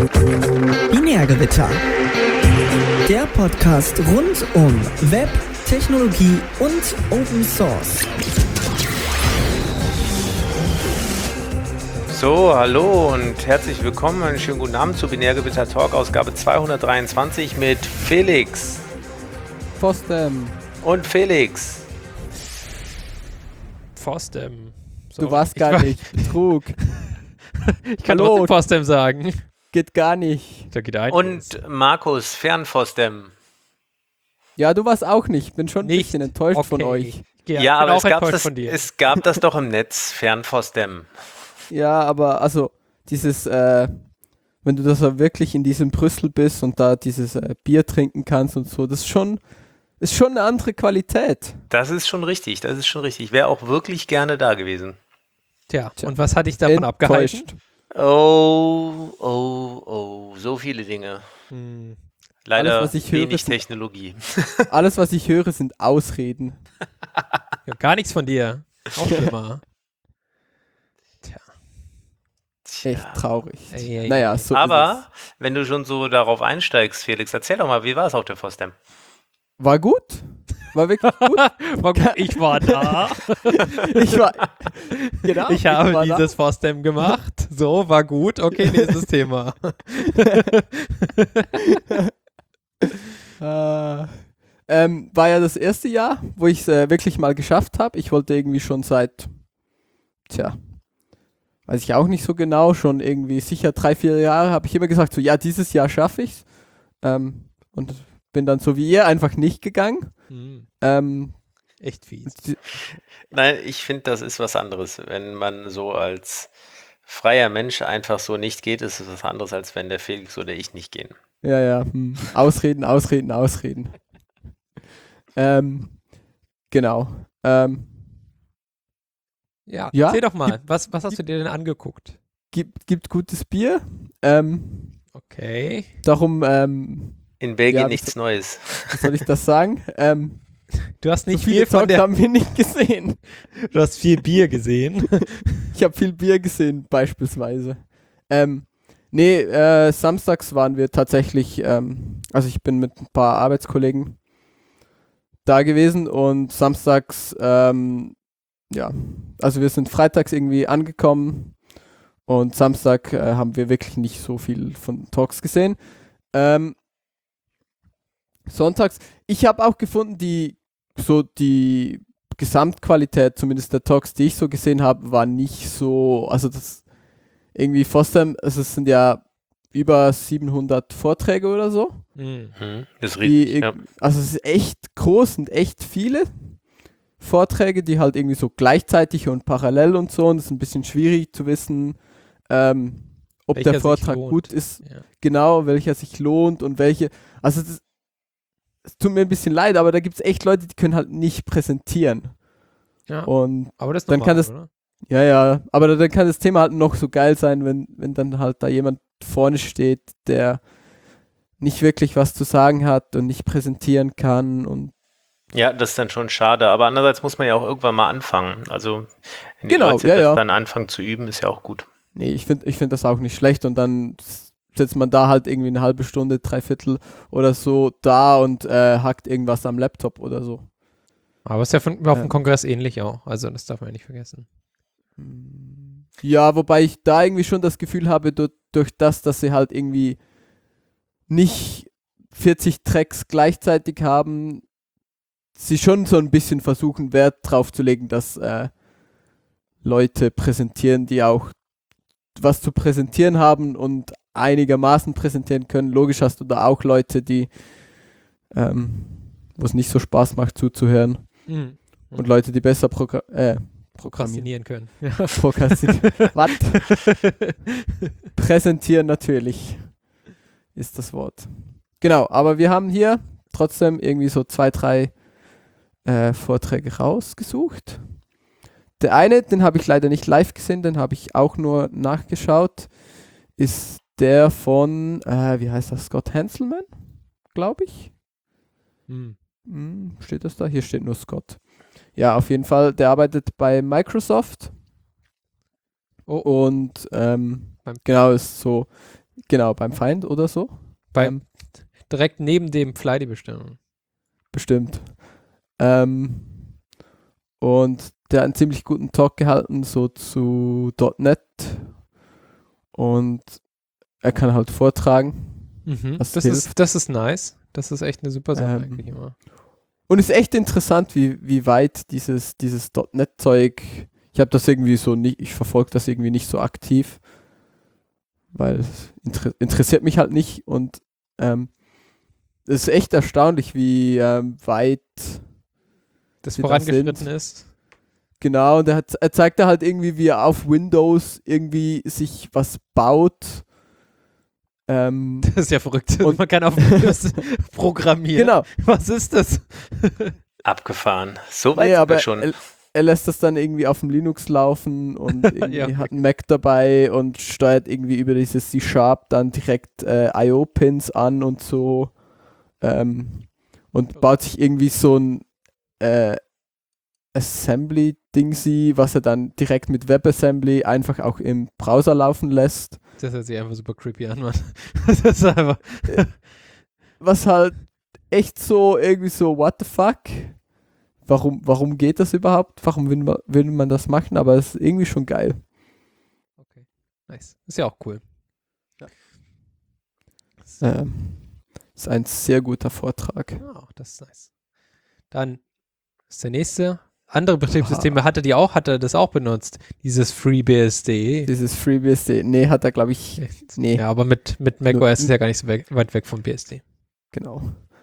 Binärgewitter. Der Podcast rund um Web, Technologie und Open Source. So, hallo und herzlich willkommen. Einen schönen guten Abend zu Binärgewitter Talk, Ausgabe 223 mit Felix. Fosdem. Und Felix. Fosdem. So, du warst gar nicht. Betrug. Ich kann trotzdem Fosdem sagen. Geht gar nicht. Da geht ein. Und Markus, Fernfosdem. Ja, du warst auch nicht. Bin schon ein bisschen enttäuscht von euch. Ja, aber es gab das doch im Netz, Fernfosdem. Ja, aber also dieses, wenn du das wirklich in diesem Brüssel bist und da dieses Bier trinken kannst und so, das ist schon eine andere Qualität. Das ist schon richtig, Ich wäre auch wirklich gerne da gewesen. Tja, und was hat dich davon abgehalten? Oh, so viele Dinge. Leider alles, wenig Technologie. Alles, was ich höre, sind Ausreden. Ja, gar nichts von dir. Auch schlimmer. Echt traurig. Ey. Naja, so aber wenn du schon so darauf einsteigst, Felix, erzähl doch mal, wie war es auf der Fosdem? War gut. War wirklich gut. Ich war da. Ich habe dieses Fosdem gemacht. So, war gut. Okay, nächstes Thema. War ja das erste Jahr, wo ich es wirklich mal geschafft habe. Ich wollte irgendwie schon seit, weiß ich auch nicht so genau, schon irgendwie sicher 3-4 Jahre habe ich immer gesagt, so ja, dieses Jahr schaffe ich's. Und bin dann so wie ihr einfach nicht gegangen. Echt fies. Nein, ich finde, das ist was anderes. Wenn man so als freier Mensch einfach so nicht geht, ist es was anderes, als wenn der Felix oder ich nicht gehen. Ja. Ausreden. Genau. Ja, erzähl doch mal, was hast du dir denn angeguckt? Gibt gutes Bier. Okay. Darum, in Belgien nichts Neues. Was soll ich das sagen? Du hast nicht so viel von der... haben wir nicht gesehen. Du hast viel Bier gesehen. Ich habe viel Bier gesehen, beispielsweise. Samstags waren wir tatsächlich, also ich bin mit ein paar Arbeitskollegen da gewesen und samstags, also wir sind freitags irgendwie angekommen und Samstag haben wir wirklich nicht so viel von Talks gesehen. Sonntags, ich habe auch gefunden, die Gesamtqualität, zumindest der Talks, die ich so gesehen habe, war nicht so, also das irgendwie Fosdem, also es sind ja über 700 Vorträge oder so. Das ist riesig, ja. Also es ist echt groß und echt viele Vorträge, die halt irgendwie so gleichzeitig und parallel und so, und es ist ein bisschen schwierig zu wissen, ob welcher der Vortrag gut ist, genau, welcher sich lohnt und welche, also es tut mir ein bisschen leid, aber da gibt es echt Leute, die können halt nicht präsentieren. Ja, und aber das ist dann normal, kann das, oder? Ja, aber dann kann das Thema halt noch so geil sein, wenn dann halt da jemand vorne steht, der nicht wirklich was zu sagen hat und nicht präsentieren kann. Und ja, das ist dann schon schade, aber andererseits muss man ja auch irgendwann mal anfangen. Also wenn die Leute das dann anfangen zu üben, ist ja auch gut. Nee, ich find das auch nicht schlecht, und dann setzt man da halt irgendwie eine halbe Stunde, 3/4 oder so da und hackt irgendwas am Laptop oder so. Aber es ist ja auf dem Kongress ähnlich auch, also das darf man ja nicht vergessen. Ja, wobei ich da irgendwie schon das Gefühl habe, durch das, dass sie halt irgendwie nicht 40 Tracks gleichzeitig haben, sie schon so ein bisschen versuchen, Wert drauf zu legen, dass Leute präsentieren, die auch was zu präsentieren haben und einigermaßen präsentieren können. Logisch hast du da auch Leute, die wo es nicht so Spaß macht zuzuhören. Und Leute, die besser prokrastinieren können. Was? Präsentieren natürlich ist das Wort. Genau, aber wir haben hier trotzdem irgendwie so 2-3 Vorträge rausgesucht. Der eine, den habe ich leider nicht live gesehen, den habe ich auch nur nachgeschaut, ist der von, wie heißt das, Scott Hanselman, glaube ich. Steht das da? Hier steht nur Scott. Ja, auf jeden Fall, der arbeitet bei Microsoft. Und genau, ist so Genau, beim Feind oder so. Direkt neben dem Fly-Die-Bestimmung. Bestimmt. Und der hat einen ziemlich guten Talk gehalten, so zu .NET. Und er kann halt vortragen. Mhm. Was Das hilft. ist nice. Das ist echt eine super Sache Ähm, eigentlich immer. Und ist echt interessant, wie weit dieses .NET-Zeug, ich habe das irgendwie so nicht, ich verfolge das irgendwie nicht so aktiv, weil es interessiert mich halt nicht und es ist echt erstaunlich, wie weit Das sie da vorangeschritten sind. ist. Genau, und er zeigt da halt irgendwie, wie er auf Windows irgendwie sich was baut. Das ist ja verrückt. Und- Man kann auf Windows programmieren. Genau. Was ist das? Abgefahren. So weit Nee, sind aber wir schon. er lässt das dann irgendwie auf dem Linux laufen und irgendwie Ja, okay. hat einen Mac dabei und steuert irgendwie über dieses C# dann direkt IO-Pins an und so und baut sich irgendwie so ein Assembly-Dingsy, was er dann direkt mit WebAssembly einfach auch im Browser laufen lässt. Das hört sich einfach super creepy an, Mann. Das ist einfach. Was halt echt so irgendwie so, what the fuck? Warum geht das überhaupt? Warum will man das machen? Aber es ist irgendwie schon geil. Okay. Nice. Ist ja auch cool. Ist ein sehr guter Vortrag. Oh, das ist nice. Dann ist der nächste. Andere Betriebssysteme hat er das auch benutzt. Dieses FreeBSD. Dieses FreeBSD. Nee, hat er, glaube ich. Nee. Ja, aber mit macOS ist ja gar nicht so weit weg vom BSD. Genau.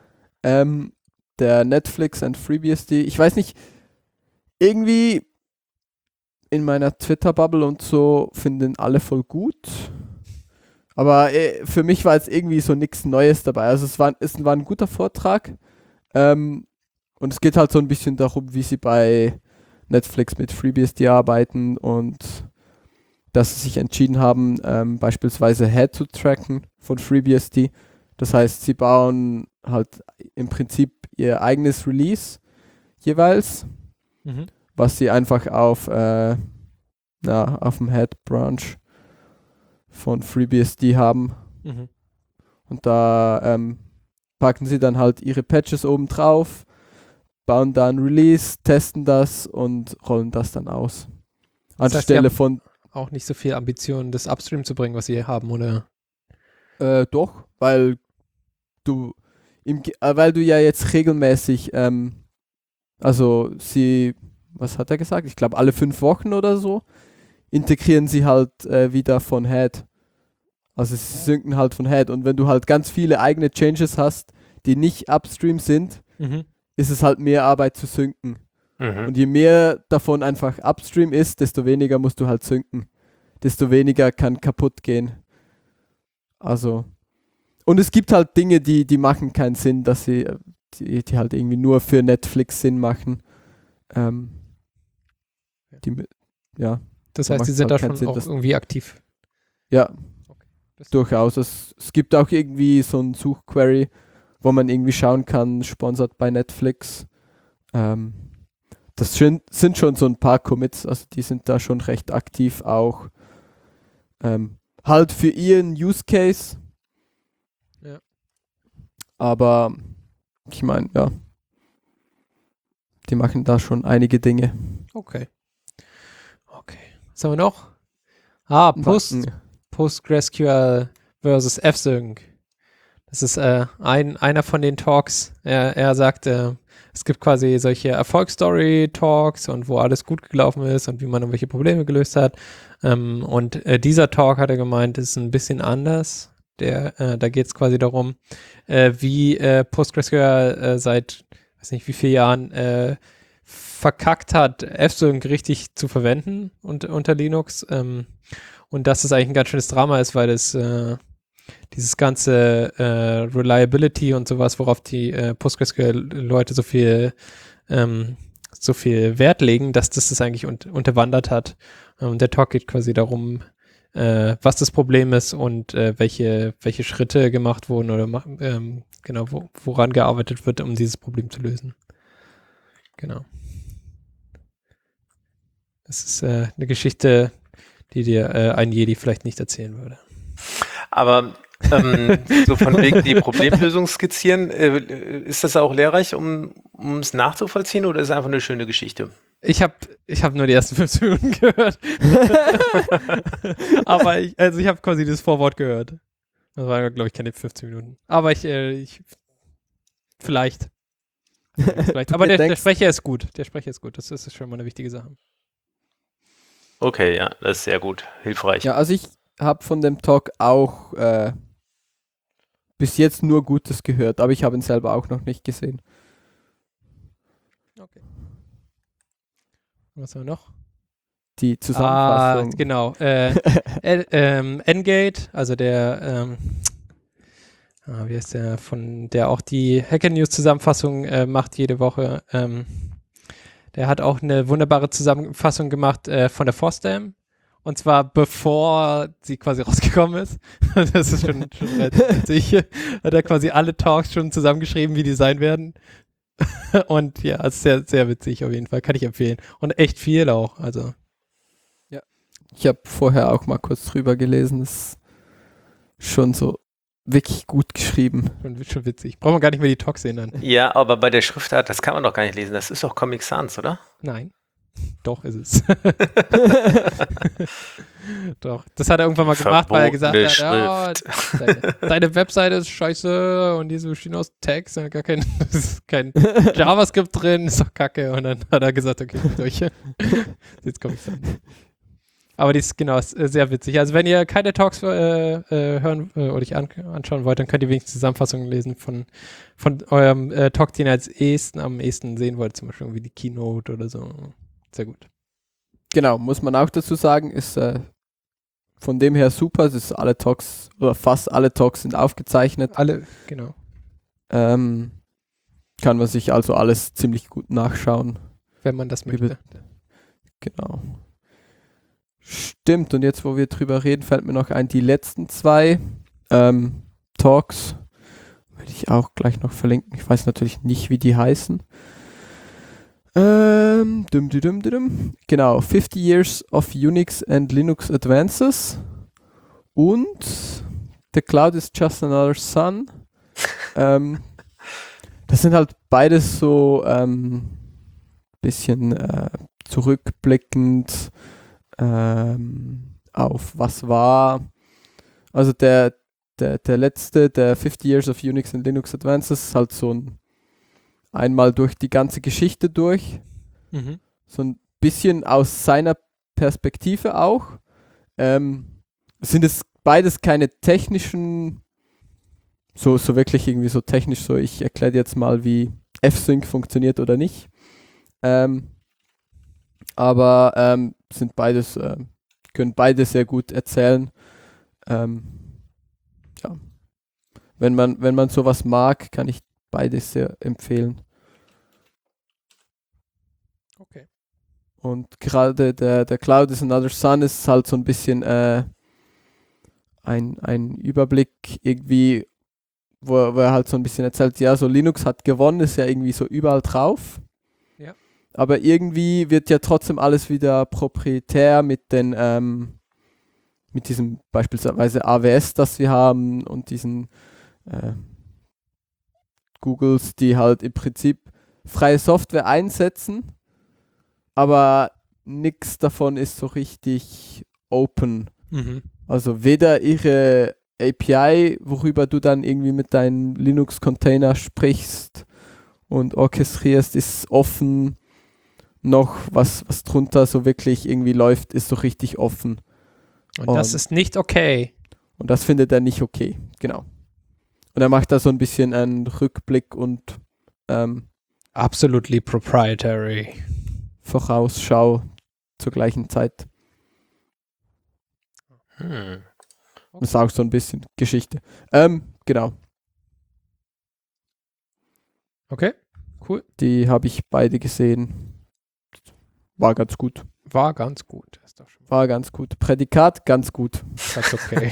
Der Netflix und FreeBSD. Ich weiß nicht, irgendwie in meiner Twitter-Bubble und so finden alle voll gut. Aber für mich war jetzt irgendwie so nichts Neues dabei. Also es war ein guter Vortrag. Und es geht halt so ein bisschen darum, wie sie bei Netflix mit FreeBSD arbeiten und dass sie sich entschieden haben, beispielsweise Head zu tracken von FreeBSD. Das heißt, sie bauen halt im Prinzip ihr eigenes Release jeweils, Mhm. was sie einfach auf dem Head Branch von FreeBSD haben. Mhm. Und da packen sie dann halt ihre Patches oben drauf, bauen da ein Release, testen das und rollen das dann aus. Das heißt, Anstelle sie von Auch nicht so viel Ambition, das Upstream zu bringen, was sie haben, oder? doch, weil du ja jetzt regelmäßig, was hat er gesagt? Ich glaube alle 5 Wochen oder so, integrieren sie halt wieder von Head. Also sie synken halt von Head. Und wenn du halt ganz viele eigene Changes hast, die nicht Upstream sind, Mhm. ist es halt mehr Arbeit zu synken. Mhm. Und je mehr davon einfach Upstream ist, desto weniger musst du halt synken. Desto weniger kann kaputt gehen. Also. Und es gibt halt Dinge, die machen keinen Sinn, dass sie, die halt irgendwie nur für Netflix Sinn machen. Ja, Das Da heißt, macht sie es sind halt da keinen schon Sinn, auch dass- irgendwie aktiv. ja, Das- durchaus. Es gibt auch irgendwie so ein Suchquery, wo man irgendwie schauen kann, sponsert bei Netflix. Das sind schon so ein paar Commits, also die sind da schon recht aktiv auch. Halt für ihren Use Case. Ja. Aber ich meine, ja. Die machen da schon einige Dinge. Okay. Was haben wir noch? Machen- PostgreSQL versus Fsync. Das ist einer von den Talks. Er sagt, es gibt quasi solche Erfolgsstory-Talks und wo alles gut gelaufen ist und wie man irgendwelche Probleme gelöst hat. Und dieser Talk, hat er gemeint, ist ein bisschen anders. Da geht es quasi darum, wie PostgreSQL seit, weiß nicht wie vielen Jahren, verkackt hat, Fsync richtig zu verwenden unter Linux. Und dass es eigentlich ein ganz schönes Drama ist, weil es dieses ganze Reliability und sowas, worauf die PostgreSQL-Leute so viel Wert legen, dass das eigentlich unterwandert hat. Der Talk geht quasi darum, was das Problem ist und welche Schritte gemacht wurden oder genau, woran gearbeitet wird, um dieses Problem zu lösen. Genau. Das ist eine Geschichte, die dir ein Jedi vielleicht nicht erzählen würde. Aber so von wegen die Problemlösung skizzieren, ist das auch lehrreich, um es nachzuvollziehen, oder ist es einfach eine schöne Geschichte? Ich hab nur die ersten 15 Minuten gehört. Aber ich habe quasi das Vorwort gehört. Das waren, glaube ich, keine 15 Minuten. Aber vielleicht. Aber der Sprecher ist gut. Der Sprecher ist gut. Das ist schon mal eine wichtige Sache. Okay, ja, das ist sehr gut. Hilfreich. Ja, also ich habe von dem Talk auch bis jetzt nur Gutes gehört, aber ich habe ihn selber auch noch nicht gesehen. Okay. Was haben wir noch? Die Zusammenfassung. Genau. Engate, also der, wie heißt der, der auch die Hacker News Zusammenfassung macht jede Woche. Der hat auch eine wunderbare Zusammenfassung gemacht von der FOSDEM. Und zwar bevor sie quasi rausgekommen ist. Das ist schon witzig. Hat er quasi alle Talks schon zusammengeschrieben, wie die sein werden. Und ja, ist sehr, sehr witzig auf jeden Fall. Kann ich empfehlen. Und echt viel auch. Also. Ja. Ich habe vorher auch mal kurz drüber gelesen. Ist schon so wirklich gut geschrieben. Schon witzig. Braucht man gar nicht mehr die Talks sehen dann. Ja, aber bei der Schriftart, das kann man doch gar nicht lesen. Das ist doch Comic Sans, oder? Nein. Doch, ist es. Doch. Das hat er irgendwann mal gemacht, weil er gesagt hat, deine Webseite ist scheiße und diese bestehen aus Tags und gar kein JavaScript drin, ist doch kacke. Und dann hat er gesagt, okay, solche. Jetzt komme ich dann. Aber die ist genau, ist sehr witzig. Also wenn ihr keine Talks hören oder euch anschauen wollt, dann könnt ihr wenigstens Zusammenfassungen lesen von eurem Talk, den ihr am ehesten sehen wollt, zum Beispiel wie die Keynote oder so. Sehr gut. Genau, muss man auch dazu sagen, ist von dem her super. Es ist alle Talks oder fast alle Talks sind aufgezeichnet. Alle, genau. Kann man sich also alles ziemlich gut nachschauen. Wenn man das möchte. Genau. Stimmt, und jetzt, wo wir drüber reden, fällt mir noch ein, die letzten 2 Talks werde ich auch gleich noch verlinken. Ich weiß natürlich nicht, wie die heißen. Genau, 50 Years of Unix and Linux Advances und The Cloud is Just Another Sun. Das sind halt beides so bisschen zurückblickend auf was war. Also der letzte, der 50 Years of Unix and Linux Advances, ist halt so einmal durch die ganze Geschichte durch. Mhm. So ein bisschen aus seiner Perspektive auch. Sind es beides keine technischen, so wirklich irgendwie so technisch, so ich erkläre dir jetzt mal, wie F-Sync funktioniert oder nicht. Aber sind beides, können beide sehr gut erzählen. Ja. Wenn man sowas mag, kann ich beides sehr empfehlen. Okay. Und gerade der Cloud is Another Sun ist halt so ein bisschen ein Überblick irgendwie, wo er halt so ein bisschen erzählt, ja, so Linux hat gewonnen, ist ja irgendwie so überall drauf. Ja. Aber irgendwie wird ja trotzdem alles wieder proprietär mit diesem beispielsweise AWS, das wir haben und diesen Googles, die halt im Prinzip freie Software einsetzen, aber nichts davon ist so richtig open. Mhm. Also weder ihre API, worüber du dann irgendwie mit deinem Linux-Container sprichst und orchestrierst, ist offen, noch was drunter so wirklich irgendwie läuft, ist so richtig offen. Und das ist nicht okay. Und das findet er nicht okay, genau. Und er macht da so ein bisschen einen Rückblick und Absolutely proprietary. Vorausschau zur gleichen Zeit. Das ist auch so ein bisschen Geschichte. Genau. Okay, cool. Die habe ich beide gesehen. War ganz gut. War ganz gut. Ist doch schon War ganz gut. Prädikat, ganz gut. ganz okay.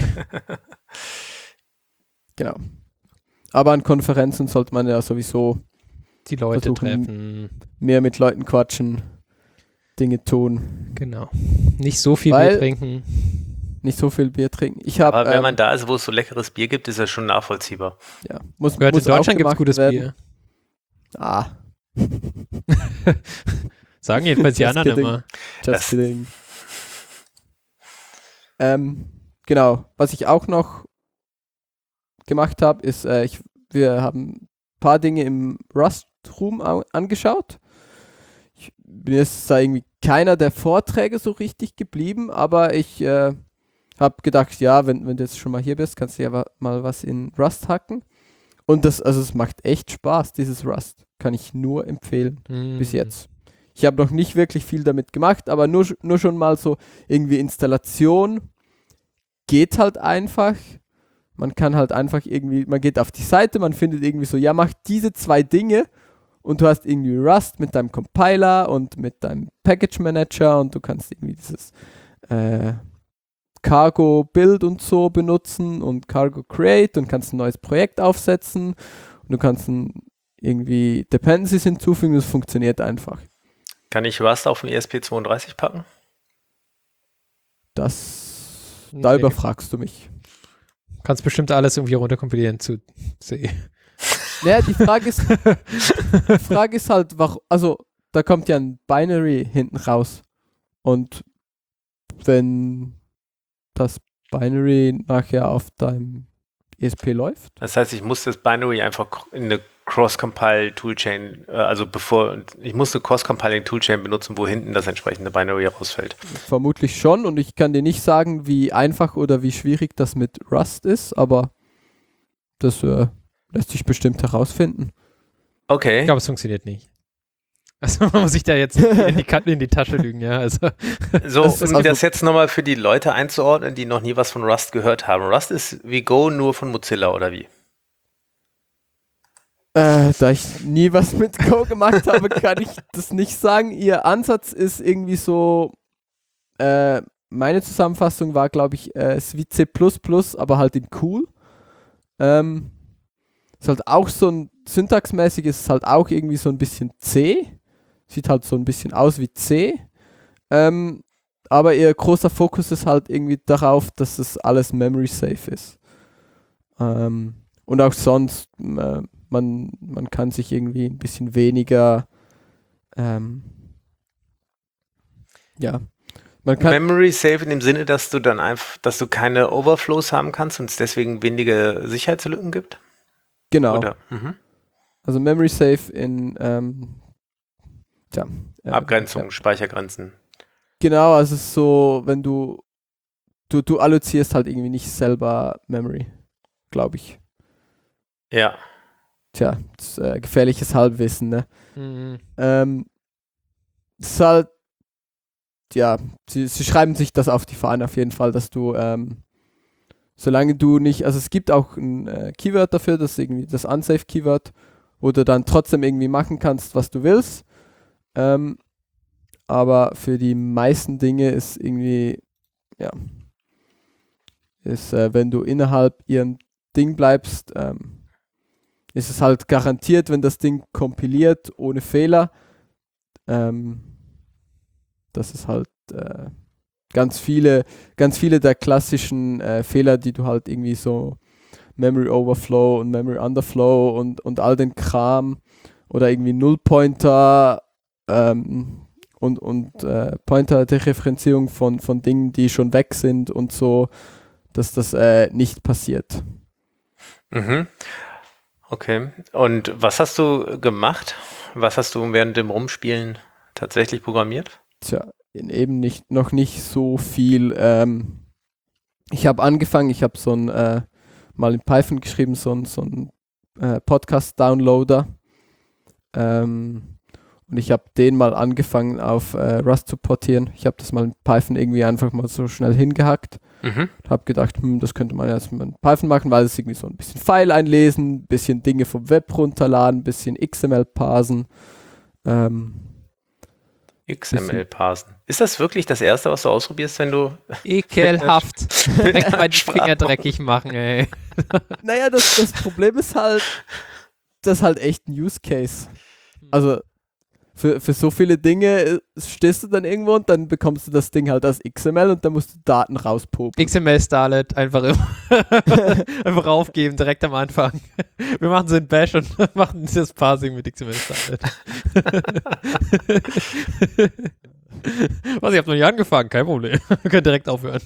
Genau. Aber an Konferenzen sollte man ja sowieso Die Leute versuchen, treffen. mehr mit Leuten quatschen, Dinge tun. Genau. Nicht so viel Weil- Bier trinken. nicht so viel Bier trinken. Ich habe, Aber wenn man da ist, wo es so leckeres Bier gibt, ist das schon nachvollziehbar. ja, muss Gehört, in muss auch Deutschland gibt es gemacht gutes werden. Bier. Ah, Sagen jedenfalls die Just anderen kidding. immer. just kidding. Genau, was ich auch noch gemacht habe, ist, wir haben ein paar Dinge im Rust-Room angeschaut. Mir ist da irgendwie keiner der Vorträge so richtig geblieben, aber ich habe gedacht, ja, wenn du jetzt schon mal hier bist, kannst du ja mal was in Rust hacken. Und es macht echt Spaß, dieses Rust. Kann ich nur empfehlen, bis jetzt. Ich habe noch nicht wirklich viel damit gemacht, aber nur schon mal so irgendwie Installation geht halt einfach. Man kann halt einfach irgendwie, man geht auf die Seite, man findet irgendwie so, ja, mach diese 2 Dinge und du hast irgendwie Rust mit deinem Compiler und mit deinem Package Manager und du kannst irgendwie dieses Cargo Build und so benutzen und Cargo Create und kannst ein neues Projekt aufsetzen und du kannst irgendwie Dependencies hinzufügen, das funktioniert einfach. Kann ich Rust auf den ESP32 packen? Da Nee. überfragst du mich. Kannst bestimmt alles irgendwie runterkompilieren zu C. Naja, die Frage ist halt, also da kommt ja ein Binary hinten raus und wenn das Binary nachher auf deinem ESP läuft, Das heißt, ich muss das Binary einfach in eine Cross-Compile-Toolchain, ich muss eine Cross-Compiling-Toolchain benutzen, wo hinten das entsprechende Binary rausfällt. vermutlich schon, und ich kann dir nicht sagen, wie einfach oder wie schwierig das mit Rust ist, aber das lässt sich bestimmt herausfinden. Okay. Ich glaube, es funktioniert nicht. Also man muss sich da jetzt in die Tasche lügen, ja. Also So, Das ist um also- das jetzt nochmal für die Leute einzuordnen, die noch nie was von Rust gehört haben. Rust ist wie Go, nur von Mozilla, oder wie? Da ich nie was mit Go gemacht habe, kann ich das nicht sagen. Ihr Ansatz ist irgendwie so, meine Zusammenfassung war, glaube ich, es ist wie C++, aber halt in cool. Ist halt auch so ein syntaxmäßig, ist halt auch irgendwie so ein bisschen C. Sieht halt so ein bisschen aus wie C. Aber ihr großer Fokus ist halt irgendwie darauf, dass es alles memory safe ist. Und auch sonst, man kann sich irgendwie ein bisschen weniger, man kann, Memory Safe in dem Sinne, dass du dann einfach, dass du keine Overflows haben kannst und es deswegen weniger Sicherheitslücken gibt? genau, Oder? Mhm. also memory safe in, Abgrenzung, ja. Speichergrenzen. Genau, also es ist so, wenn du allozierst halt irgendwie nicht selber Memory, glaube ich. Ja. Tja, das ist gefährliches Halbwissen, ne? mhm. Es ist halt, ja, sie schreiben sich das auf die Fahne auf jeden Fall, dass du, solange du nicht, also es gibt auch ein Keyword dafür, das ist irgendwie das Unsafe-Keyword, wo du dann trotzdem irgendwie machen kannst, was du willst. Aber für die meisten Dinge ist irgendwie, ja, ist, wenn du innerhalb ihrem Ding bleibst, ist es halt garantiert, wenn das Ding kompiliert ohne Fehler. Das ist halt ganz viele der klassischen Fehler, die du halt irgendwie so Memory Overflow und Memory Underflow und all den Kram oder irgendwie Nullpointer und Pointer-Dereferenzierung von Dingen, die schon weg sind und so, dass das nicht passiert. Mhm. Okay. Und was hast du gemacht? Was hast du während dem Rumspielen tatsächlich programmiert? Tja, eben noch nicht so viel. Ich habe angefangen, ich habe so ein mal in Python geschrieben, so ein Podcast-Downloader. Und ich habe den mal angefangen auf Rust zu portieren. Ich habe das mal in Python irgendwie einfach mal so schnell hingehackt. Mhm. Habe gedacht, das könnte man jetzt mit Python machen, weil es irgendwie so ein bisschen File einlesen, ein bisschen Dinge vom Web runterladen, ein bisschen XML parsen. XML parsen. Ist das wirklich das Erste, was du ausprobierst, wenn du Ekelhaft. Direkt mal die Finger dreckig machen, ey. Naja, das Problem ist halt, das ist halt echt ein Use Case. Also für so viele Dinge stehst du dann irgendwo und dann bekommst du das Ding halt als XML und dann musst du Daten rauspopeln. XML Starlet einfach einfach aufgeben, direkt am Anfang. Wir machen so ein Bash und machen das Parsing mit XML Starlet. Was, ich habe noch nicht angefangen, kein Problem. Wir können direkt aufhören.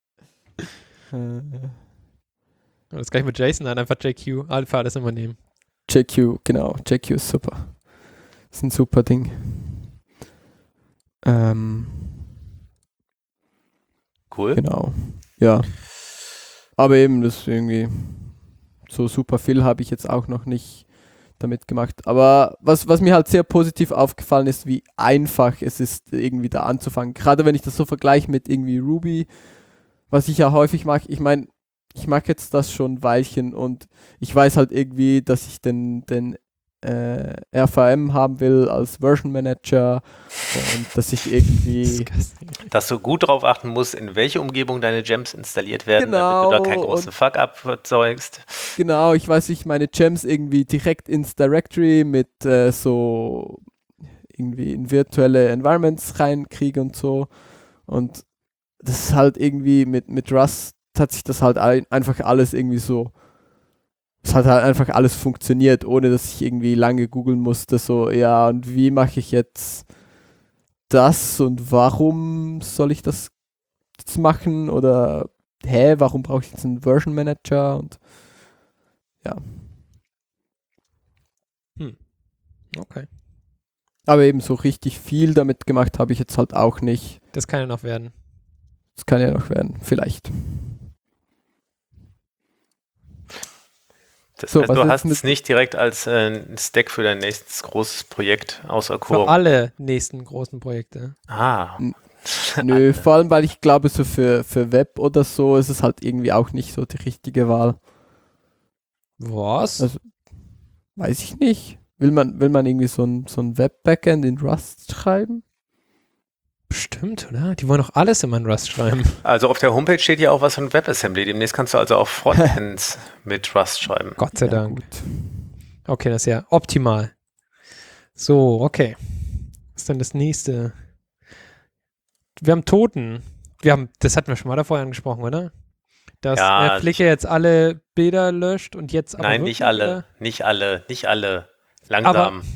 Das kann ich mit JSON an, einfach JQ, Alpha, alles immer nehmen. JQ, genau. JQ ist super. Ist ein super Ding. Cool. Genau. Ja. Aber eben, das irgendwie so super viel habe ich jetzt auch noch nicht damit gemacht. Aber was mir halt sehr positiv aufgefallen ist, wie einfach es ist, irgendwie da anzufangen. Gerade wenn ich das so vergleiche mit irgendwie Ruby, was ich ja häufig mag. Ich meine, ich mag jetzt das schon ein Weilchen und ich weiß halt irgendwie, dass ich den RVM haben will als Version Manager und dass ich irgendwie... Dass du gut drauf achten musst, in welche Umgebung deine Gems installiert werden, Genau, damit du da keinen großen Fuck-up erzeugst. Genau, ich weiß, ich meine Gems irgendwie direkt ins Directory mit so irgendwie in virtuelle Environments reinkriege und so. Und das ist halt irgendwie mit Rust hat sich das halt einfach alles irgendwie so, es hat halt einfach alles funktioniert, ohne dass ich irgendwie lange googeln musste, so, ja, und wie mache ich jetzt das und warum soll ich das jetzt machen oder warum brauche ich jetzt einen Version Manager und ja. Okay. Aber eben so richtig viel damit gemacht habe ich jetzt halt auch nicht. Das kann ja noch werden. Das kann ja noch werden, vielleicht. Das So, heißt, was du ist hast mit- es nicht direkt als Stack für dein nächstes großes Projekt außer Für Quorum. alle nächsten großen Projekte. Ah, Nö, vor allem, weil ich glaube, so für Web oder so ist es halt irgendwie auch nicht so die richtige Wahl. Was? Also, weiß ich nicht. Will man irgendwie so ein Web-Backend in Rust schreiben? Bestimmt, oder? Die wollen doch alles immer in Rust schreiben. also auf der Homepage steht ja auch was von WebAssembly. Demnächst kannst du also auch Frontends mit Rust schreiben. Gott sei Ja, Dank. gut. Okay, das ist ja optimal. So, okay. Was ist denn das nächste? Wir haben Toten. Das hatten wir schon mal davor angesprochen, oder? Dass Ja, Flickr jetzt alle Bilder löscht und jetzt aber Nein, wirklich nicht alle. wieder- Aber Langsam.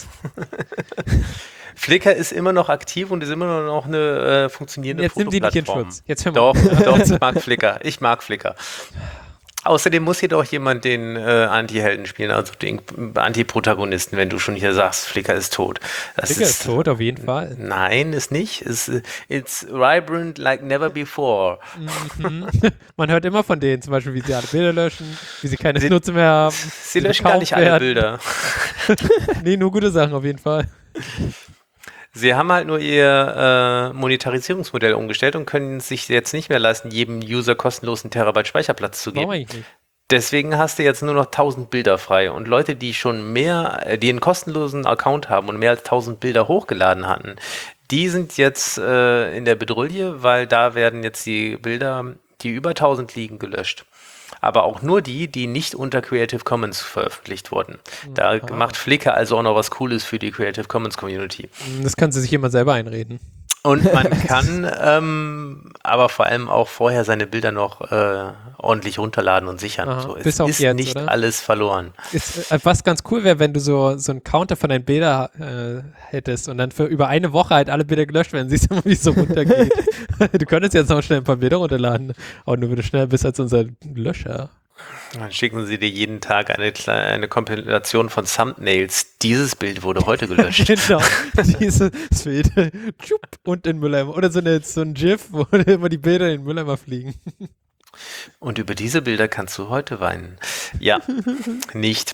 Flickr ist immer noch aktiv und ist immer noch eine funktionierende jetzt nimmt die nicht in Fotoplattform. Schutz. Jetzt hör mal. Doch, ich mag Flickr. Außerdem muss hier doch jemand den Anti-Helden spielen, also den Anti-Protagonisten, wenn du schon hier sagst, Flickr ist tot. Das Flickr ist tot, auf jeden Fall. Nein, ist nicht. It's vibrant like never before. Man hört immer von denen, zum Beispiel, wie sie alle Bilder löschen, wie sie keine Sie- Nutzer mehr haben. Sie löschen gar nicht alle Bilder. Nee, nur gute Sachen auf jeden Fall. Sie haben halt nur ihr Monetarisierungsmodell umgestellt und können es sich jetzt nicht mehr leisten, jedem User kostenlos einen Terabyte Speicherplatz zu Warum geben. eigentlich nicht? Deswegen hast du jetzt nur noch 1000 Bilder frei. Und Leute, die schon die einen kostenlosen Account haben und mehr als 1000 Bilder hochgeladen hatten, die sind jetzt in der Bedrulle, weil da werden jetzt die Bilder, die über 1000 liegen, gelöscht. Aber auch nur die nicht unter Creative Commons veröffentlicht wurden. Da macht Flickr also auch noch was Cooles für die Creative Commons Community. Das kann sie sich immer selber einreden. Und man kann aber vor allem auch vorher seine Bilder noch ordentlich runterladen und sichern. Aha, So, es bis auf ist jetzt, nicht oder? alles verloren. Was ganz cool wäre, wenn du so einen Counter von deinen Bildern hättest und dann für über eine Woche halt alle Bilder gelöscht werden, siehst du mal, wie es so runtergeht. Du könntest jetzt noch schnell ein paar Bilder runterladen, aber nur wenn du schneller bist als unser Löscher. Dann schicken sie dir jeden Tag eine Kompilation von Thumbnails. Dieses Bild wurde heute gelöscht. Genau, dieses Bild. Tschupp, und in den Mülleimer. Oder so ein GIF, wo immer die Bilder in den Mülleimer fliegen. Und über diese Bilder kannst du heute weinen. Ja, nicht.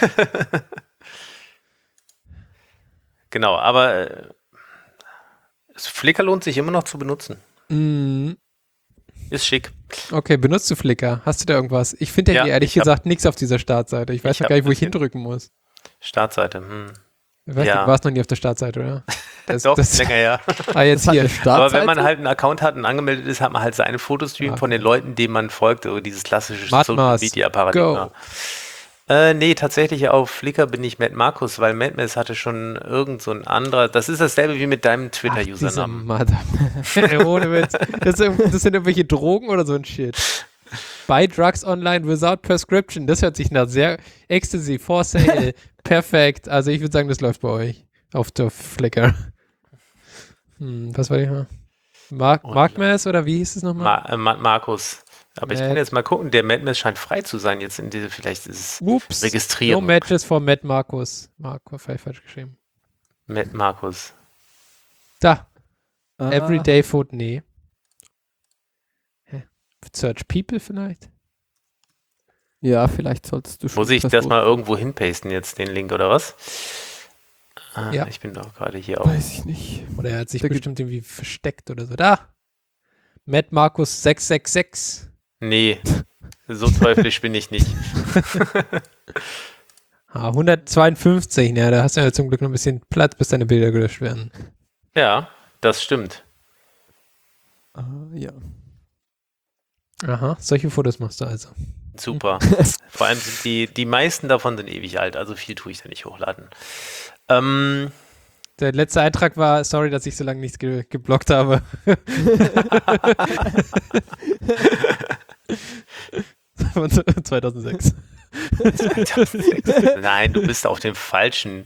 Genau, aber Flickr lohnt sich immer noch zu benutzen. Ist schick. Okay, benutzt du Flickr? Hast du da irgendwas? Ich finde ja Ja, ehrlich ich hab- gesagt nichts auf dieser Startseite. Ich weiß Ich noch hab gar nicht, wo ein ich hindrücken muss. Startseite. Ich weiß, Ja. du warst noch nie auf der Startseite, oder? Doch, länger her. Jetzt hat hier. eine Startseite? Aber wenn man halt einen Account hat und angemeldet ist, hat man halt seinen Fotostream Ah, von den Leuten, denen man folgt, so dieses klassische Matmas, Social Media Paradigma. go. Nee, tatsächlich auf Flickr bin ich Matt Markus, weil MadMass hatte schon irgend so ein anderer. Das ist dasselbe wie mit deinem Twitter-Usernamen. Ohne Witz. Das sind irgendwelche Drogen oder so ein Shit. Buy drugs online without prescription. Das hört sich nach sehr Ecstasy, for sale. Perfekt. Also ich würde sagen, das läuft bei euch. Auf der Flickr. Was war ich mal? Markmass oder wie hieß es nochmal? Markus. Aber ich kann jetzt mal gucken, der MadMass scheint frei zu sein jetzt in diese, vielleicht ist es Registrierung. No matches for Matt Markus. Marco, falsch geschrieben. Matt Markus. Da. Everyday Food, nee. Search People vielleicht? Ja, vielleicht solltest du schon. Muss ich das mal irgendwo hinpasten jetzt, den Link, oder was? Ja. Ich bin doch gerade hier auch. Weiß ich nicht. Oder er hat sich bestimmt irgendwie versteckt oder so. Da. Matt Markus 666. Nee, so teuflisch bin ich nicht. 152, ja, da hast du ja zum Glück noch ein bisschen Platz, bis deine Bilder gelöscht werden. Ja, das stimmt. Ja. Aha, solche Fotos machst du also. Super. Vor allem sind die meisten davon sind ewig alt, also viel tue ich da nicht hochladen. Der letzte Eintrag war, sorry, dass ich so lange nichts geblockt habe. Von 2006. 2006. Nein, du bist auf dem falschen.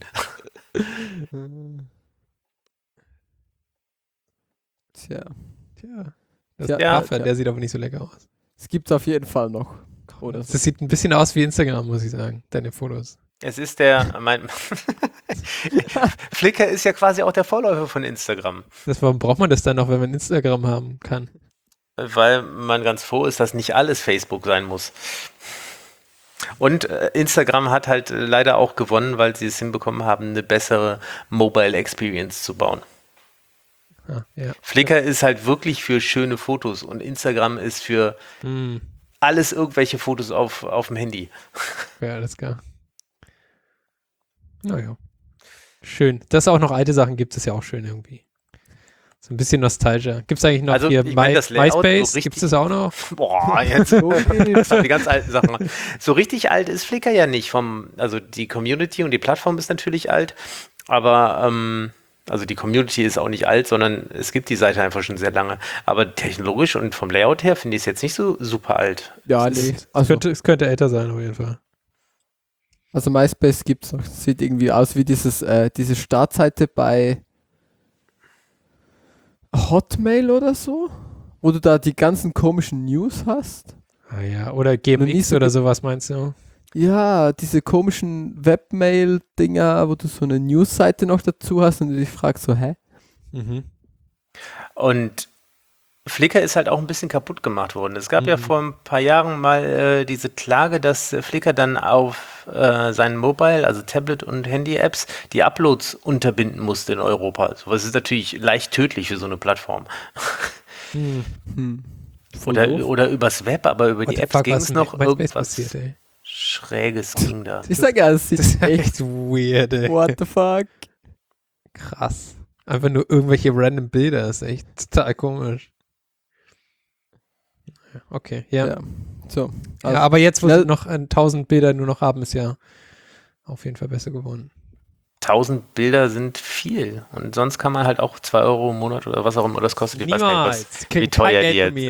Tja. Das Ja, Affe, der sieht aber nicht so lecker aus. Es gibt's auf jeden Fall noch. Oder so. Das sieht ein bisschen aus wie Instagram, muss ich sagen, deine Fotos. Es ist Flickr ist ja quasi auch der Vorläufer von Instagram. Warum braucht man das dann noch, wenn man Instagram haben kann? Weil man ganz froh ist, dass nicht alles Facebook sein muss. Und Instagram hat halt leider auch gewonnen, weil sie es hinbekommen haben, eine bessere Mobile Experience zu bauen. Ja. Flickr ist halt wirklich für schöne Fotos und Instagram ist für alles irgendwelche Fotos auf dem Handy. Ja, alles klar. Naja. Schön. Dass es auch noch alte Sachen gibt, ist ja auch schön irgendwie. So ein bisschen Nostalgia. Gibt es eigentlich noch Also, hier ich mein, das Layout MySpace? so Gibt es das auch noch? Boah, jetzt das sind die ganz alten Sachen. So richtig alt ist Flickr ja nicht. Also die Community und die Plattform ist natürlich alt, aber also die Community ist auch nicht alt, sondern es gibt die Seite einfach schon sehr lange. Aber technologisch und vom Layout her finde ich es jetzt nicht so super alt. Ja, nee. Also, Es könnte älter sein, auf jeden Fall. Also MySpace gibt's noch. Sieht irgendwie aus wie diese Startseite bei Hotmail oder so, wo du da die ganzen komischen News hast. Ah ja, oder GMX oder sowas meinst du? Ja, diese komischen Webmail-Dinger, wo du so eine News-Seite noch dazu hast und du dich fragst so, hä? Mhm. Und Flickr ist halt auch ein bisschen kaputt gemacht worden. Es gab ja vor ein paar Jahren mal diese Klage, dass Flickr dann auf seinen Mobile, also Tablet- und Handy-Apps, die Uploads unterbinden musste in Europa. Sowas ist natürlich leicht tödlich für so eine Plattform. Oder übers Web, aber über die Apps ging es noch irgendwas passiert, ey. Schräges ging da. Ich sag ja, es Das ist sieht echt weird, ey. what the fuck. Krass. Einfach nur irgendwelche random Bilder, ist echt total komisch. Okay, ja. So. Ja, aber jetzt, wo sie noch 1000 Bilder nur noch haben, ist ja auf jeden Fall besser geworden. 1000 Bilder sind viel. Und sonst kann man halt auch 2 Euro im Monat oder was auch immer das kostet. Ich weiß gar nicht, wie teuer die jetzt.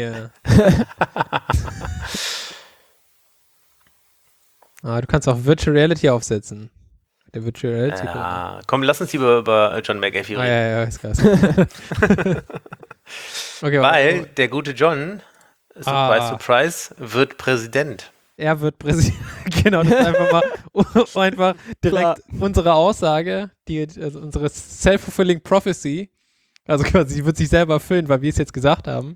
Du kannst auch Virtual Reality aufsetzen. Der Virtual Reality. Ja, komm, lass uns lieber über John McAfee reden. Ja, ist krass. Okay, weil der gute John, Surprise, wird Präsident. Er wird Präsident. Genau, das ist einfach direkt unsere Aussage, also unsere self-fulfilling prophecy. Also quasi, sie wird sich selber erfüllen, weil wir es jetzt gesagt haben.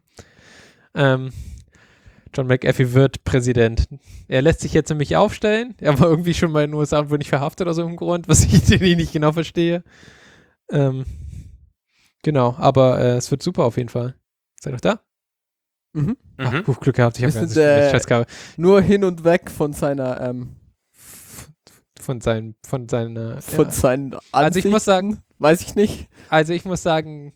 John McAfee wird Präsident. Er lässt sich jetzt nämlich aufstellen. Er war irgendwie schon mal in den USA und wurde nicht verhaftet oder so im Grund, was ich nicht genau verstehe. Genau, aber es wird super auf jeden Fall. Seid ihr doch da? Mhm. Ach, Glück gehabt, ich habe Wir sind nur hin und weg von seiner von seinen also ich muss sagen, weiß ich nicht. Also ich muss sagen,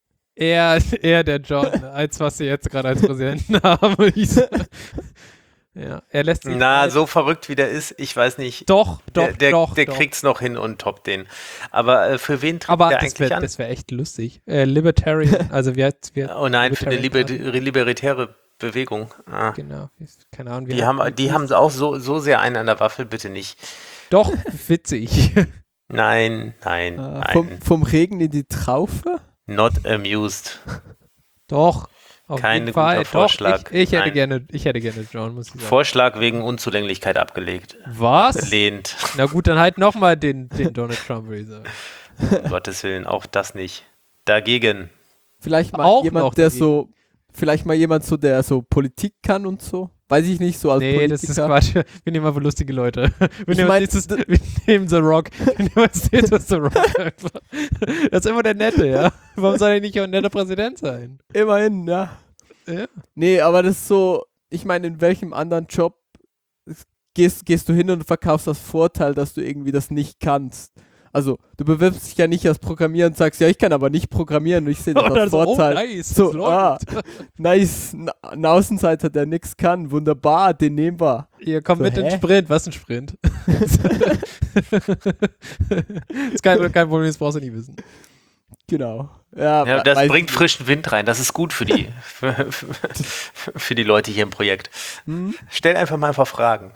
eher der John, als was sie jetzt gerade als Präsidenten haben. Ja, er lässt sich Na, halt- so verrückt wie der ist, ich weiß nicht. Doch. Der kriegt's noch hin und toppt den. Aber für wen tritt Aber der das eigentlich an? wäre echt lustig. Libertarian, also Oh nein, für eine Libertarian Party. libertäre Bewegung. Ah. Genau, keine Ahnung. wie Die haben auch so sehr einen an der Waffel, bitte nicht. Doch, witzig. Nein. Vom Regen in die Traufe? Not amused. Doch, auf Kein jeden Fall. guter Vorschlag. Doch, ich hätte Nein. gerne John, muss ich sagen. Vorschlag wegen Unzulänglichkeit abgelegt. Was? Belehnt. Na gut, dann halt nochmal den Donald Trump, würde ich sagen. Um Gottes Willen, auch das nicht. Dagegen. Vielleicht mal Auch noch jemand, der dagegen. so, vielleicht mal jemand so, der so Politik kann und so. Weiß ich nicht, so als Nee, Politiker. das ist Quatsch. Wir nehmen aber lustige Leute. Wir mein, nehmen The Rock. Wir nehmen als nächstes The Rock einfach. Das ist immer der Nette, ja. Warum soll er nicht auch ein netter Präsident sein? Immerhin, ja. Ja. Nee, aber das ist so, ich meine, in welchem anderen Job gehst du hin und verkaufst das Vorteil, dass du irgendwie das nicht kannst. Also, du bewirbst dich ja nicht als Programmierer und sagst, ja, ich kann aber nicht programmieren und ich sehe das Und dann als so, Vorteil. nice, So, das läuft. Nice, ein Außenseiter, der nichts kann, wunderbar, den nehmen wir. Ihr kommt So, mit in den hä? Sprint. Was ein Sprint? ist kein Problem, das brauchst du nicht wissen. Genau. Ja, Ja, das weiß bringt ich frischen Wind rein. Das ist gut für die, für die Leute hier im Projekt. nicht. Stell einfach mal ein paar Fragen.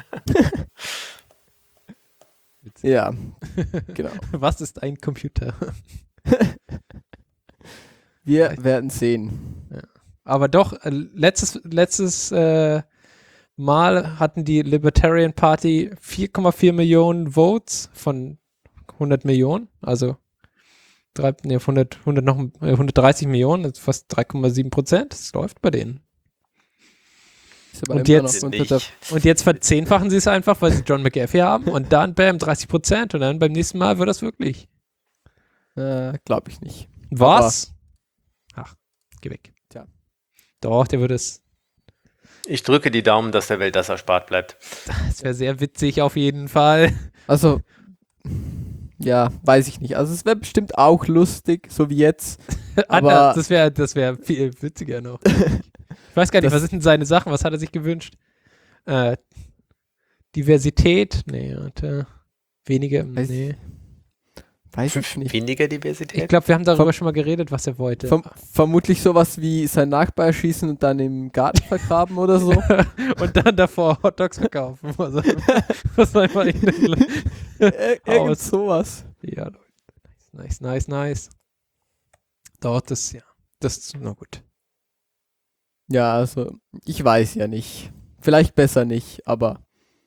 Ja, genau. Was ist ein Computer? Wir werden sehen. Aber doch, letztes Mal hatten die Libertarian Party 4,4 Millionen Votes von 100 Millionen, also 130 Millionen, das ist fast 3,7%. Das läuft bei denen. Ist aber Und immer jetzt noch unter der, Nicht. Und jetzt verzehnfachen sie es einfach, weil sie John McAfee haben und dann bam, 30% und dann beim nächsten Mal wird das wirklich. glaube ich nicht. Was? Ach, geh weg. Tja. Doch, der würde es. Ich drücke die Daumen, dass der Welt das erspart bleibt. Das wäre sehr witzig auf jeden Fall. Also, ja, weiß ich nicht. Also es wäre bestimmt auch lustig, so wie jetzt. Aber- Das wäre viel witziger noch. Ich weiß gar nicht, was sind denn seine Sachen? Was hat er sich gewünscht? Diversität? Nee, weniger. Weiß- Nee. Weiß ich nicht. Weniger Ich Diversität? glaube, wir haben darüber schon mal geredet, was er wollte. Vermutlich sowas wie sein Nachbar erschießen und dann im Garten vergraben oder so. Und dann davor Hotdogs verkaufen. Also, was einfach Irgend Aus. sowas. Ja, Leute. Nice. Doch, das ist na gut. Ja, also ich weiß ja nicht. Vielleicht besser nicht, aber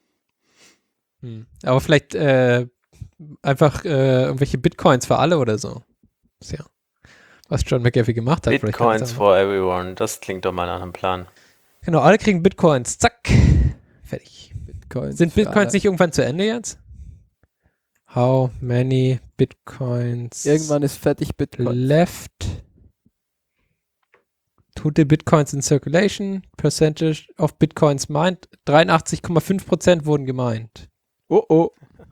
Aber vielleicht einfach irgendwelche Bitcoins für alle oder so. Ist ja, was John McAfee gemacht hat. Vielleicht Bitcoins ganz for everyone. Das klingt doch mal nach einem Plan. Genau, alle kriegen Bitcoins. Zack. Fertig. Bitcoins. Sind für Bitcoins alle. nicht irgendwann zu Ende jetzt? How many Bitcoins Irgendwann ist fertig Bitcoin. left? Total Bitcoins in circulation. Percentage of Bitcoins mined. 83,5% wurden gemeint. Oh.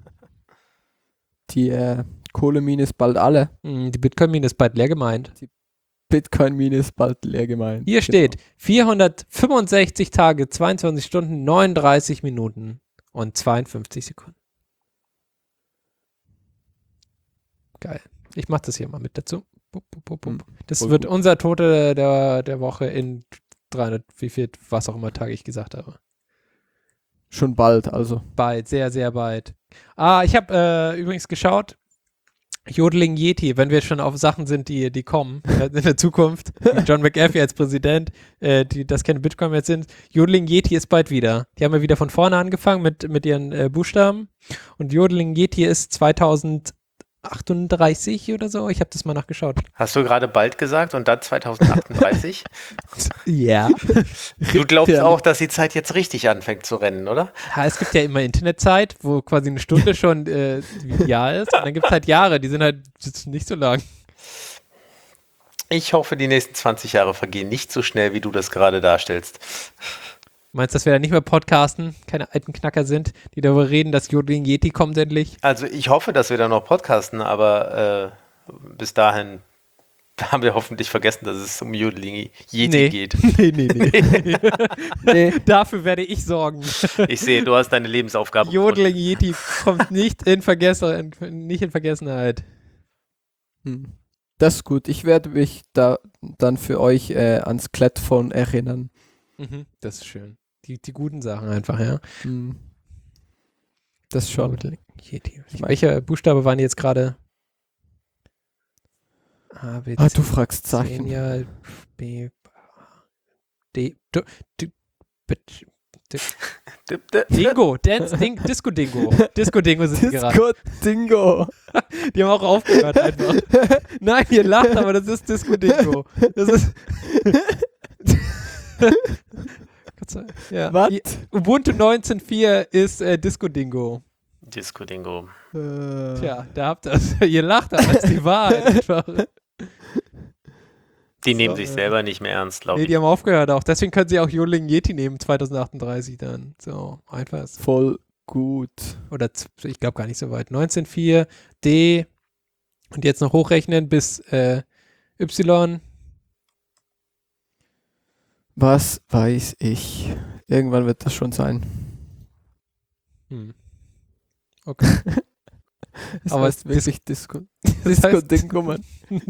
Die Kohlemine ist bald alle. Die Bitcoin-Mine ist bald leer gemeint. Bitcoin-Mine ist bald leer gemeint. Hier steht 465 Tage, 22 Stunden, 39 Minuten und 52 Sekunden. Geil. Ich mache das hier mal mit dazu. Das Voll wird gut. unser Tote der Woche in 300, wie viel, was auch immer Tage ich gesagt habe. Schon bald, also. Bald, sehr, sehr bald. Ich habe übrigens geschaut, Jodeling Yeti, wenn wir schon auf Sachen sind, die kommen in der Zukunft, wie John McAfee als Präsident, das keine Bitcoin mehr sind. Jodeling Yeti ist bald wieder. Die haben ja wieder von vorne angefangen mit ihren Buchstaben. Und Jodeling Yeti ist 2038 oder so. Ich habe das mal nachgeschaut. Hast du gerade bald gesagt und dann 2038? Ja. Du glaubst Ja. auch, dass die Zeit jetzt richtig anfängt zu rennen, oder? Es gibt ja immer Internetzeit, wo quasi eine Stunde schon wie ein Jahr ist. Und dann gibt es halt Jahre, die sind halt nicht so lang. Ich hoffe, die nächsten 20 Jahre vergehen nicht so schnell, wie du das gerade darstellst. Meinst du, dass wir da nicht mehr podcasten, keine alten Knacker sind, die darüber reden, dass Jodeling Yeti kommt endlich? Also ich hoffe, dass wir da noch podcasten, aber bis dahin Da haben wir hoffentlich vergessen, dass es um Yodeling Yeti geht. Nee. Dafür werde ich sorgen. Ich sehe, du hast deine Lebensaufgabe Yodeling Yeti kommt nicht in Vergessenheit. Das ist gut. Ich werde mich da dann für euch ans Klettphone erinnern. Das ist schön. Die guten Sachen einfach, ja. Das schon. Yodeling Yeti. Welche Buchstabe waren jetzt gerade? A, B, C, Du fragst Zeichen. Ja, B, D, Dingo, Disco Dingo. Disco Dingo sind die gerade. Disco Dingo. Die haben auch aufgehört einfach. Nein, ihr lacht, aber das ist Disco Dingo. Das ist. Ja. Was? Ubuntu 19.4 ist Disco Dingo. Disco Dingo. Tja, da habt ihr es. Ihr lacht, aber das ist die Wahrheit einfach. Die nehmen sich selber nicht mehr ernst, glaube Nee, ich. die haben aufgehört auch. Deswegen können sie auch Yodeling Yeti nehmen, 2038 dann. So, einfach ist. Voll gut. Oder ich glaube gar nicht so weit. 19.4, D und jetzt noch hochrechnen bis Y. Was weiß ich? Irgendwann wird das schon sein. Okay. Das Aber heißt wirklich Disco. Das Disco heißt- Dingo, Mann.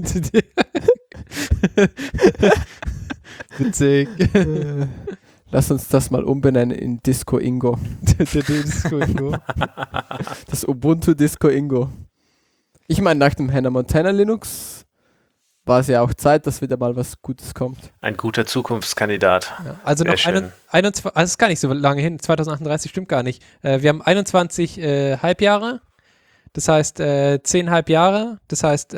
Witzig. Lass uns das mal umbenennen in Disco Ingo. Der Disco Ingo. Das Ubuntu Disco Ingo. Ich meine, nach dem Hannah Montana Linux war es ja auch Zeit, dass wieder mal was Gutes kommt. Ein guter Zukunftskandidat. Ja, also Sehr noch schön. 21, also es ist gar nicht so lange hin, 2038 stimmt gar nicht. Wir haben 21 Halbjahre, das heißt 10 Halbjahre, das heißt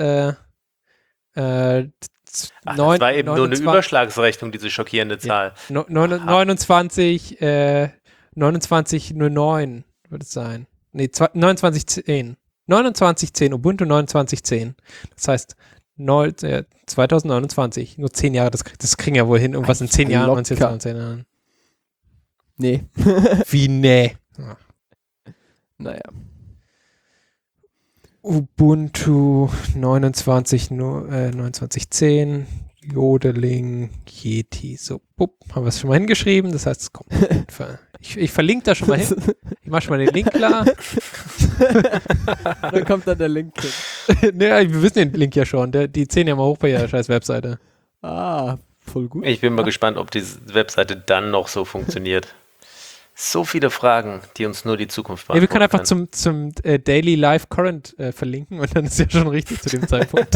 Das war eben nur eine Überschlagsrechnung, diese schockierende Zahl. 29, 2909 wird es sein. Nee, 2910. 2910, Ubuntu 2910. Das heißt 2029, nur 10 Jahre, das kriegen ja wohl hin, irgendwas in 10 Jahren, Locker. 19 Jahren. Nee. Wie nee. Ja. Naja. Ubuntu 2910, Yodeling, Yeti. So, bupp, haben wir es schon mal hingeschrieben. Das heißt, es kommt. Ich verlinke da schon mal hin. Ich mache schon mal den Link klar. Da kommt dann der Link hin. Ne, wir wissen den Link ja schon. Die 10 ja mal hoch bei ihrer scheiß Webseite. Voll gut. Ich bin mal gespannt, ob diese Webseite dann noch so funktioniert. So viele Fragen, die uns nur die Zukunft Ja, wir können einfach kann. zum Daily Live Current verlinken und dann ist ja schon richtig zu dem Zeitpunkt.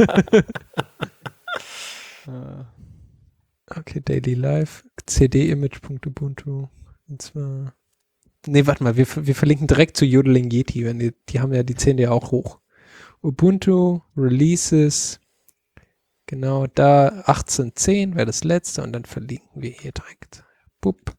Okay, Daily Live, cdimage.ubuntu. Und zwar. Nee, warte mal, wir verlinken direkt zu Yodeling Yeti, wenn die haben ja die 10 ja auch hoch. Ubuntu, Releases, genau da, 18.10 wäre das letzte und dann verlinken wir hier direkt. Bupp.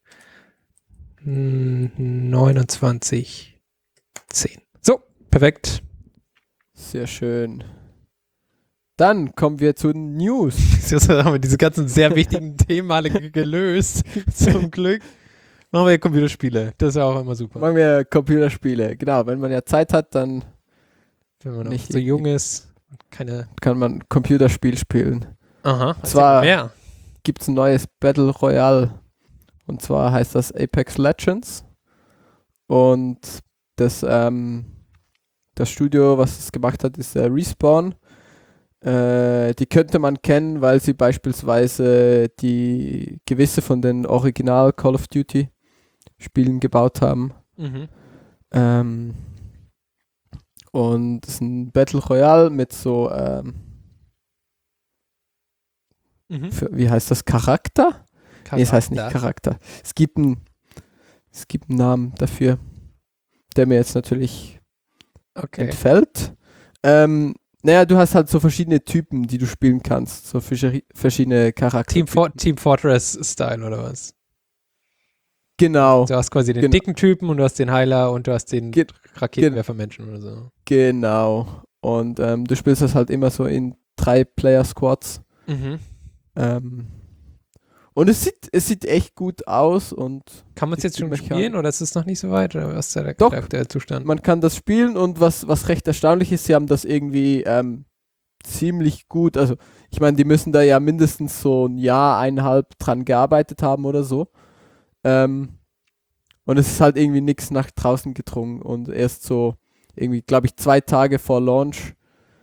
29.10. So, perfekt. Sehr schön. Dann kommen wir zu den News. Jetzt haben wir diese ganzen sehr wichtigen Themen alle gelöst. Zum Glück. Machen wir Computerspiele. Das ist ja auch immer super. Machen wir Computerspiele. Genau, wenn man ja Zeit hat, dann Wenn man noch nicht so jung ist. Keine. kann man ein Computerspiel spielen. Aha. Zwar- mehr. Gibt es ein neues Battle Royale. Und zwar heißt das Apex Legends. Und das Studio, was es gemacht hat, ist Respawn. Die könnte man kennen, weil sie beispielsweise die gewisse von den Original Call of Duty Spielen gebaut haben. Mhm. Und es ist ein Battle Royale mit so, Mhm. wie heißt das, Charakter? Nee, es heißt nicht Charakter. Es gibt einen Namen dafür, der mir jetzt natürlich Okay. entfällt. Naja, du hast halt so verschiedene Typen, die du spielen kannst. So verschiedene Charaktere. Team Fortress-Style oder was? Genau, Du hast quasi den Genau. dicken Typen und du hast den Heiler und du hast den Ge- Raketenwerfermenschen oder so. genau. Und du spielst das halt immer so in 3-Player-Squads. Mhm. Und es sieht echt gut aus und Kann man es jetzt Die schon Mechanik. spielen oder ist es noch nicht so weit? Oder was ist da Doch. der aktuelle Zustand? man kann das spielen und was recht erstaunlich ist, sie haben das irgendwie ziemlich gut. Also ich meine, die müssen da ja mindestens so ein Jahr, 1,5 dran gearbeitet haben oder so. Und es ist halt irgendwie nichts nach draußen gedrungen und erst so irgendwie, glaube ich, 2 Tage vor Launch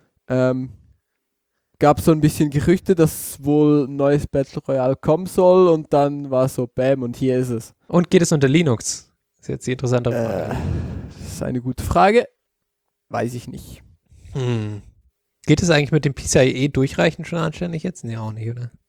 gab es so ein bisschen Gerüchte, dass wohl ein neues Battle Royale kommen soll und dann war so bam und hier ist es. Und geht es unter Linux? Das ist jetzt die interessante Frage. Das ist eine gute Frage. Weiß ich nicht. Geht es eigentlich mit dem PCIe durchreichen schon anständig jetzt? Nee, auch nicht, oder?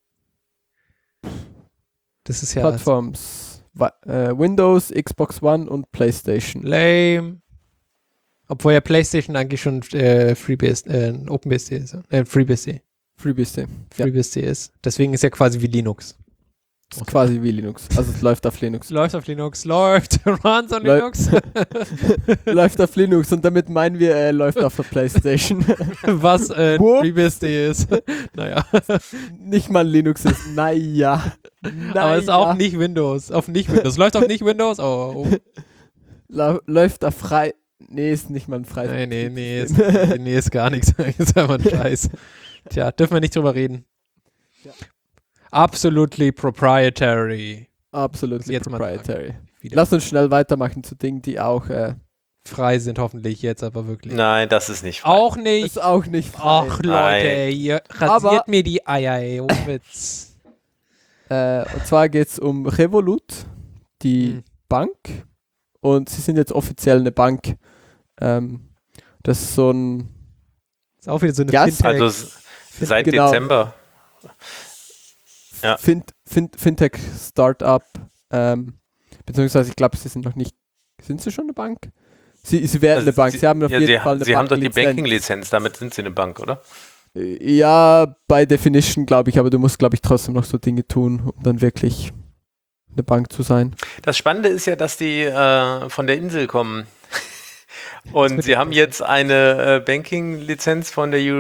Das ist ja Plattforms. Windows, Xbox One und PlayStation. lame. Obwohl ja PlayStation eigentlich schon OpenBSD ist. FreeBSD. FreeBSD. Ja, FreeBSD ist. Deswegen ist ja quasi wie Linux. ist quasi wie Linux. Also es läuft auf Linux. Läuft auf Linux, runs on Läu- Linux. Läuft auf Linux und damit meinen wir, er läuft auf der PlayStation. Was Wo? FreeBSD ist. Naja. Nicht mal Linux ist. Naja. Aber es ist auch nicht Windows. Auf nicht Windows. Läuft auf nicht Windows? Oh. Läuft da frei. Nee, ist nicht mal ein freies Nee, ist gar nichts. Ist einfach ein Scheiß. Tja, dürfen wir nicht drüber reden. Ja. Absolutely proprietary. Absolut Jetzt mal proprietary. Wieder. Lass uns schnell weitermachen zu Dingen, die auch Frei sind hoffentlich jetzt aber wirklich. Nein, das ist nicht frei. Auch nicht. ist auch nicht frei. Ach Leute, Nein. ey, ihr rasiert Aber- mir die Eier, ey, ohne Witz. Und zwar geht es um Revolut, die Bank. Und sie sind jetzt offiziell eine Bank. Das ist so ein Ist auch wieder so eine Ja, Fintech. Also seit Genau. Dezember. Ja. Fintech-Startup. Beziehungsweise ich glaube, sie sind noch nicht. Sind sie schon eine Bank? Sie werden eine Bank. Sie haben auf jeden Fall eine Sie haben doch die Bankenlizenz. Banking-Lizenz, damit sind sie eine Bank, oder? Ja, by definition glaube ich, aber du musst, glaube ich, trotzdem noch so Dinge tun, um dann wirklich eine Bank zu sein. Das Spannende ist ja, dass die von der Insel kommen. Und sie haben jetzt eine Banking-Lizenz von der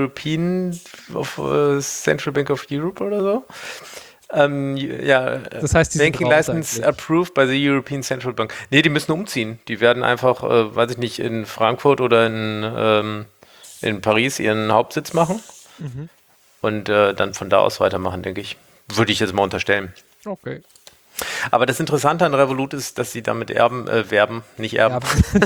Central Bank of Europe oder so. Das heißt, die sind Banking raus License eigentlich. approved by the European Central Bank. Nee, die müssen umziehen. Die werden einfach, weiß ich nicht, in Frankfurt oder in Paris ihren Hauptsitz machen und dann von da aus weitermachen, denke ich. Würde ich jetzt mal unterstellen. Okay. Aber das Interessante an Revolut ist, dass sie damit werben, nicht erben.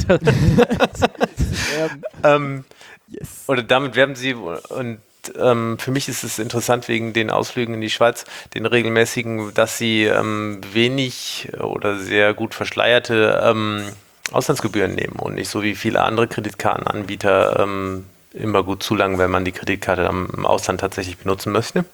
Yes. Oder damit werben sie und für mich ist es interessant wegen den Ausflügen in die Schweiz, den regelmäßigen, dass sie wenig oder sehr gut verschleierte Auslandsgebühren nehmen und nicht so wie viele andere Kreditkartenanbieter immer gut zulangen, wenn man die Kreditkarte im Ausland tatsächlich benutzen möchte.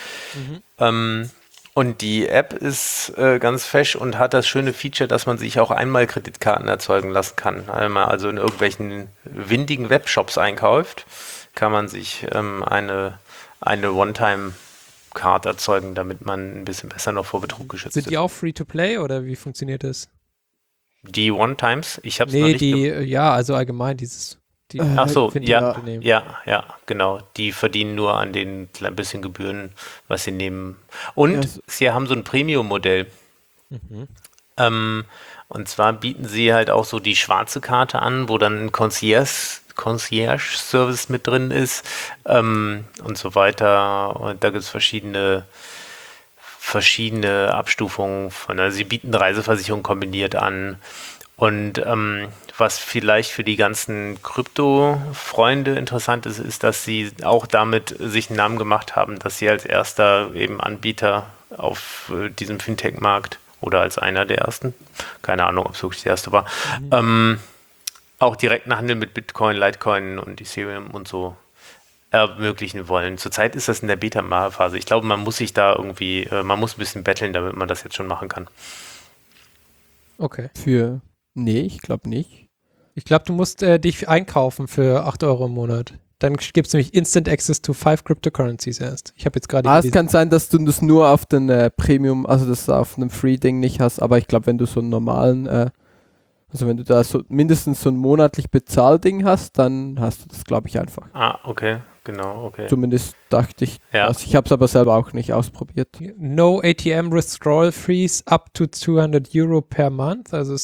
Und die App ist ganz fesch und hat das schöne Feature, dass man sich auch einmal Kreditkarten erzeugen lassen kann. Wenn man also in irgendwelchen windigen Webshops einkauft, kann man sich eine One-Time-Card erzeugen, damit man ein bisschen besser noch vor Betrug geschützt Sind die ist. auch Free-to-Play oder wie funktioniert das? Die One-Times? Ich habe es noch Nee, nicht also allgemein dieses. Ach so, Fintech-Unternehmen. ja, genau. Die verdienen nur an den kleinen bisschen Gebühren, was sie nehmen. Und Ja, sie haben so ein Premium-Modell. Und zwar bieten sie halt auch so die schwarze Karte an, wo dann ein Concierge-Service mit drin ist und so weiter. Und da gibt es verschiedene Abstufungen von. Also sie bieten Reiseversicherung kombiniert an. Und was vielleicht für die ganzen Krypto-Freunde interessant ist, ist, dass sie auch damit sich einen Namen gemacht haben, dass sie als erster eben Anbieter auf diesem Fintech-Markt oder als einer der ersten, keine Ahnung, ob es wirklich der erste war, auch direkten Handel mit Bitcoin, Litecoin und Ethereum und so ermöglichen wollen. Zurzeit ist das in der Beta-Phase. Ich glaube, man muss sich da irgendwie, man muss ein bisschen betteln, damit man das jetzt schon machen kann. Okay. Nee, ich glaube nicht. Ich glaube, du musst dich einkaufen für 8 Euro im Monat. Dann gibt es nämlich Instant Access to 5 Cryptocurrencies erst. Ich habe jetzt gerade Es kann sein, dass du das nur auf den Premium, also das auf einem Free-Ding nicht hast, aber ich glaube, wenn du so einen normalen, also wenn du da so mindestens so ein monatlich Bezahlding hast, dann hast du das, glaube ich, einfach. Ah, okay, genau, okay. Zumindest dachte ich Ja. das. Ich habe es aber selber auch nicht ausprobiert. No ATM Withdrawal Fees up to 200 Euro per month. Also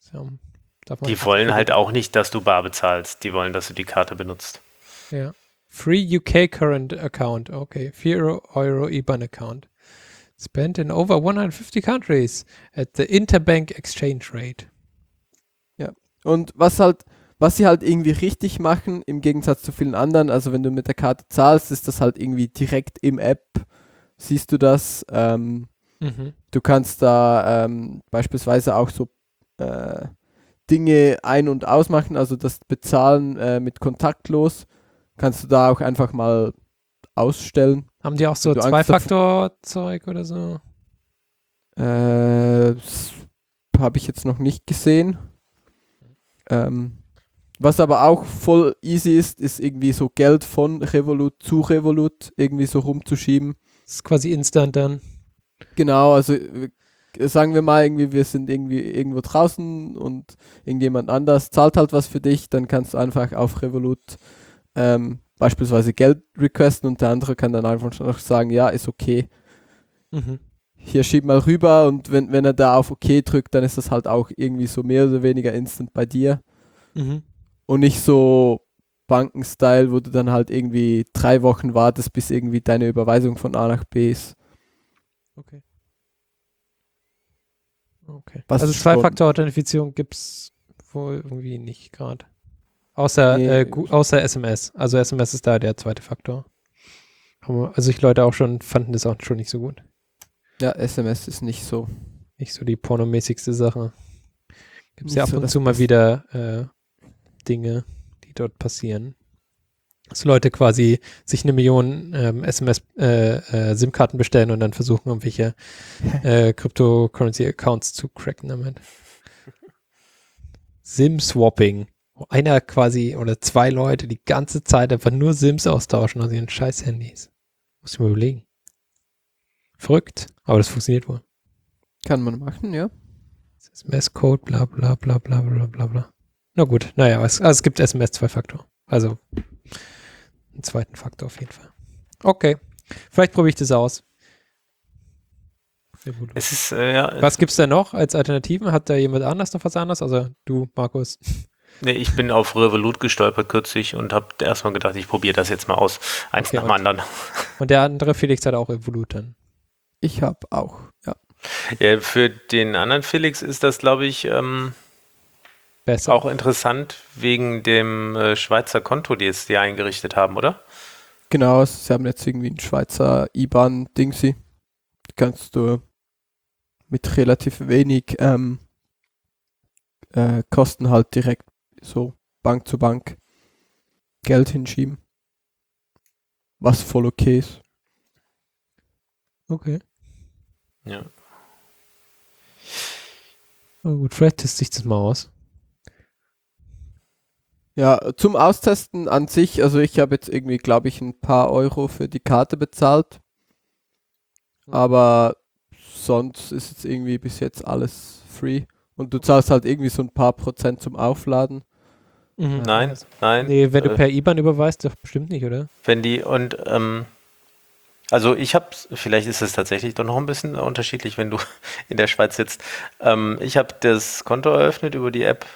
darf man Die wollen halt auch nicht, dass du bar bezahlst. Die wollen, dass du die Karte benutzt. Ja. Free UK current account. Okay. 4 Euro IBAN account. Spent in over 150 countries at the interbank exchange rate. Und was sie halt irgendwie richtig machen, im Gegensatz zu vielen anderen, also wenn du mit der Karte zahlst, ist das halt irgendwie direkt im App, siehst du das. Du kannst da beispielsweise auch so Dinge ein- und ausmachen, also das Bezahlen mit kontaktlos, kannst du da auch einfach mal ausstellen. Haben die auch so Du Angst Zwei-Faktor-Zeug oder so? Das habe ich jetzt noch nicht gesehen. Was aber auch voll easy ist irgendwie so Geld von Revolut zu Revolut irgendwie so rumzuschieben. Das ist quasi instant dann. Genau, also sagen wir mal irgendwie, wir sind irgendwie irgendwo draußen und irgendjemand anders zahlt halt was für dich, dann kannst du einfach auf Revolut beispielsweise Geld requesten und der andere kann dann einfach noch sagen, ja, ist okay. Hier schieb mal rüber und wenn er da auf OK drückt, dann ist das halt auch irgendwie so mehr oder weniger instant bei dir. Und nicht so Banken-Style, wo du dann halt irgendwie 3 Wochen wartest, bis irgendwie deine Überweisung von A nach B ist. Okay. Was Also schon- Zwei-Faktor-Authentifizierung gibt es wohl irgendwie nicht gerade. Außer, Nee. außer SMS. Also SMS ist da der zweite Faktor. Also ich Leute auch schon fanden das auch schon nicht so gut. Ja, SMS ist nicht so. Nicht so die pornomäßigste Sache. Gibt es Nicht ja ab so und das zu mal Beste. wieder Dinge, die dort passieren. Dass Leute quasi sich 1 Million SMS SIM-Karten bestellen und dann versuchen, irgendwelche Cryptocurrency-Accounts zu cracken damit. SIM-Swapping. Wo einer quasi oder 2 Leute die ganze Zeit einfach nur SIMs austauschen aus ihren scheiß Handys. Muss ich mal überlegen. Verrückt, aber das funktioniert wohl. Kann man machen, ja. SMS-Code, bla bla bla bla bla bla bla. Na gut, naja, es gibt SMS 2-Faktor. Also einen zweiten Faktor auf jeden Fall. Okay, vielleicht probiere ich das aus. Sehr gut. Es ist, ja, Was gibt's denn noch als Alternativen? Hat da jemand anders noch was anderes? Also du, Markus. nee, ich bin auf Revolut gestolpert kürzlich und habe erstmal gedacht, ich probiere das jetzt mal aus. Eins Okay, nach dem anderen. Und der andere Felix hat auch Evolut dann. Ich habe auch, ja. Ja, für den anderen Felix ist das, glaube ich, Besser. auch interessant wegen dem Schweizer Konto, das die eingerichtet haben, oder? Genau, sie haben jetzt irgendwie ein Schweizer IBAN-Dingsy. Kannst du mit relativ wenig Kosten halt direkt so Bank zu Bank Geld hinschieben. Was voll okay ist. Okay. Ja. Na gut, vielleicht teste ich das mal aus. Ja, zum Austesten an sich, also ich habe jetzt irgendwie, glaube ich, ein paar Euro für die Karte bezahlt. Aber sonst ist jetzt irgendwie bis jetzt alles free. Und du zahlst halt irgendwie so ein paar Prozent zum Aufladen. Nein. Nee, wenn du per IBAN überweist, doch bestimmt nicht, oder? Wenn die und also ich habe, vielleicht ist es tatsächlich doch noch ein bisschen unterschiedlich, wenn du in der Schweiz sitzt. Ich habe das Konto eröffnet über die App,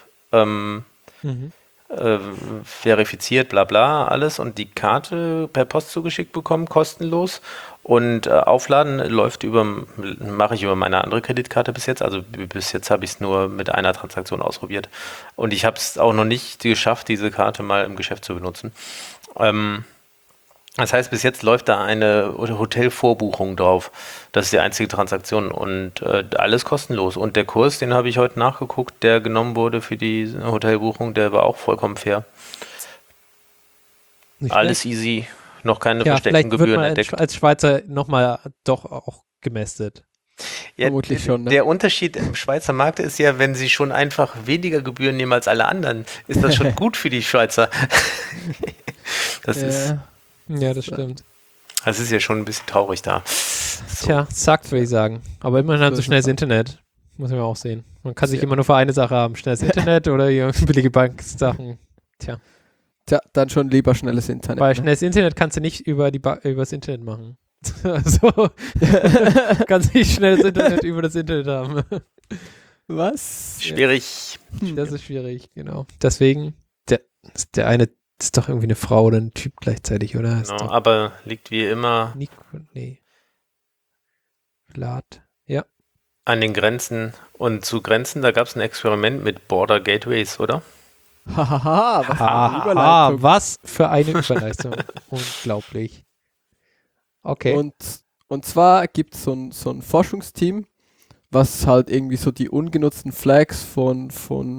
verifiziert, bla bla, alles und die Karte per Post zugeschickt bekommen, kostenlos. Und Aufladen mache ich über meine andere Kreditkarte bis jetzt. Also bis jetzt habe ich es nur mit einer Transaktion ausprobiert. Und ich habe es auch noch nicht geschafft, diese Karte mal im Geschäft zu benutzen. Das heißt, bis jetzt läuft da eine Hotelvorbuchung drauf. Das ist die einzige Transaktion und alles kostenlos. Und der Kurs, den habe ich heute nachgeguckt, der genommen wurde für die Hotelbuchung, der war auch vollkommen fair. Nicht Alles schlecht. easy, noch keine Ja, versteckten vielleicht wird Gebühren man entdeckt. als Schweizer nochmal doch auch gemästet. Ja, Vermutlich schon, ne? Der Unterschied im Schweizer Markt ist ja, wenn sie schon einfach weniger Gebühren nehmen als alle anderen, ist das schon gut für die Schweizer. Das ist Ja, das stimmt. ja schon ein bisschen traurig da. So. Tja, sagt, würde ich sagen. Aber immerhin haben sie schnelles Internet. Muss man auch sehen. Man kann sich immer nur für eine Sache haben. Schnelles Internet oder hier billige Banksachen. Tja. Tja, dann schon lieber schnelles Internet. Weil Ne? schnelles Internet kannst du nicht übers Internet machen. Also, kannst nicht schnelles Internet über das Internet haben. Was? Schwierig. Das ist schwierig, genau. Deswegen, der eine Das ist doch irgendwie eine Frau oder ein Typ gleichzeitig, oder? Ist Genau, doch aber liegt wie immer Nico, nee. Vlad. Ja. an den Grenzen. Und zu Grenzen, da gab es ein Experiment mit Border Gateways, oder? Hahaha, was für eine Haha, Überleitung. was für eine Überleistung. Unglaublich. Okay. Und zwar gibt es so ein Forschungsteam, was halt irgendwie so die ungenutzten Flags von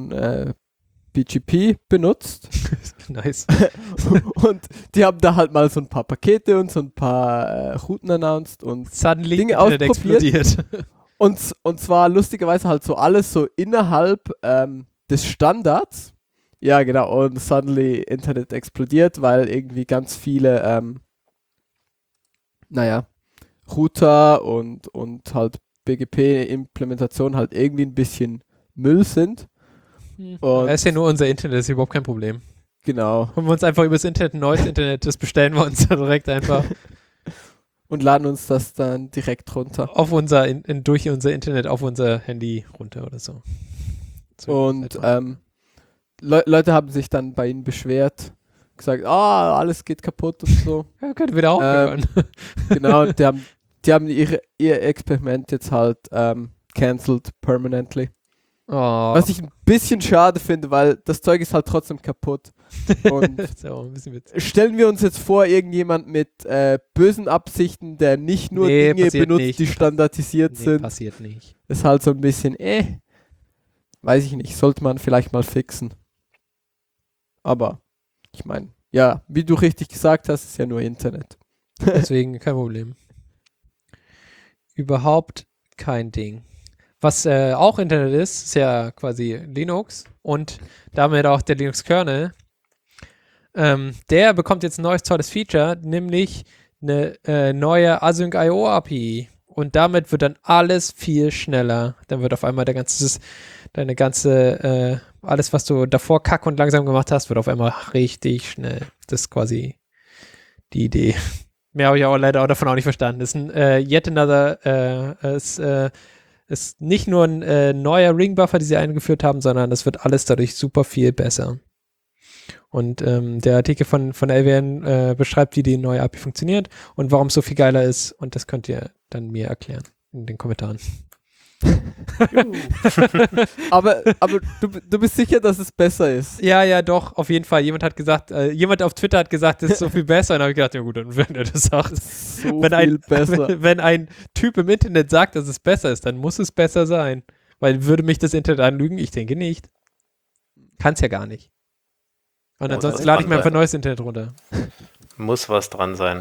BGP benutzt. Nice. Und die haben da halt mal so ein paar Pakete und so ein paar Routen announced und Suddenly Dinge Internet ausprobiert. explodiert. Und zwar lustigerweise halt so alles so innerhalb des Standards. Ja, genau. Und suddenly Internet explodiert, weil irgendwie ganz viele, Router und halt BGP-Implementationen halt irgendwie ein bisschen Müll sind. Und Das ist ja nur unser Internet, das ist überhaupt kein Problem. genau. Holen wir uns einfach übers Internet ein neues Internet, das bestellen wir uns dann direkt einfach Und laden uns das dann direkt runter. auf durch unser Internet auf unser Handy runter oder so. Und Leute haben sich dann bei ihnen beschwert, gesagt, alles geht kaputt und so. Ja, könnte wieder aufhören. Genau, die haben ihr Experiment jetzt halt cancelled permanently. Oh. Was ich ein bisschen schade finde, weil das Zeug ist halt trotzdem kaputt. Und Das ist ja auch ein bisschen witzig. stellen wir uns jetzt vor, irgendjemand mit bösen Absichten, der nicht nur Nee, Dinge passiert benutzt, nicht. die standardisiert Nee, sind, passiert nicht. ist halt so ein bisschen, weiß ich nicht, sollte man vielleicht mal fixen. Aber, ich meine, ja, wie du richtig gesagt hast, ist ja nur Internet. Deswegen kein Problem. Überhaupt kein Ding. Was auch Internet ist ja quasi Linux und damit auch der Linux-Kernel. Der bekommt jetzt ein neues tolles Feature, nämlich eine neue Async.io-API. Und damit wird dann alles viel schneller. Dann wird auf einmal alles, was du davor kack und langsam gemacht hast, wird auf einmal richtig schnell. Das ist quasi die Idee. Mehr habe ich auch leider davon auch nicht verstanden. Das ist ein yet another, ist nicht nur ein neuer Ring-Buffer, die sie eingeführt haben, sondern es wird alles dadurch super viel besser. Und der Artikel von LWN beschreibt, wie die neue API funktioniert und warum es so viel geiler ist. Und das könnt ihr dann mir erklären in den Kommentaren. aber du bist sicher, dass es besser ist? Ja, doch, auf jeden Fall. Jemand auf Twitter hat gesagt, das ist so viel besser. Und dann habe ich gedacht, ja gut, dann wenn er das sagt. So viel besser. Wenn ein Typ im Internet sagt, dass es besser ist, dann muss es besser sein. Weil würde mich das Internet anlügen? Ich denke nicht. Kann es ja gar nicht. Und ansonsten lade ich mir einfach neues Internet runter. Muss was dran sein.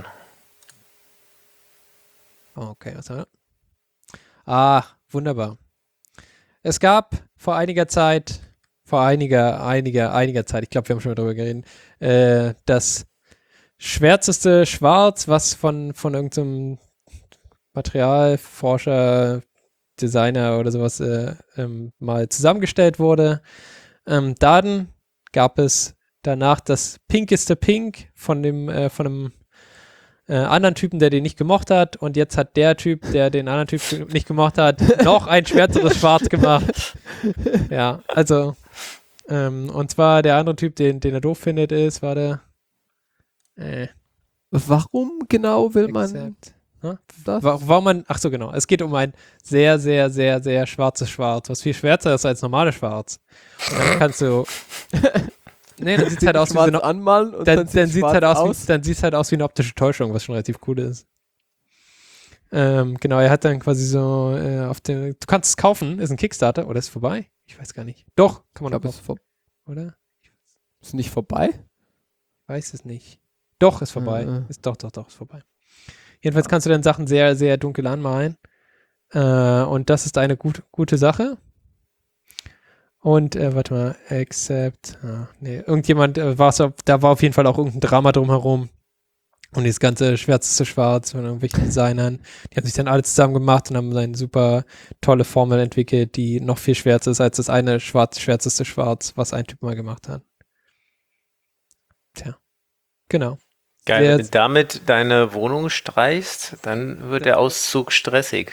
Okay, was haben wir? Ach, wunderbar. Es gab vor einiger Zeit, ich glaube, wir haben schon mal drüber geredet, das schwärzeste Schwarz, was von irgendeinem Materialforscher, Designer oder sowas mal zusammengestellt wurde. Dann gab es danach das pinkeste Pink von einem anderen Typen, der den nicht gemocht hat, und jetzt hat der Typ, der den anderen Typ nicht gemocht hat, noch ein schwärzeres Schwarz gemacht. Ja, also und zwar der andere Typ, den er doof findet, Warum genau will man Except. das? Warum man, ach so, genau, es geht um ein sehr, sehr, sehr, sehr schwarzes Schwarz, was viel schwärzer ist als normales Schwarz. Und dann kannst du nee, dann sieht es halt aus wie so eine, anmalen und dann sieht es halt aus. halt aus wie eine optische Täuschung, was schon relativ cool ist. Genau, er hat dann quasi so du kannst es kaufen, ist ein Kickstarter, oder ist vorbei? Ich weiß gar nicht. Doch, kann man Ich glaube, noch kaufen, oder? ist nicht vorbei? Weiß es nicht. Doch, ist vorbei. Ist doch, ist vorbei. Jedenfalls kannst du dann Sachen sehr, sehr dunkel anmalen. Und das ist eine gute Sache. Und, warte mal, except, irgendjemand, da war auf jeden Fall auch irgendein Drama drumherum. Und dieses ganze schwärzeste Schwarz von irgendwelchen Designern, die haben sich dann alle zusammen gemacht und haben eine super tolle Formel entwickelt, die noch viel schwärzer ist als das eine schwärzeste Schwarz, was ein Typ mal gemacht hat. Tja, genau. Geil, wenn du damit deine Wohnung streichst, dann wird der Auszug stressig.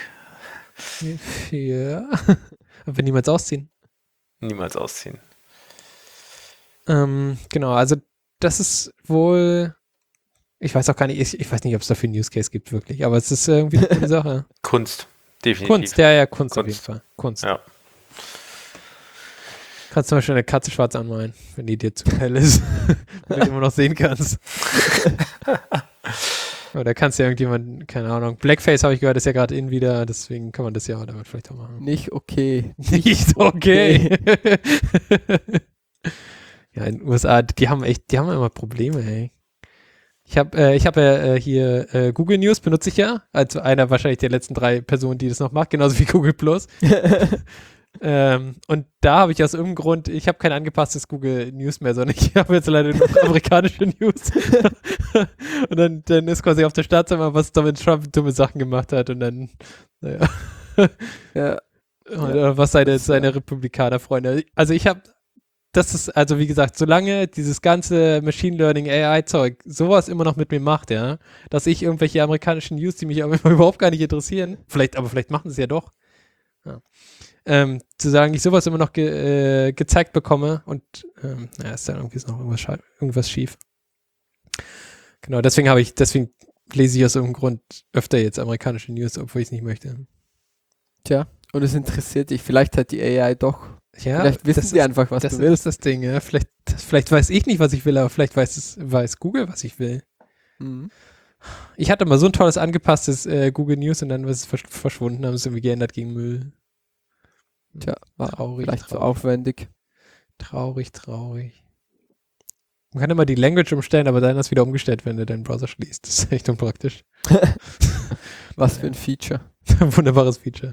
Ja, aber niemals ausziehen. Niemals ausziehen. Genau, also das ist wohl, ich weiß auch gar nicht, ich weiß nicht, ob es dafür einen Use Case gibt wirklich, aber es ist irgendwie eine gute Sache. Kunst, definitiv. Kunst, ja, Kunst auf jeden Kunst. Fall. Kunst. Ja. Kannst zum Beispiel eine Katze schwarz anmalen, wenn die dir zu hell ist, wenn du immer noch sehen kannst. Oder kannst du ja irgendjemand, keine Ahnung, Blackface habe ich gehört, ist ja gerade in wieder, deswegen kann man das ja damit vielleicht auch machen. Nicht okay. Nicht okay. Ja, in den USA, die haben immer Probleme, ey. Ich hab ja hier Google News benutze ich ja, also einer wahrscheinlich der letzten 3 Personen, die das noch macht, genauso wie Google Plus. Und da habe ich aus irgendeinem Grund, ich habe kein angepasstes Google News mehr, sondern ich habe jetzt leider nur amerikanische News. Und dann ist quasi auf der Startseite, was Donald Trump dumme Sachen gemacht hat und dann, naja. Ja. Oder was seine Republikaner-Freunde. Also das ist, also wie gesagt, solange dieses ganze Machine Learning AI-Zeug sowas immer noch mit mir macht, ja, dass ich irgendwelche amerikanischen News, die mich aber überhaupt gar nicht interessieren, vielleicht machen sie es ja doch, ja. Zu sagen, ich sowas immer noch gezeigt bekomme und ist dann irgendwie noch irgendwas schief. Genau, deswegen lese ich aus irgendeinem Grund öfter jetzt amerikanische News, obwohl ich es nicht möchte. Tja, und es interessiert dich. Vielleicht hat die AI doch. Ja, vielleicht wissen sie einfach, was du willst. Das ist das Ding, ja. Vielleicht weiß ich nicht, was ich will, aber vielleicht weiß Google, was ich will. Mhm. Ich hatte mal so ein tolles angepasstes Google News und dann ist es verschwunden, haben es irgendwie geändert gegen Müll. Tja, war Traurig, vielleicht so traurig. aufwendig. Traurig. Man kann immer die Language umstellen, aber dann ist wieder umgestellt, wenn du deinen Browser schließt. Das ist echt unpraktisch. Was für ein Feature. Wunderbares Feature.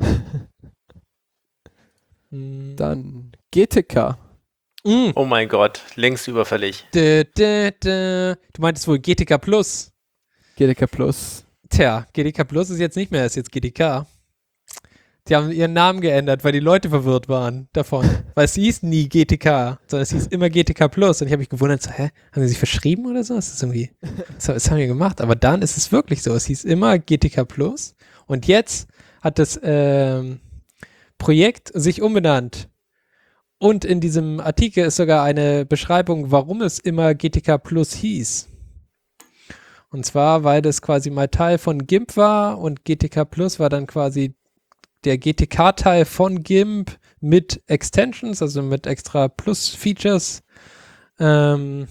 Dann GTK. Oh mein Gott, längst überfällig. Du meintest wohl GTK Plus. GTK Plus. Tja, GTK Plus ist jetzt nicht mehr, ist jetzt GTK. Die haben ihren Namen geändert, weil die Leute verwirrt waren davon. Weil es hieß nie GTK, sondern es hieß immer GTK Plus. Und ich habe mich gewundert, so, haben sie sich verschrieben oder so? Das ist irgendwie, was haben wir gemacht? Aber dann ist es wirklich so. Es hieß immer GTK Plus. Und jetzt hat das Projekt sich umbenannt. Und in diesem Artikel ist sogar eine Beschreibung, warum es immer GTK Plus hieß. Und zwar, weil das quasi mal Teil von GIMP war und GTK Plus war dann quasi der GTK-Teil von GIMP mit Extensions, also mit extra Plus-Features und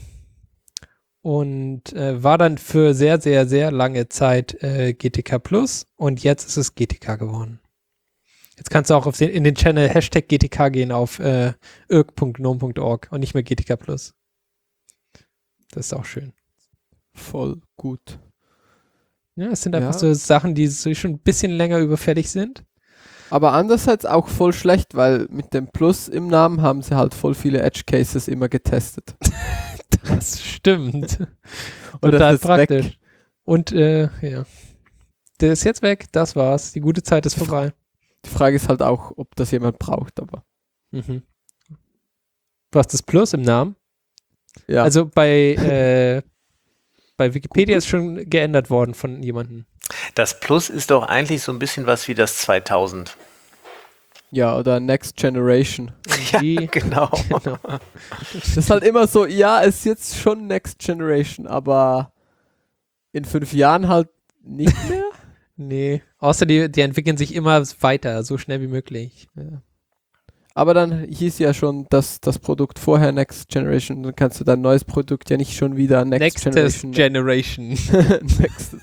war dann für sehr, sehr, sehr lange Zeit GTK Plus und jetzt ist es GTK geworden. Jetzt kannst du auch in den Channel Hashtag GTK gehen auf irk.gnome.org und nicht mehr GTK Plus. Das ist auch schön. Voll gut. Ja, es sind einfach so Sachen, die so schon ein bisschen länger überfällig sind. Aber andererseits auch voll schlecht, weil mit dem Plus im Namen haben sie halt voll viele Edge Cases immer getestet. Das stimmt. Und total das ist praktisch. weg. Und ja. Der ist jetzt weg, das war's. Die gute Zeit ist vorbei. Die Frage ist halt auch, ob das jemand braucht, aber. Mhm. Du hast das Plus im Namen. Ja. Also bei Wikipedia ist schon geändert worden von jemandem. Das Plus ist doch eigentlich so ein bisschen was wie das 2000. Ja, oder Next Generation. Ja, Die- genau. Genau. Das ist halt immer so, ja, es ist jetzt schon Next Generation, aber in 5 Jahren halt nicht mehr. Nee, außer die entwickeln sich immer weiter, so schnell wie möglich. Ja. Aber dann hieß ja schon, dass das Produkt vorher Next Generation, dann kannst du dein neues Produkt ja nicht schon wieder Next Nextest Generation. Generation.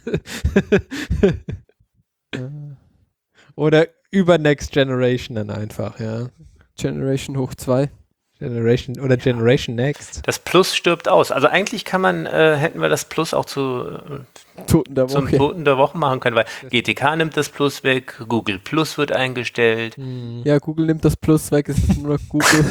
Oder über Next Generation dann einfach, ja. Generation hoch 2. Generation oder Generation Next. Das Plus stirbt aus. Also eigentlich hätten wir das Plus auch zum Toten der Toten der Woche machen können, weil GTK nimmt das Plus weg, Google Plus wird eingestellt. Ja, Google nimmt das Plus weg, es ist nur Google.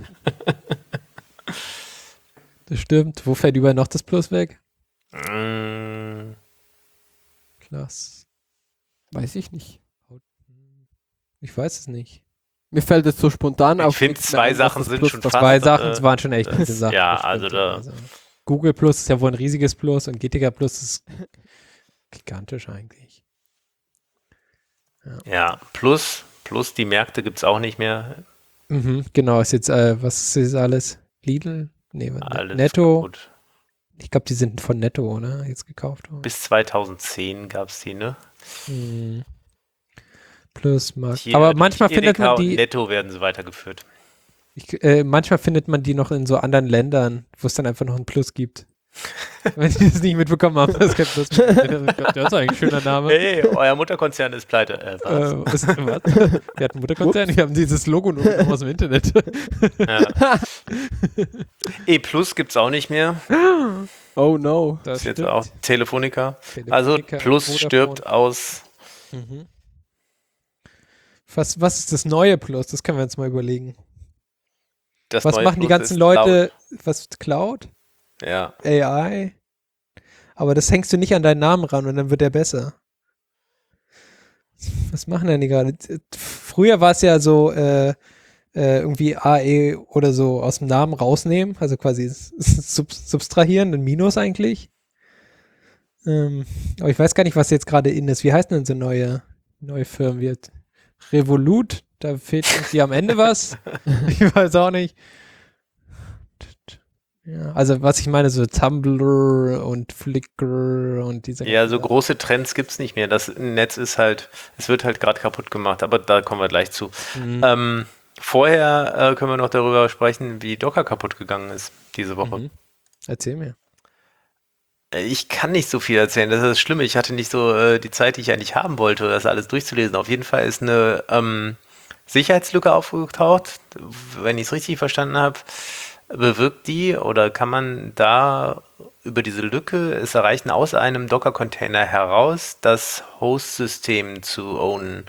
Das stimmt. Wo fällt überall noch das Plus weg? Mm, Klasse. Weiß ich nicht. Ich weiß es nicht. Mir fällt jetzt so spontan Ich auf. finde, nichts mehr zwei ein, was Sachen das sind Plus schon doch- fast- Zwei Sachen äh, waren schon echt gute Sachen. ja, das also stimmt. da- Google Plus ist ja wohl ein riesiges Plus und GTK Plus ist gigantisch eigentlich. ja, Plus, die Märkte gibt es auch nicht mehr. Mhm, genau, ist jetzt, was ist jetzt alles? Lidl? Nee, Alles Netto, kaputt. Ich glaube, die sind von Netto, oder? Jetzt gekauft worden. Bis 2010 gab es die, ne? Plus Mark. Hier Aber durch manchmal findet Edeka man und die. Netto werden sie weitergeführt. Manchmal findet man die noch in so anderen Ländern, wo es dann einfach noch ein Plus gibt. Wenn die das nicht mitbekommen haben, das kein Plus. Das ist eigentlich ein schöner Name. Hey, euer Mutterkonzern ist pleite. Was? Was? Wir hatten Mutterkonzern, wir haben dieses Logo nur genommen aus dem Internet. Ja. E Plus gibt es auch nicht mehr. Oh no. Das Ist jetzt stimmt. auch Telefonica. Telefonica, Also Plus Vodafone. stirbt aus. Mhm. Was ist das neue Plus? Das können wir uns mal überlegen. Das Was neue machen die Plus ganzen ist Leute? Was Cloud? Ja. AI? Aber das hängst du nicht an deinen Namen ran und dann wird der besser. Was machen denn die gerade? Früher war es ja so, irgendwie AE oder so aus dem Namen rausnehmen, also quasi subtrahieren, ein Minus eigentlich. Aber ich weiß gar nicht, was jetzt gerade in ist. Wie heißen denn so neue Firmen? Wie Revolut, da fehlt irgendwie am Ende was. Ich weiß auch nicht. Ja, also was ich meine, so Tumblr und Flickr und diese Ja, so große Trends gibt es nicht mehr. Das Netz ist halt, es wird halt gerade kaputt gemacht, aber da kommen wir gleich zu. Vorher können wir noch darüber sprechen, wie Docker kaputt gegangen ist diese Woche. Erzähl mir. Ich kann nicht so viel erzählen, das ist das Schlimme. Ich hatte nicht so die Zeit, die ich eigentlich haben wollte, das alles durchzulesen. Auf jeden Fall ist eine Sicherheitslücke aufgetaucht, wenn ich es richtig verstanden habe. Bewirkt die oder kann man da über diese Lücke es erreichen, aus einem Docker-Container heraus das Host-System zu ownen?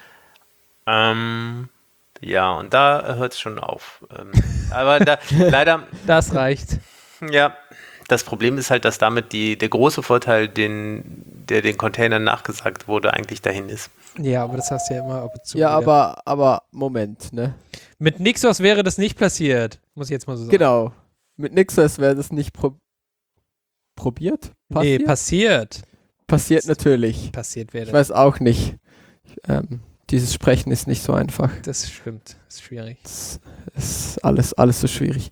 Ja, und da hört es schon auf. Aber da, leider, Das reicht. ja, das Problem ist halt, dass damit der große Vorteil, der den Containern nachgesagt wurde, eigentlich dahin ist. Ja, aber das hast du ja immer ab und zu. Ja, wieder. aber Moment, ne? Mit Nixos wäre das nicht passiert. Muss ich jetzt mal so sagen. Genau. Mit Nixos wäre das nicht probiert? Nee, passiert. Passiert natürlich. Passiert wäre Ich weiß auch nicht. Dieses Sprechen ist nicht so einfach. das. Stimmt. Das ist schwierig. Das ist alles so schwierig.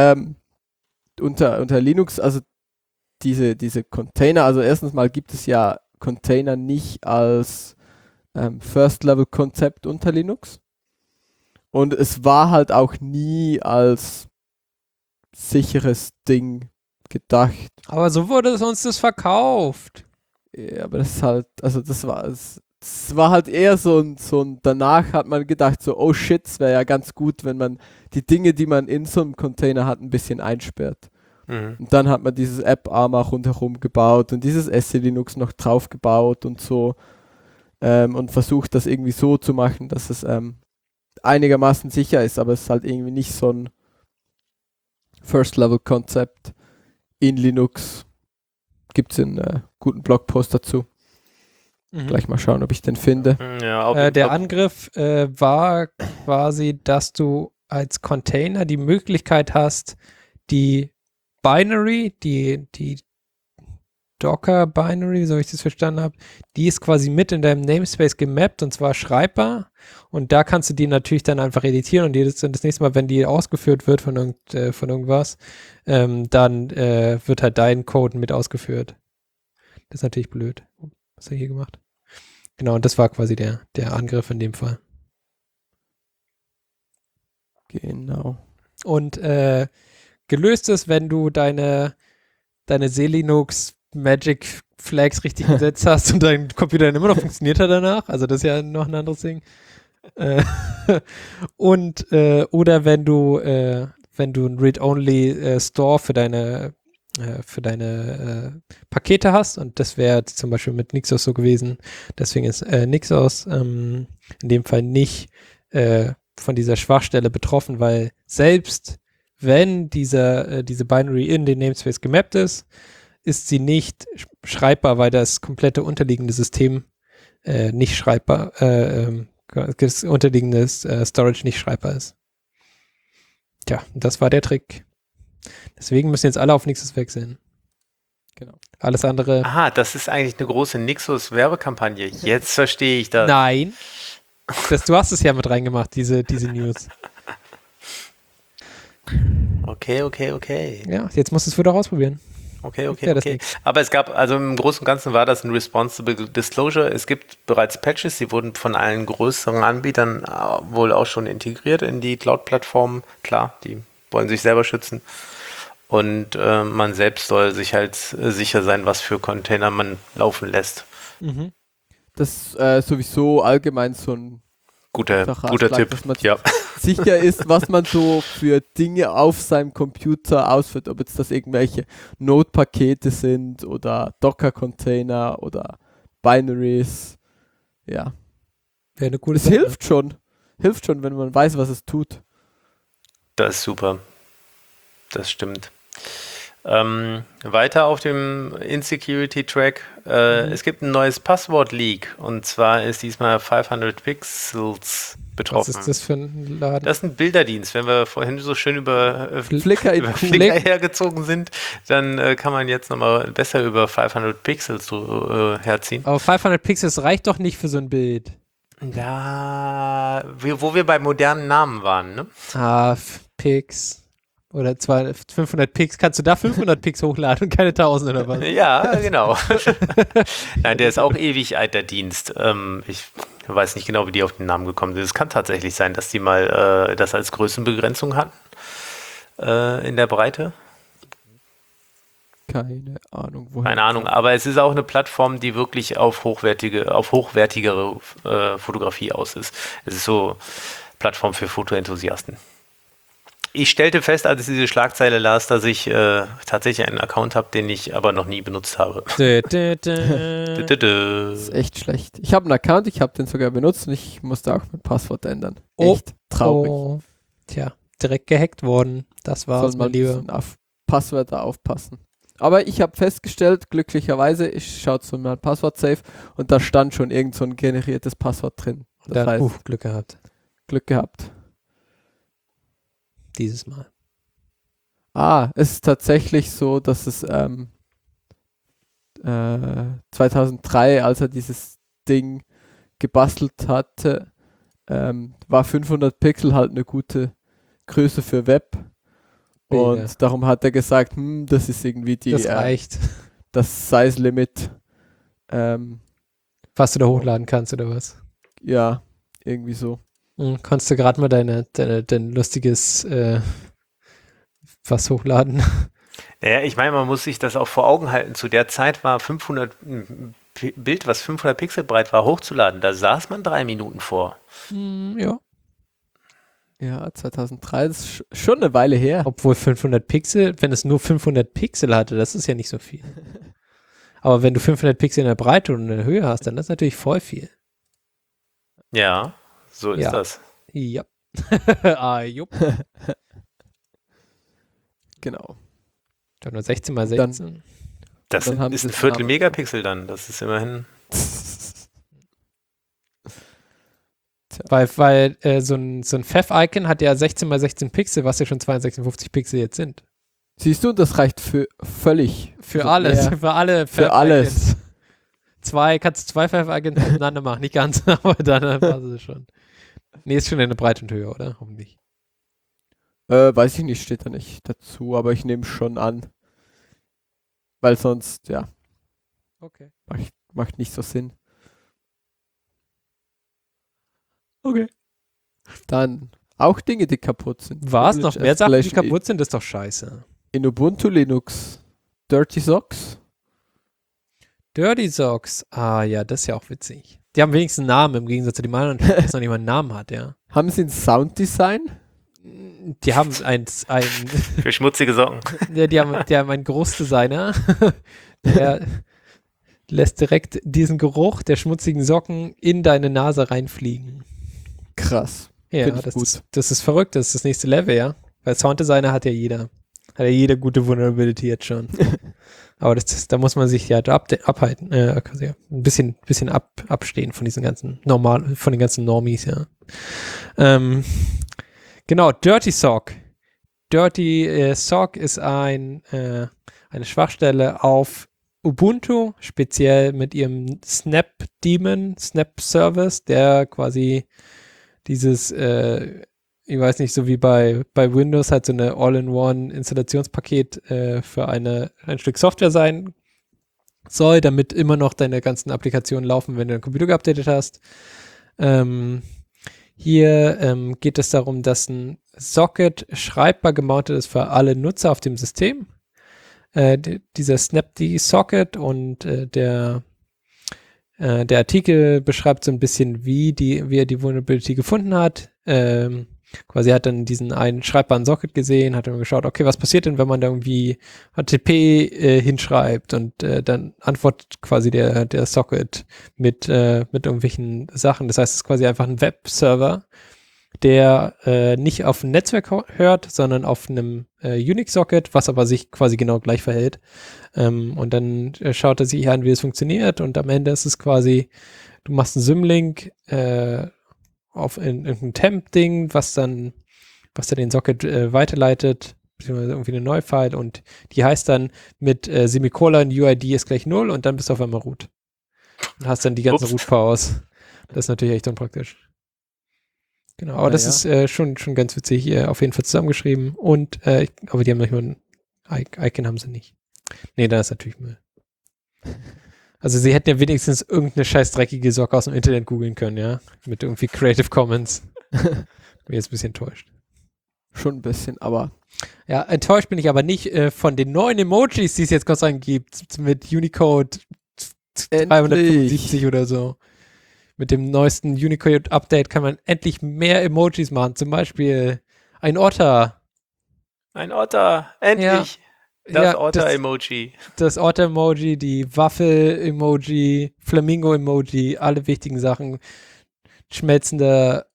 Unter Linux, also diese Container, also erstens mal gibt es ja Container nicht als First-Level-Konzept unter Linux. Und es war halt auch nie als sicheres Ding gedacht. Aber so wurde uns das verkauft. Ja, aber das ist halt, also das war halt eher so ein, danach hat man gedacht so, oh shit, es wäre ja ganz gut, wenn man die Dinge, die man in so einem Container hat, ein bisschen einsperrt. Und dann hat man dieses App-Arm auch rundherum gebaut und dieses SC-Linux noch drauf gebaut und so und versucht das irgendwie so zu machen, dass es einigermaßen sicher ist, aber es ist halt irgendwie nicht so ein First-Level-Konzept in Linux. Gibt es einen guten Blogpost dazu. Gleich mal schauen, ob ich den finde. Ja, Der Angriff war quasi, dass du als Container die Möglichkeit hast, die Binary, die Docker-Binary, so ich das verstanden habe, die ist quasi mit in deinem Namespace gemappt und zwar schreibbar und da kannst du die natürlich dann einfach editieren und das nächste Mal, wenn die ausgeführt wird von irgendwas, dann wird halt dein Code mit ausgeführt. Das ist natürlich blöd. Was hat er hier gemacht? Genau, und das war quasi der Angriff in dem Fall. Genau. Und gelöst ist, wenn du deine Selinux Magic Flags richtig gesetzt hast und dein Computer dann immer noch funktioniert hat danach. Also das ist ja noch ein anderes Ding. Oder wenn du ein Read-Only Store für deine Pakete hast und das wäre zum Beispiel mit Nixos so gewesen. Deswegen ist Nixos in dem Fall nicht von dieser Schwachstelle betroffen, weil selbst wenn diese Binary in den Namespace gemappt ist sie nicht schreibbar, weil das komplette unterliegende System nicht schreibbar, das unterliegende Storage nicht schreibbar ist. Tja, das war der Trick. Deswegen müssen jetzt alle auf Nixos wechseln. Genau. Alles andere. Aha, das ist eigentlich eine große Nixos-Werbekampagne. Jetzt verstehe ich das. Nein. Du hast es ja mit reingemacht, diese News. Okay. Ja, jetzt musst du es wieder ausprobieren. Okay. das nix. Aber es gab, also im Großen und Ganzen war das ein Responsible Disclosure. Es gibt bereits Patches, die wurden von allen größeren Anbietern wohl auch schon integriert in die Cloud-Plattformen. Klar, die wollen sich selber schützen. Und man selbst soll sich halt sicher sein, was für Container man laufen lässt. Mhm. Das ist sowieso allgemein so ein Guter Ratschlag, Tipp. dass man Ja. sicher ist, was man so für Dinge auf seinem Computer ausführt, ob jetzt das irgendwelche Node-Pakete sind oder Docker-Container oder Binaries. Ja, Wäre eine coole es Sache. hilft schon, wenn man weiß, was es tut. Das ist super. Das stimmt. Weiter auf dem Insecurity-Track. Es gibt ein neues Passwort-Leak und zwar ist diesmal 500 Pixels betroffen. Was ist das für ein Laden? Das ist ein Bilderdienst. Wenn wir vorhin so schön über Flickr über Flickr hergezogen sind, dann kann man jetzt nochmal besser über 500 Pixels herziehen. Aber 500 Pixels reicht doch nicht für so ein Bild. Ja, wo wir bei modernen Namen waren, ne? Pix. Oder 500 Pix. Kannst du da 500 Pix hochladen und keine 1000 oder was? Ja, genau. Nein, der ist auch ewig alt, der Dienst. Ich weiß nicht genau, wie die auf den Namen gekommen sind. Es kann tatsächlich sein, dass die mal das als Größenbegrenzung hatten in der Breite. Keine Ahnung, woher. Keine Ahnung, aber es ist auch eine Plattform, die wirklich auf hochwertigere Fotografie aus ist. Es ist so Plattform für Fotoenthusiasten. Ich stellte fest, als ich diese Schlagzeile las, dass ich tatsächlich einen Account habe, den ich aber noch nie benutzt habe. Das ist echt schlecht. Ich habe einen Account, ich habe den sogar benutzt und ich musste auch mein Passwort ändern. Echt traurig. Oh. Tja, direkt gehackt worden. Das war's, Soll mein man Lieber. auf Passwörter aufpassen. Aber ich habe festgestellt, glücklicherweise, ich schaue zu meinem Passwort-Safe und da stand schon irgend so ein generiertes Passwort drin. Das Dann, heißt, Glück gehabt. Glück gehabt. Dieses Mal. Es ist tatsächlich so, dass es 2003, als er dieses Ding gebastelt hatte, war 500 Pixel halt eine gute Größe für Web. Und Ja. darum hat er gesagt, das ist irgendwie Das reicht. das Size-Limit. Was du da hochladen kannst, oder was? Ja, irgendwie so. Konntest du gerade mal dein lustiges was hochladen? Naja, ich meine, man muss sich das auch vor Augen halten. Zu der Zeit war 500 ein Bild, was 500 Pixel breit war, hochzuladen. Da saß man 3 Minuten vor. Ja. Ja, 2003, das ist schon eine Weile her. Obwohl 500 Pixel, wenn es nur 500 Pixel hatte, das ist ja nicht so viel. Aber wenn du 500 Pixel in der Breite und in der Höhe hast, dann ist das natürlich voll viel. Ja, so ist Ja. das. Ja. Jupp. Genau. Dann nur 16 mal Dann- 16. Das Dann haben ist sie ein es Viertel nach- Megapixel dann. Das ist immerhin. Weil so ein Pfeff-Icon hat ja 16 mal 16 Pixel, was ja schon 256 Pixel jetzt sind. Siehst du, das reicht für völlig. Für Also alles, mehr- für alle Für alles. Kannst du zwei Pfeff-Icons miteinander machen, nicht ganz, aber dann war es schon. Nee, ist schon in der Breite und Höhe, oder? Hoffentlich. Weiß ich nicht, steht da nicht dazu, aber ich nehme schon an. Weil sonst, ja, Okay. macht nicht so Sinn. Okay. Dann auch Dinge, die kaputt sind. War es noch Privilege mehr Sachen, die Escalation kaputt sind? Das ist doch scheiße. In Ubuntu Linux. Dirty Socks. Dirty Socks. Ah ja, das ist ja auch witzig. Die haben wenigstens einen Namen, im Gegensatz zu dem anderen, das noch nicht mal einen Namen hat, ja. Haben sie ein Sounddesign? Die haben Für schmutzige Socken. die haben einen Großdesigner, der lässt direkt diesen Geruch der schmutzigen Socken in deine Nase reinfliegen. Krass. Ja, Find ich das gut. ist verrückt, das ist das nächste Level, ja. Weil Sounddesigner hat ja jeder. Hat ja jeder gute Vulnerability jetzt schon. Aber da muss man sich ja abhalten, quasi ein bisschen abstehen von diesen ganzen von den ganzen Normies, ja. Genau, Dirty Sock. Dirty Sock ist eine Schwachstelle auf Ubuntu, speziell mit ihrem Snap Service, der quasi dieses ich weiß nicht, so wie bei Windows halt so eine All-in-One-Installationspaket für ein Stück Software sein soll, damit immer noch deine ganzen Applikationen laufen, wenn du dein Computer geupdatet hast. Hier geht es darum, dass ein Socket schreibbar gemountet ist für alle Nutzer auf dem System. Dieser Snapd-Socket und der Artikel beschreibt so ein bisschen, wie er die Vulnerability gefunden hat. Quasi hat dann diesen einen schreibbaren Socket gesehen, hat dann geschaut, okay, was passiert denn, wenn man da irgendwie HTTP hinschreibt und dann antwortet quasi der Socket mit irgendwelchen Sachen. Das heißt, es ist quasi einfach ein Webserver, der nicht auf ein Netzwerk hört, sondern auf einem Unix-Socket, was aber sich quasi genau gleich verhält. Und dann schaut er sich an, wie es funktioniert und am Ende ist es quasi, du machst einen Symlink auf irgendein Temp-Ding, was dann den Socket weiterleitet, beziehungsweise irgendwie eine neue File und die heißt dann mit Semikolon UID ist gleich 0 und dann bist du auf einmal root. Und hast dann die ganzen Root-Powers. Das ist natürlich echt unpraktisch. Genau, aber das ist schon ganz witzig, auf jeden Fall zusammengeschrieben und aber die haben noch mal ein Icon haben sie nicht. Nee, da ist natürlich Müll. Also sie hätten ja wenigstens irgendeine scheiß dreckige Socke aus dem Internet googeln können, ja? Mit irgendwie Creative Commons. Bin jetzt ein bisschen enttäuscht. Schon ein bisschen, aber... Ja, enttäuscht bin ich aber nicht von den neuen Emojis, die es jetzt Gott sei Dank gibt, mit Unicode 375 oder so. Mit dem neuesten Unicode-Update kann man endlich mehr Emojis machen. Zum Beispiel ein Otter. Ein Otter, endlich. Das Otter-Emoji. Das Otter-Emoji, die Waffel-Emoji, Flamingo-Emoji, alle wichtigen Sachen. Schmelzender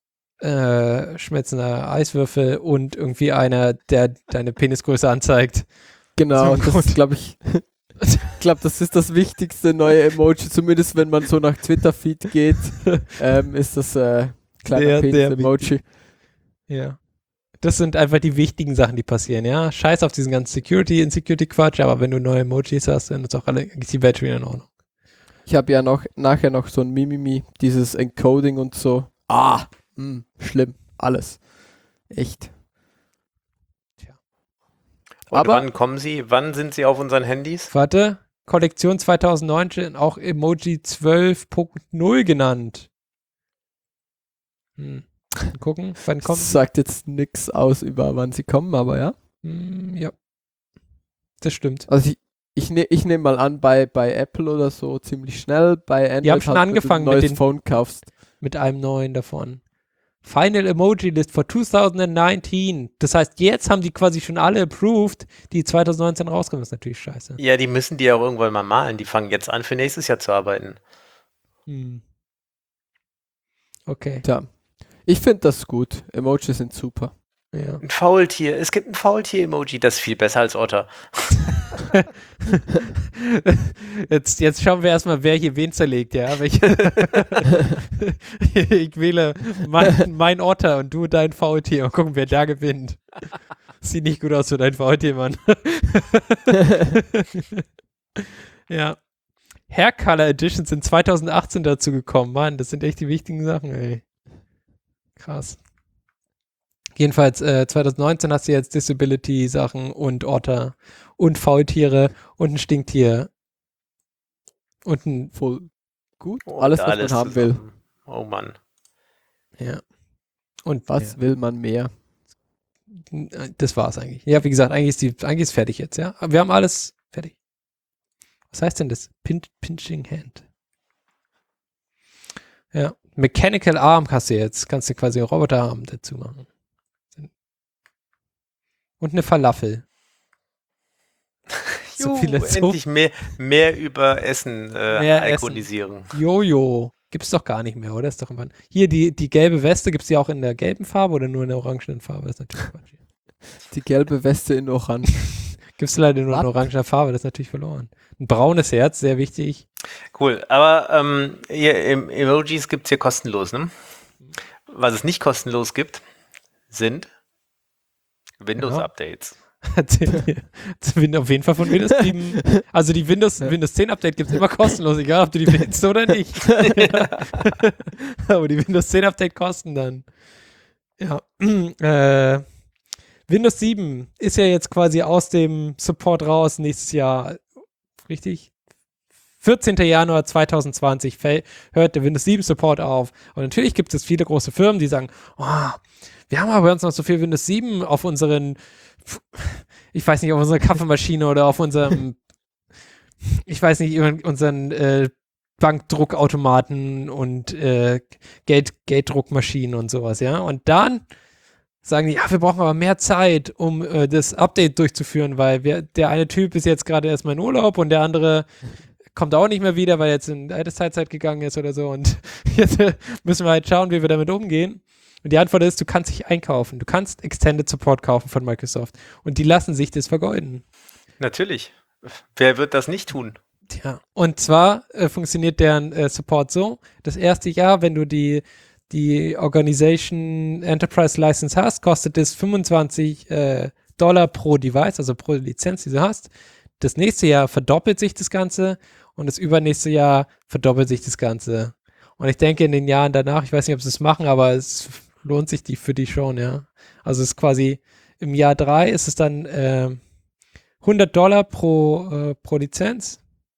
Eiswürfel und irgendwie einer, der deine Penisgröße anzeigt. Genau, das glaube ich. Ich glaube, das ist das wichtigste neue Emoji, zumindest wenn man so nach Twitter-Feed geht, ist das kleiner Penis-Emoji. Ja. Das sind einfach die wichtigen Sachen, die passieren, ja. Scheiß auf diesen ganzen Insecurity-Quatsch, aber wenn du neue Emojis hast, dann ist auch die Welt wieder in Ordnung. Ich habe ja nachher noch so ein Mimimi, dieses Encoding und so. Schlimm, alles. Echt. Tja. Und aber wann sind sie auf unseren Handys? Warte, Kollektion 2019, auch Emoji 12.0 genannt. Gucken, wann kommen das sagt jetzt nichts aus über wann sie kommen, aber ja. Ja, das stimmt. Also ich nehme mal an, bei Apple oder so ziemlich schnell, bei Android die haben schon angefangen, wenn du ein neues Phone kaufst. Mit einem neuen davon. Final Emoji List for 2019. Das heißt, jetzt haben die quasi schon alle approved, die 2019 rauskommen. Das ist natürlich scheiße. Ja, die müssen die auch irgendwann mal malen. Die fangen jetzt an, für nächstes Jahr zu arbeiten. Okay. Tja. Ich finde das gut. Emojis sind super. Ja. Ein Faultier. Es gibt ein Faultier-Emoji, das ist viel besser als Otter. Jetzt schauen wir erstmal, wer hier wen zerlegt, ja. Ich wähle mein Otter und du dein Faultier und gucken, wer da gewinnt. Sieht nicht gut aus für dein Faultier, Mann. Ja. Hair Color Editions sind 2018 dazu gekommen, Mann. Das sind echt die wichtigen Sachen, ey. Krass. Jedenfalls 2019 hast du jetzt Disability-Sachen und Otter und Faultiere und ein Stinktier und ein voll gut. Alles, was man haben will. Oh Mann. Ja. Und was will man mehr? Das war's eigentlich. Ja, wie gesagt, eigentlich ist fertig jetzt, ja. Wir haben alles fertig. Was heißt denn das? Pinching Hand. Ja. Mechanical Arm kannst du quasi einen Roboterarm dazu machen. Und eine Falafel. So endlich mehr über Essen ikonisieren. Jojo. Gibt's doch gar nicht mehr, oder? Ist doch immer... Hier, die gelbe Weste, gibt's die auch in der gelben Farbe oder nur in der orangenen Farbe? Das ist natürlich Quatsch. Die gelbe Weste in Orange. Gibt's leider nur in orangener Farbe, das ist natürlich verloren. Ein braunes Herz, sehr wichtig. Cool, aber hier Emojis gibt's hier kostenlos, ne? Was es nicht kostenlos gibt, sind Windows-Updates. Auf jeden Fall von Windows 7. Also die Windows 10 Update gibt es immer kostenlos, egal ob du die willst oder nicht. Aber die Windows 10 Update kosten dann. Ja. Windows 7 ist ja jetzt quasi aus dem Support raus nächstes Jahr, richtig? 14. Januar 2020 hört der Windows 7 Support auf. Und natürlich gibt es viele große Firmen, die sagen, wir haben aber uns noch so viel Windows 7 auf unseren, ich weiß nicht, auf unserer Kaffeemaschine oder auf unserem, ich weiß nicht, unseren Bankdruckautomaten und Gelddruckmaschinen und sowas, ja. Und dann sagen die, ja, wir brauchen aber mehr Zeit, um das Update durchzuführen, weil der eine Typ ist jetzt gerade erstmal in Urlaub und der andere kommt auch nicht mehr wieder, weil er jetzt in Teilzeit gegangen ist oder so. Und jetzt müssen wir halt schauen, wie wir damit umgehen. Und die Antwort ist, du kannst dich einkaufen. Du kannst Extended Support kaufen von Microsoft. Und die lassen sich das vergeuden. Natürlich. Wer wird das nicht tun? Tja, und zwar funktioniert deren Support so, das erste Jahr, wenn du die Organization Enterprise License hast, kostet es $25 pro Device, also pro Lizenz, die du hast. Das nächste Jahr verdoppelt sich das Ganze und das übernächste Jahr verdoppelt sich das Ganze. Und ich denke, in den Jahren danach, ich weiß nicht, ob sie es machen, aber es lohnt sich für die schon, ja. Also es ist quasi im Jahr 3 ist es dann $100 pro Lizenz.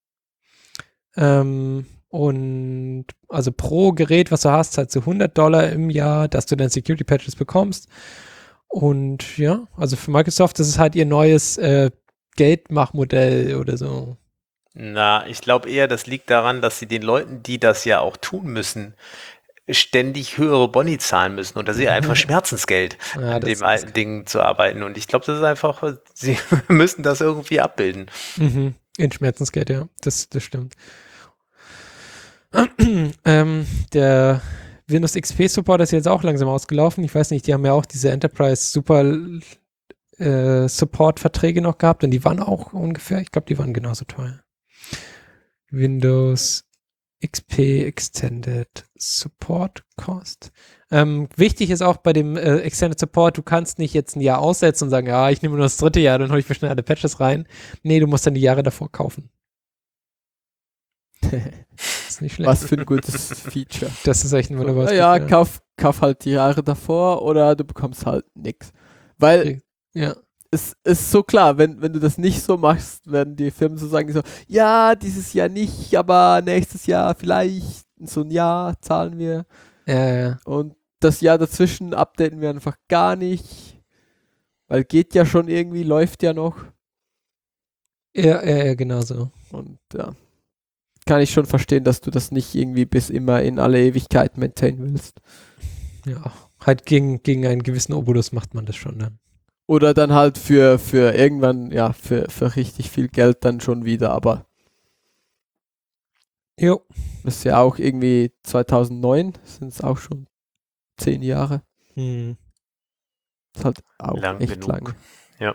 Und also pro Gerät, was du hast, zahlst du $100 im Jahr, dass du dann Security Patches bekommst. Und ja, also für Microsoft, das ist halt ihr neues Geldmachmodell oder so. Na, ich glaube eher, das liegt daran, dass sie den Leuten, die das ja auch tun müssen, ständig höhere Boni zahlen müssen. Und das ist ja einfach Schmerzensgeld, Ja, an dem alten Ding zu arbeiten. Und ich glaube, das ist einfach, sie müssen das irgendwie abbilden. In Schmerzensgeld, ja, das stimmt. Der Windows XP Support ist jetzt auch langsam ausgelaufen. Ich weiß nicht, die haben ja auch diese Enterprise Super Support Verträge noch gehabt und die waren auch ungefähr, ich glaube, die waren genauso teuer. Windows XP Extended Support Cost. Wichtig ist auch bei dem Extended Support, du kannst nicht jetzt ein Jahr aussetzen und sagen, ja, ich nehme nur das 3. Jahr, dann hole ich mir schnell alle Patches rein. Nee, du musst dann die Jahre davor kaufen. Das ist nicht schlecht. Was für ein gutes Feature. Das ist echt ein wunderbares Ja, Feature. kauf halt die Jahre davor oder du bekommst halt nix. Weil Ja. es ist so klar, wenn du das nicht so machst, werden die Firmen so sagen, so, ja, dieses Jahr nicht, aber nächstes Jahr vielleicht, so ein Jahr zahlen wir. Ja. Und das Jahr dazwischen updaten wir einfach gar nicht. Weil geht ja schon irgendwie, läuft ja noch. Ja, genau so. Und ja, kann ich schon verstehen, dass du das nicht irgendwie bis immer in alle Ewigkeit maintainen willst. Ja, halt gegen einen gewissen Obolus macht man das schon dann. Oder dann halt für irgendwann, ja, für richtig viel Geld dann schon wieder, aber Jo. das ist ja auch irgendwie 2009, sind es auch schon 10 Jahre. Hm. Das ist halt auch Lang echt genug. lang. Ja.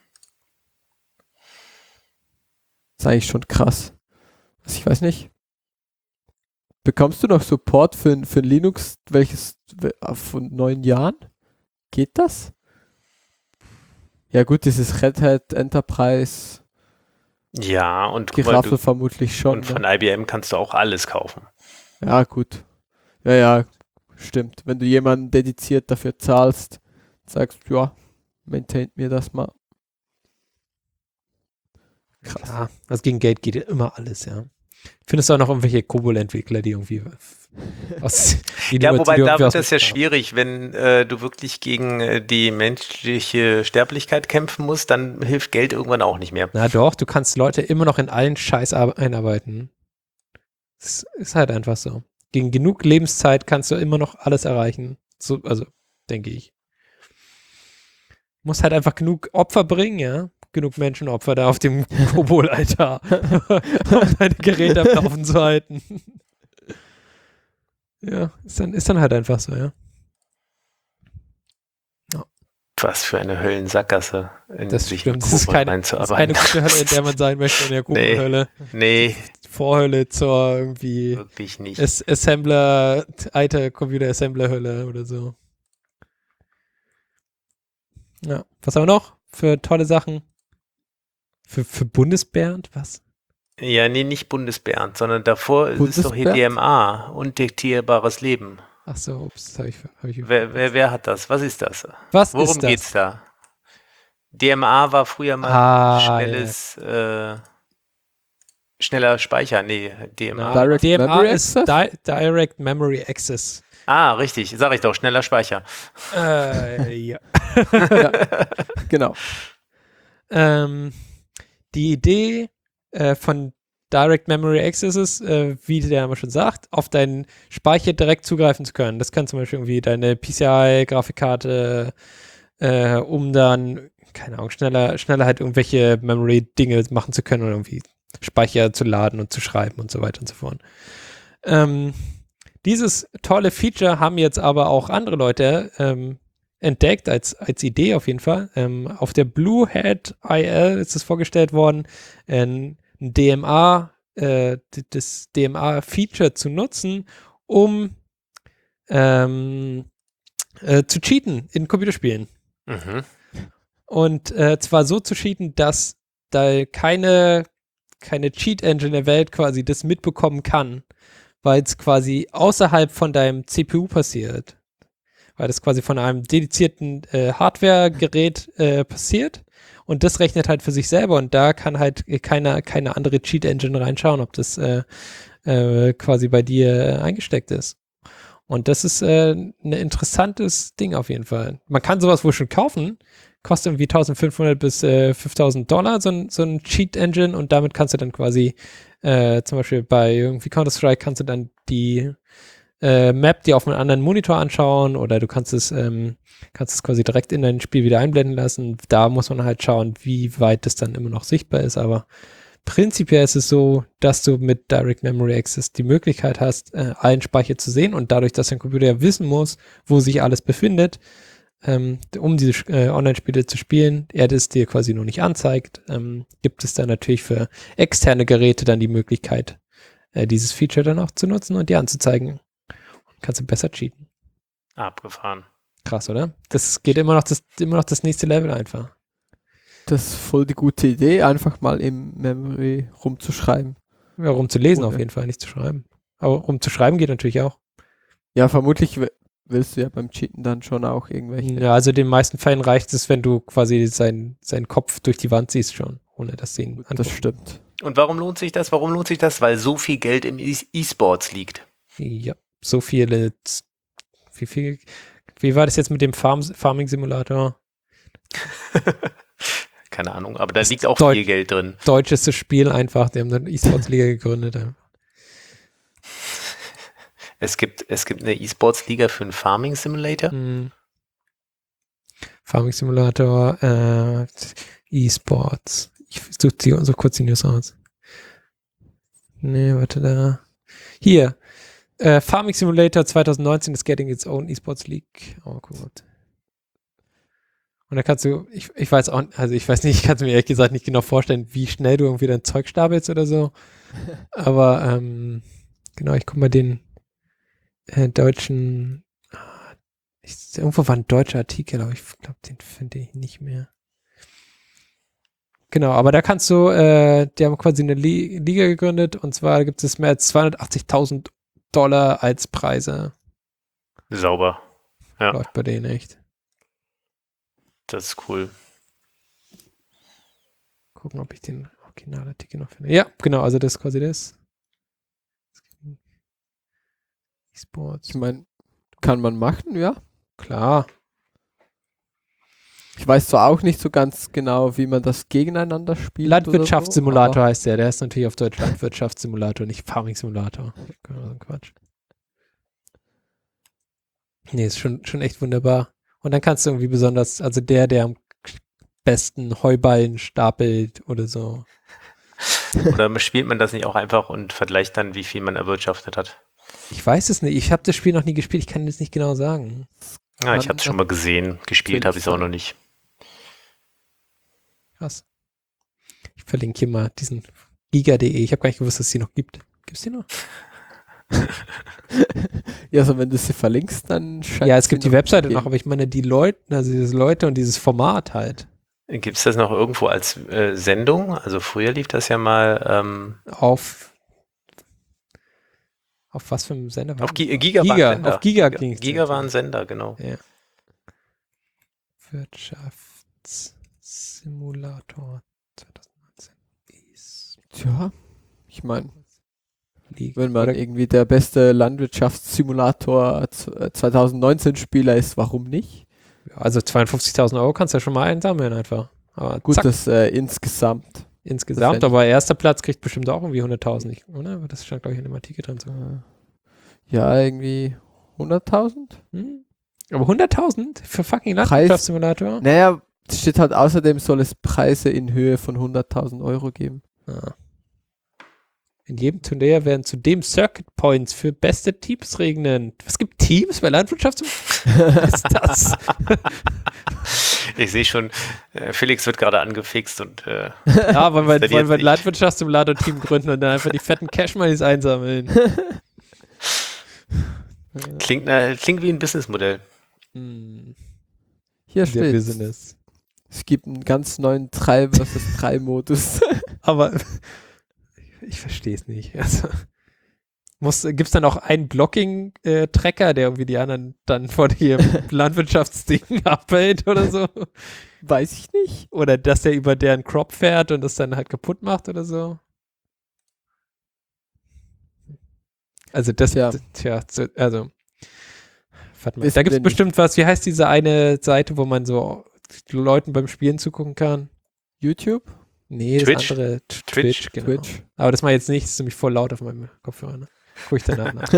Das ist eigentlich schon krass. Also ich weiß nicht. Bekommst du noch Support für Linux, welches von 9 Jahren? Geht das? Ja gut, dieses Red Hat Enterprise Ja, und guck mal, Geraffel vermutlich schon. und von IBM kannst du auch alles kaufen. Ja, gut. Ja, stimmt. Wenn du jemanden dediziert dafür zahlst, sagst, ja, maintaint mir das mal. Krass. Ja, also gegen Geld geht ja immer alles, ja. Findest du auch noch irgendwelche Kobol-Entwickler, die irgendwie Ja, wobei da wird das ja schwierig, wenn du wirklich gegen die menschliche Sterblichkeit kämpfen musst, dann hilft Geld irgendwann auch nicht mehr. Na doch, du kannst Leute immer noch in allen Scheiß einarbeiten. Das ist halt einfach so. Gegen genug Lebenszeit kannst du immer noch alles erreichen. So, also, denke ich. Muss halt einfach genug Opfer bringen, ja. Genug Menschenopfer da auf dem Kobol-Altar, um deine Geräte am Laufen zu halten. Ja, ist dann halt einfach so, ja. Was für eine Höllensackgasse, in Das sich stimmt. mit Das ist Kobold keine gute einzuarbeiten. Hölle, in der man sein möchte, in der Kobol-Hölle. Nee, Vorhölle zur irgendwie wirklich nicht. Assembler, alte Computer-Assembler-Hölle oder so. Ja, was haben wir noch für tolle Sachen? Für Bundesbernd, was? Ja, nee, nicht Bundesbernd, sondern davor ist es doch hier Bundesbernd? DMA, undiktierbares Leben. Ach so, ups, hab ich Wer hat das? Was ist das? Was Worum ist das? geht's da? DMA war früher mal schneller Speicher. Nee, DMA. Na, Direct DMA Memory ist Direct Memory Access. Ah, richtig. Sag ich doch, schneller Speicher. Ja. Ja, genau. Die Idee von Direct Memory Access ist, wie der Name schon sagt, auf deinen Speicher direkt zugreifen zu können. Das kann zum Beispiel irgendwie deine PCI-Grafikkarte, um dann, keine Ahnung, schneller halt irgendwelche Memory-Dinge machen zu können oder irgendwie Speicher zu laden und zu schreiben und so weiter und so fort. Dieses tolle Feature haben jetzt aber auch andere Leute entdeckt, als Idee auf jeden Fall. Auf der Bluehead IL ist es vorgestellt worden, ein DMA, das DMA-Feature zu nutzen, um zu cheaten in Computerspielen. Mhm. Und zwar so zu cheaten, dass da keine Cheat-Engine der Welt quasi das mitbekommen kann, weil es quasi außerhalb von deinem CPU passiert. Weil das quasi von einem dedizierten Hardware-Gerät passiert und das rechnet halt für sich selber und da kann halt keine andere Cheat-Engine reinschauen, ob das quasi bei dir eingesteckt ist. Und das ist ein interessantes Ding auf jeden Fall. Man kann sowas wohl schon kaufen, kostet irgendwie $1.500 bis $5.000 so ein Cheat-Engine und damit kannst du dann quasi zum Beispiel bei irgendwie Counter-Strike kannst du dann die Map dir auf einem anderen Monitor anschauen oder du kannst es quasi direkt in dein Spiel wieder einblenden lassen. Da muss man halt schauen, wie weit das dann immer noch sichtbar ist, aber prinzipiell ist es so, dass du mit Direct Memory Access die Möglichkeit hast, allen Speicher zu sehen und dadurch, dass dein Computer ja wissen muss, wo sich alles befindet, um diese Online-Spiele zu spielen, er das dir quasi nur nicht anzeigt, gibt es dann natürlich für externe Geräte dann die Möglichkeit, dieses Feature dann auch zu nutzen und dir anzuzeigen. Kannst du besser cheaten. Abgefahren. Krass, oder? Das geht immer noch das nächste Level einfach. Das ist voll die gute Idee, einfach mal im Memory rumzuschreiben. Ja, rumzulesen Cool, auf jeden Fall, nicht zu schreiben. Aber rumzuschreiben geht natürlich auch. Ja, vermutlich willst du ja beim Cheaten dann schon auch irgendwelche. Ja, also den meisten Fällen reicht es, wenn du quasi seinen Kopf durch die Wand siehst schon, ohne dass sie ihn angucken. Das stimmt. Und warum lohnt sich das? Weil so viel Geld im E-Sports liegt. Ja, so viele. Wie war das jetzt mit dem Farming-Simulator? Keine Ahnung, aber da liegt auch viel Geld drin. Deutsches Spiel einfach, die haben eine E-Sports-Liga gegründet. Es gibt eine E-Sports-Liga für einen Farming Simulator. Farming Simulator, E-Sports. Ich suche kurz die News aus. Nee, warte da. Hier. Farming Simulator 2019 is getting its own E-Sports League. Oh, gut. Und da kannst du, ich weiß auch, also ich weiß nicht, ich kann es mir ehrlich gesagt nicht genau vorstellen, wie schnell du irgendwie dein Zeug stapelst oder so. Aber genau, ich guck mal den deutschen, irgendwo war ein deutscher Artikel, aber ich glaube, den finde ich nicht mehr. Genau, aber da kannst du, die haben quasi eine Liga gegründet und zwar gibt es mehr als $280.000 als Preise. Sauber. Ja. Läuft bei denen echt. Das ist cool. Gucken, ob ich den Originalartikel noch finde. Ja, genau, also das ist quasi das. E-Sports. Ich meine, kann man machen, ja. Klar. Ich weiß zwar auch nicht so ganz genau, wie man das gegeneinander spielt. Landwirtschaftssimulator heißt der. Der ist natürlich auf Deutsch Landwirtschaftssimulator, nicht Farming Simulator. Quatsch. Nee, ist schon echt wunderbar. Und dann kannst du irgendwie besonders, also der am besten Heuballen stapelt oder so. Oder spielt man das nicht auch einfach und vergleicht dann, wie viel man erwirtschaftet hat? Ich weiß es nicht. Ich habe das Spiel noch nie gespielt. Ich kann das nicht genau sagen. Ja, ich habe es schon mal gesehen. Gespielt habe ich es auch noch nicht. Krass. Ich verlinke hier mal diesen giga.de. Ich habe gar nicht gewusst, dass es die noch gibt. Gibt es die noch? Ja, also wenn du sie verlinkst, dann scheint ja, es gibt die Webseite noch, aber ich meine die Leute, also diese Leute und dieses Format halt. Gibt es das noch irgendwo als Sendung? Also früher lief das ja mal auf Auf was für einem Sender war Auf das? Giga war ein Sender. Auf Giga ging es. Giga war ein Sender, genau. Ja. Wirtschaftssimulator 2019. Tja, ich meine, League. wenn man Oder- irgendwie der beste Landwirtschaftssimulator 2019 Spieler ist, warum nicht? Also 52.000 Euro kannst du ja schon mal einsammeln einfach. Aber Gut, zack, das insgesamt. insgesamt. das- Aber erster Platz kriegt bestimmt auch irgendwie 100.000, oder? Aber das stand, glaube ich, in dem Artikel drin. So. Ja, irgendwie 100.000? Hm? Aber 100.000 für fucking Preis- Landwirtschaftssimulator? Naja, es steht halt außerdem, soll es Preise in Höhe von 100.000 Euro geben. Ah. In jedem Turnier werden zudem Circuit Points für beste Teams regnen. Was gibt Teams bei Landwirtschaft? Was ist das? Ich sehe schon, Felix wird gerade angefixt und Ja, wollen wir Installiert ein sich. Landwirtschaftssimulator-Team gründen und dann einfach die fetten Cash-Moneys einsammeln. klingt wie ein Businessmodell. Hm, Hier der steht, Business. es gibt einen ganz neuen 3 vs 3 Modus. Aber ich verstehe es nicht. Also, gibt es dann auch einen Blocking-Tracker, der irgendwie die anderen dann vor dem Landwirtschaftsding abhält oder so? Weiß ich nicht. Oder dass der über deren Crop fährt und das dann halt kaputt macht oder so? Also das, Tja. also warte mal, Wissen da gibt wir es nicht. bestimmt was, wie heißt diese eine Seite, wo man so Leuten beim Spielen zugucken kann? YouTube? Nee, das Twitch? andere Twitch? genau. Twitch? Aber das mal jetzt nicht, das ist nämlich voll laut auf meinem Kopfhörer. Ne? Guck ich danach nach.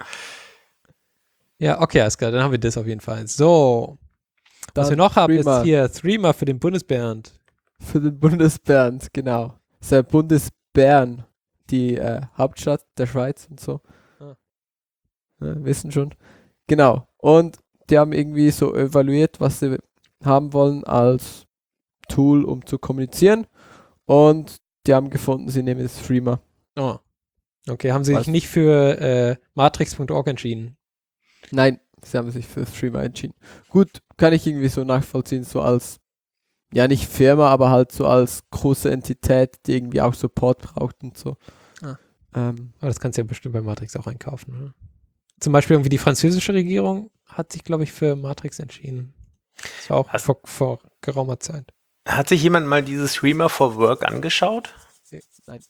Ja, okay, alles klar, dann haben wir das auf jeden Fall. So, was Dann wir noch haben, Threema. ist hier Threema für den Bundesbernd. Für den Bundesbern, genau. Das ist ja Bundesbern, die Hauptstadt der Schweiz und so. Ah. Ja, wissen schon. Genau. Und die haben irgendwie so evaluiert, was sie haben wollen als Tool, um zu kommunizieren. Und die haben gefunden, sie nehmen jetzt Threema. Oh. Okay, haben sie Was? sich nicht für matrix.org entschieden? Nein, sie haben sich für Threema entschieden. Gut, kann ich irgendwie so nachvollziehen, so als, ja nicht Firma, aber halt so als große Entität, die irgendwie auch Support braucht und so. Ah. Ähm, Aber das kannst du ja bestimmt bei Matrix auch einkaufen, oder? Zum Beispiel irgendwie die französische Regierung hat sich, glaube ich, für Matrix entschieden. Das war auch Hast- vor geraumer Zeit. Hat sich jemand mal dieses Streamer for Work angeschaut? nein.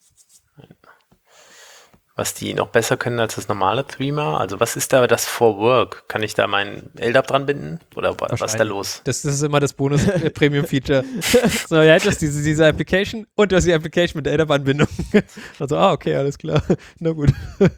Was die noch besser können als das normale Threema? Also was ist da das for Work? Kann ich da meinen LDAP dran binden? Oder was ist da Wahrscheinlich. los? Das ist immer das Bonus-Premium-Feature. So, ja, du hast diese Application und du hast die Application mit der LDAP-Anbindung. Also, okay, alles klar. Na gut.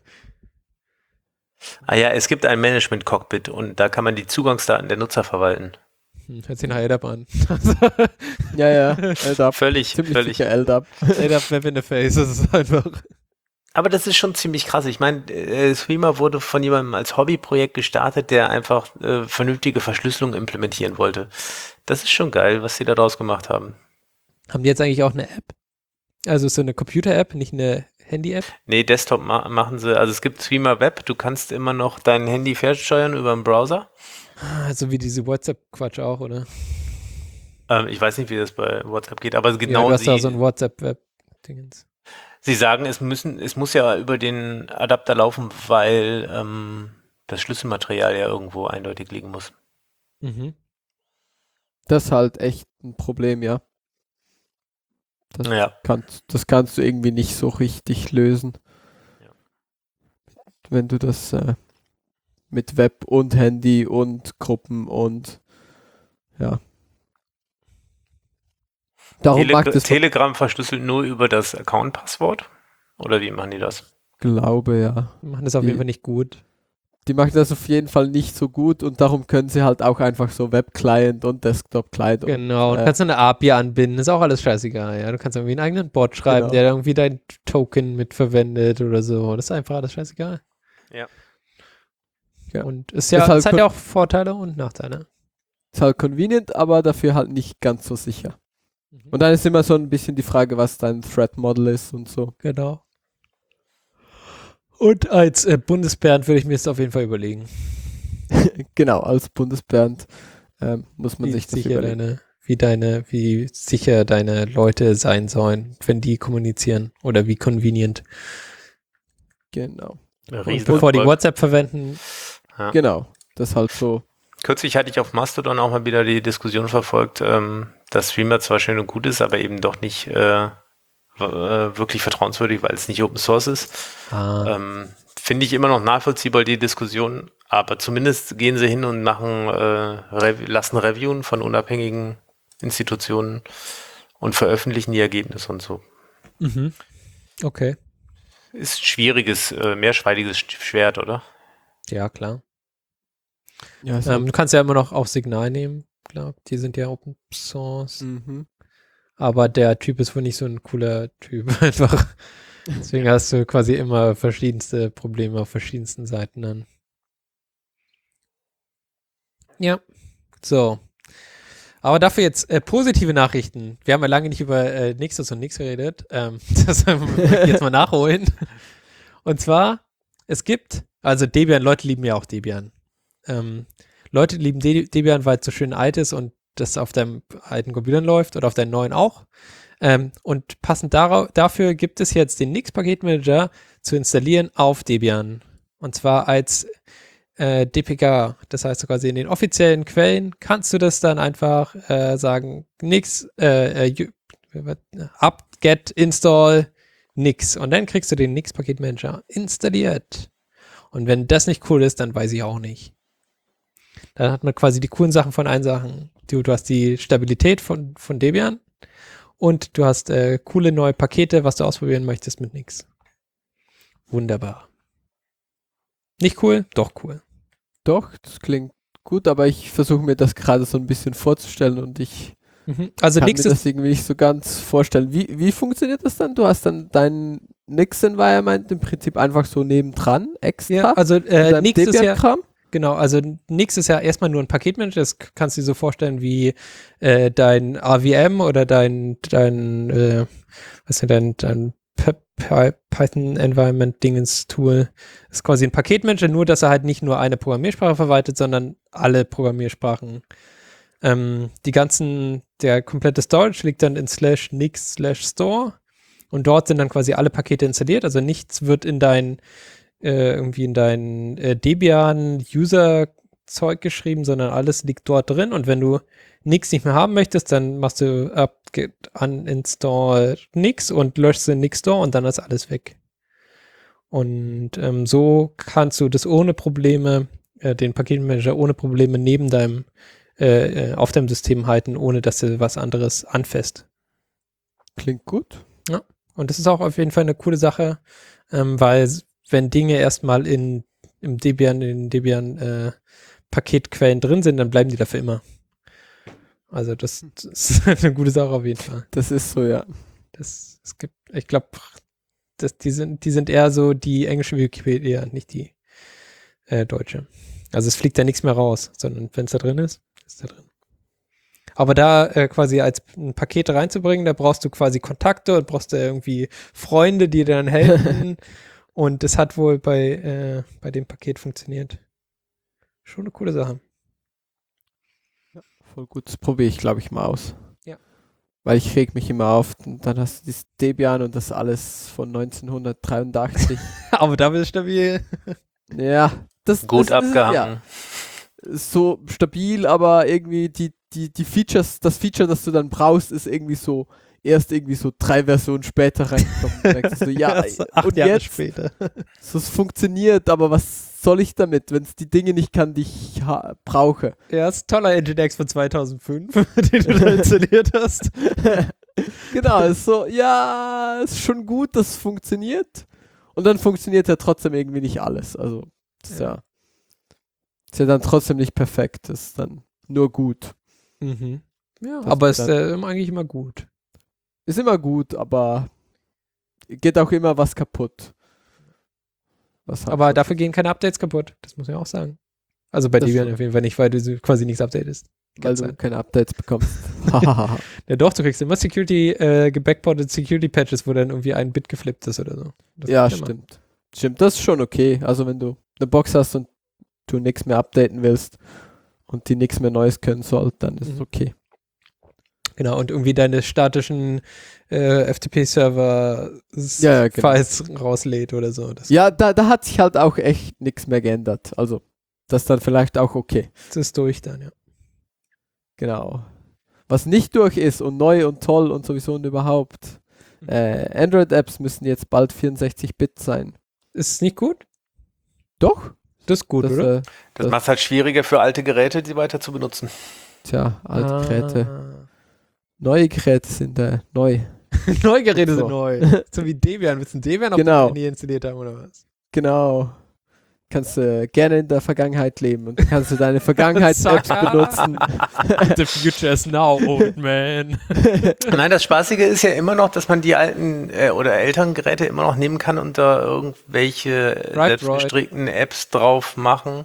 Ah ja, es gibt ein Management-Cockpit und da kann man die Zugangsdaten der Nutzer verwalten. Hört sich nach LDAP an. Ja, ja, LDAP. Völlig, Ziemlich völlig. sicher LDAP. LDAP Web Interface, das ist einfach. Aber das ist schon ziemlich krass. Ich meine, Threema wurde von jemandem als Hobbyprojekt gestartet, der einfach vernünftige Verschlüsselung implementieren wollte. Das ist schon geil, was sie da draus gemacht haben. Haben die jetzt eigentlich auch eine App? Also so eine Computer-App, nicht eine Handy-App? Nee, Desktop machen sie. Also es gibt Threema Web, du kannst immer noch dein Handy fernsteuern über den Browser. Also wie diese WhatsApp-Quatsch auch, oder? Ich weiß nicht, wie das bei WhatsApp geht, aber Ja, genau du hast da so ein WhatsApp-Web-Dingens. sie sagen, es muss ja über den Adapter laufen, weil das Schlüsselmaterial ja irgendwo eindeutig liegen muss. Mhm. Das ist halt echt ein Problem, ja. Ja. Das kannst du irgendwie nicht so richtig lösen. Ja. Wenn du das mit Web und Handy und Gruppen und ja. Darum mag das Telegram verschlüsselt nur über das Account-Passwort? Oder wie machen die das? Glaube, ja. Die machen das auf jeden Fall nicht gut. Die machen das auf jeden Fall nicht so gut und darum können sie halt auch einfach so Web-Client und Desktop-Client. Genau, und du kannst eine API anbinden, ist auch alles scheißegal, ja. Du kannst irgendwie einen eigenen Bot schreiben, Genau. der irgendwie dein Token mitverwendet oder so. Das ist einfach alles scheißegal. Ja. Ja. Und es Ist halt es hat ja auch Vorteile und Nachteile. Ist halt convenient, aber dafür halt nicht ganz so sicher. Mhm. Und dann ist immer so ein bisschen die Frage, was dein Threat Model ist und so. Genau. Und als Bundesbernd würde ich mir das auf jeden Fall überlegen. Genau, als Bundesbernd muss man Wie sich das sicher überlegen. wie sicher deine Leute sein sollen, wenn die kommunizieren oder wie convenient. Genau. bevor die WhatsApp verwenden. Ja. Genau, das ist halt so. Kürzlich hatte ich auf Mastodon auch mal wieder die Diskussion verfolgt, dass Streamer zwar schön und gut ist, aber eben doch nicht wirklich vertrauenswürdig, weil es nicht Open Source ist. Finde ich immer noch nachvollziehbar, die Diskussion, aber zumindest gehen sie hin und machen, lassen Reviewen von unabhängigen Institutionen und veröffentlichen die Ergebnisse und so. Mhm. Okay. Ist schwieriges, mehrschweidiges Schwert, oder? Ja, klar. Ja, Du kannst ja immer noch auch Signal nehmen, klar. Die sind ja Open Source. Aber der Typ ist wohl nicht so ein cooler Typ einfach. Deswegen hast du quasi immer verschiedenste Probleme auf verschiedensten Seiten dann. Ja, so. Aber dafür jetzt positive Nachrichten. Wir haben ja lange nicht über Nixos und Nix geredet. Das möchte ich jetzt mal nachholen. Und zwar, es gibt, also Debian, Leute lieben ja auch Debian. Leute lieben Debian, weil es so schön alt ist und das auf deinem alten Computern läuft oder auf deinen neuen auch. Und passend dafür gibt es jetzt den Nix-Paketmanager zu installieren auf Debian. Und zwar als DPK. Das heißt quasi in den offiziellen Quellen kannst du das dann einfach sagen, Nix, apt-get install Nix. Und dann kriegst du den Nix-Paketmanager installiert. Und wenn das nicht cool ist, dann weiß ich auch nicht. Dann hat man quasi die coolen Sachen von allen Sachen. Du hast die Stabilität von Debian und du hast coole neue Pakete, was du ausprobieren möchtest mit Nix. Wunderbar. Nicht cool? Doch cool. Doch, das klingt gut, aber ich versuche mir das gerade so ein bisschen vorzustellen und ich Also kann Nix mir ist das irgendwie nicht so ganz vorstellen. Wie funktioniert das dann? Du hast dann dein Nix-Environment im Prinzip einfach so nebendran, extra? ja, also Nix ist ja Debian-Kram? genau, also Nix ist ja erstmal nur ein Paketmanager, das kannst du dir so vorstellen wie dein AVM oder dein Python Environment Dingens Tool. Das ist quasi ein Paketmanager, nur dass er halt nicht nur eine Programmiersprache verwaltet, sondern alle Programmiersprachen. Der komplette Storage liegt dann in /nix/store und dort sind dann quasi alle Pakete installiert, also nichts wird in dein Debian-User-Zeug geschrieben, sondern alles liegt dort drin und wenn du Nix nicht mehr haben möchtest, dann machst du apt-get uninstall Nix und löschst den Nix-Store und dann ist alles weg. Und so kannst du das ohne Probleme, den Paketmanager ohne Probleme neben deinem auf deinem System halten, ohne dass du was anderes anfasst. Klingt gut. Ja, und das ist auch auf jeden Fall eine coole Sache, weil wenn Dinge erstmal in Debian Paketquellen drin sind, dann bleiben die dafür immer. Also das ist eine gute Sache auf jeden Fall. Das ist so, ja. Ich glaube, die sind eher so die englische Wikipedia, nicht die deutsche. Also es fliegt da nichts mehr raus, sondern wenn es da drin ist, ist da drin. Aber da quasi als ein Paket reinzubringen, da brauchst du quasi Kontakte und brauchst du irgendwie Freunde, die dir dann helfen. Und das hat wohl bei dem Paket funktioniert. Schon eine coole Sache. Ja, voll gut. Das probiere ich, glaube ich, mal aus. Ja. Weil ich reg mich immer auf und dann hast du dieses Debian und das alles von 1983. Aber da bist du stabil. Ja, das Gut das abgehangen. so stabil, aber irgendwie die Features, das Feature, das du dann brauchst, ist irgendwie so erst irgendwie so 3 Versionen später reingekommen. Da denkst du so, ja, so 8 und Jahre jetzt, später. so, es funktioniert, aber was soll ich damit, wenn es die Dinge nicht kann, die ich brauche? Ja, ist ein toller Nginx von 2005, den du da installiert hast. Genau, ist so, ja, ist schon gut, dass es funktioniert. Und dann funktioniert ja trotzdem irgendwie nicht alles. Also, das ist ja dann trotzdem nicht perfekt. Das ist dann nur gut. Mhm. Ja, Das aber ist ist eigentlich immer gut. Ist immer gut, aber geht auch immer was kaputt. Was halt Aber so- dafür gehen keine Updates kaputt. Das muss man auch sagen. Also bei Das Debian stimmt. auf jeden Fall nicht, weil du quasi nichts updatest. weil du keine Updates bekommst. Ja doch, du kriegst immer gebackported Security Patches, wo dann irgendwie ein Bit geflippt ist oder so. Das Ja, geht immer. stimmt. Stimmt, das ist schon okay. Also wenn du eine Box hast und du nichts mehr updaten willst und die nichts mehr Neues können soll, dann ist es Mhm. okay. Genau, und irgendwie deine statischen FTP-Server Ja, genau. Files rauslädt oder so. Das Ja, da hat sich halt auch echt nichts mehr geändert. Also, das ist dann vielleicht auch okay. ist durch dann, ja. Genau. Was nicht durch ist und neu und toll und sowieso und überhaupt. Android-Apps müssen jetzt bald 64-Bit sein. Ist es nicht gut? Doch? Das ist gut, oder? Das macht es halt schwieriger für alte Geräte, die weiter zu benutzen. Tja, alte Geräte. Neue Geräte sind neu. Neue Geräte So. sind neu. So wie Debian. Willst du ein Debian auf Genau. dem Handy installiert haben, oder was? Genau. Kannst du gerne in der Vergangenheit leben und kannst du deine Vergangenheits-Apps benutzen. The future is now, old man. Nein, das Spaßige ist ja immer noch, dass man die alten oder älteren Geräte immer noch nehmen kann und da irgendwelche selbstgestrickten Apps drauf machen,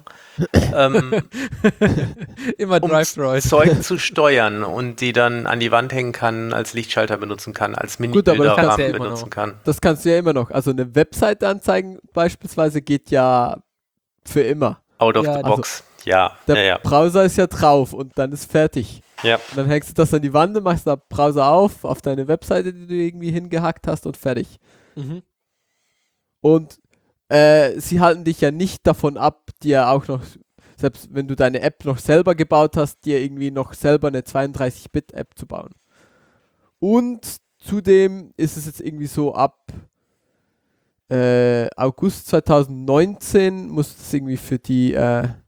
Immer um Drive-Droid. Zeug zu steuern und die dann an die Wand hängen kann, als Lichtschalter benutzen kann, als Gut, aber das kannst du ja Mini-Bilderrahmen immer benutzen noch. kann. Das kannst du ja immer noch. Also eine Webseite anzeigen beispielsweise geht ja für immer. Out of Ja, the also box. Ja, Der ja. Browser ist ja drauf und dann ist fertig. Ja. Und dann hängst du das an die Wand, machst da Browser auf deine Webseite, die du irgendwie hingehackt hast und fertig. Mhm. Und sie halten dich ja nicht davon ab, dir auch noch, selbst wenn du deine App noch selber gebaut hast, dir irgendwie noch selber eine 32-Bit-App zu bauen. Und zudem ist es jetzt irgendwie so ab August 2019 muss es irgendwie für die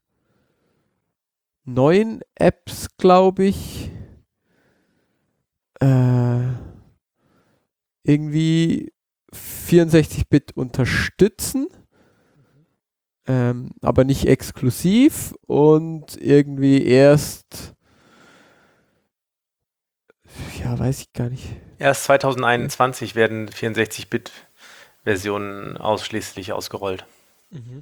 neuen Apps, glaube ich, irgendwie 64-Bit unterstützen, aber nicht exklusiv und irgendwie erst, ja, weiß ich gar nicht. Erst 2021 werden 64-Bit-Versionen ausschließlich ausgerollt. Mhm.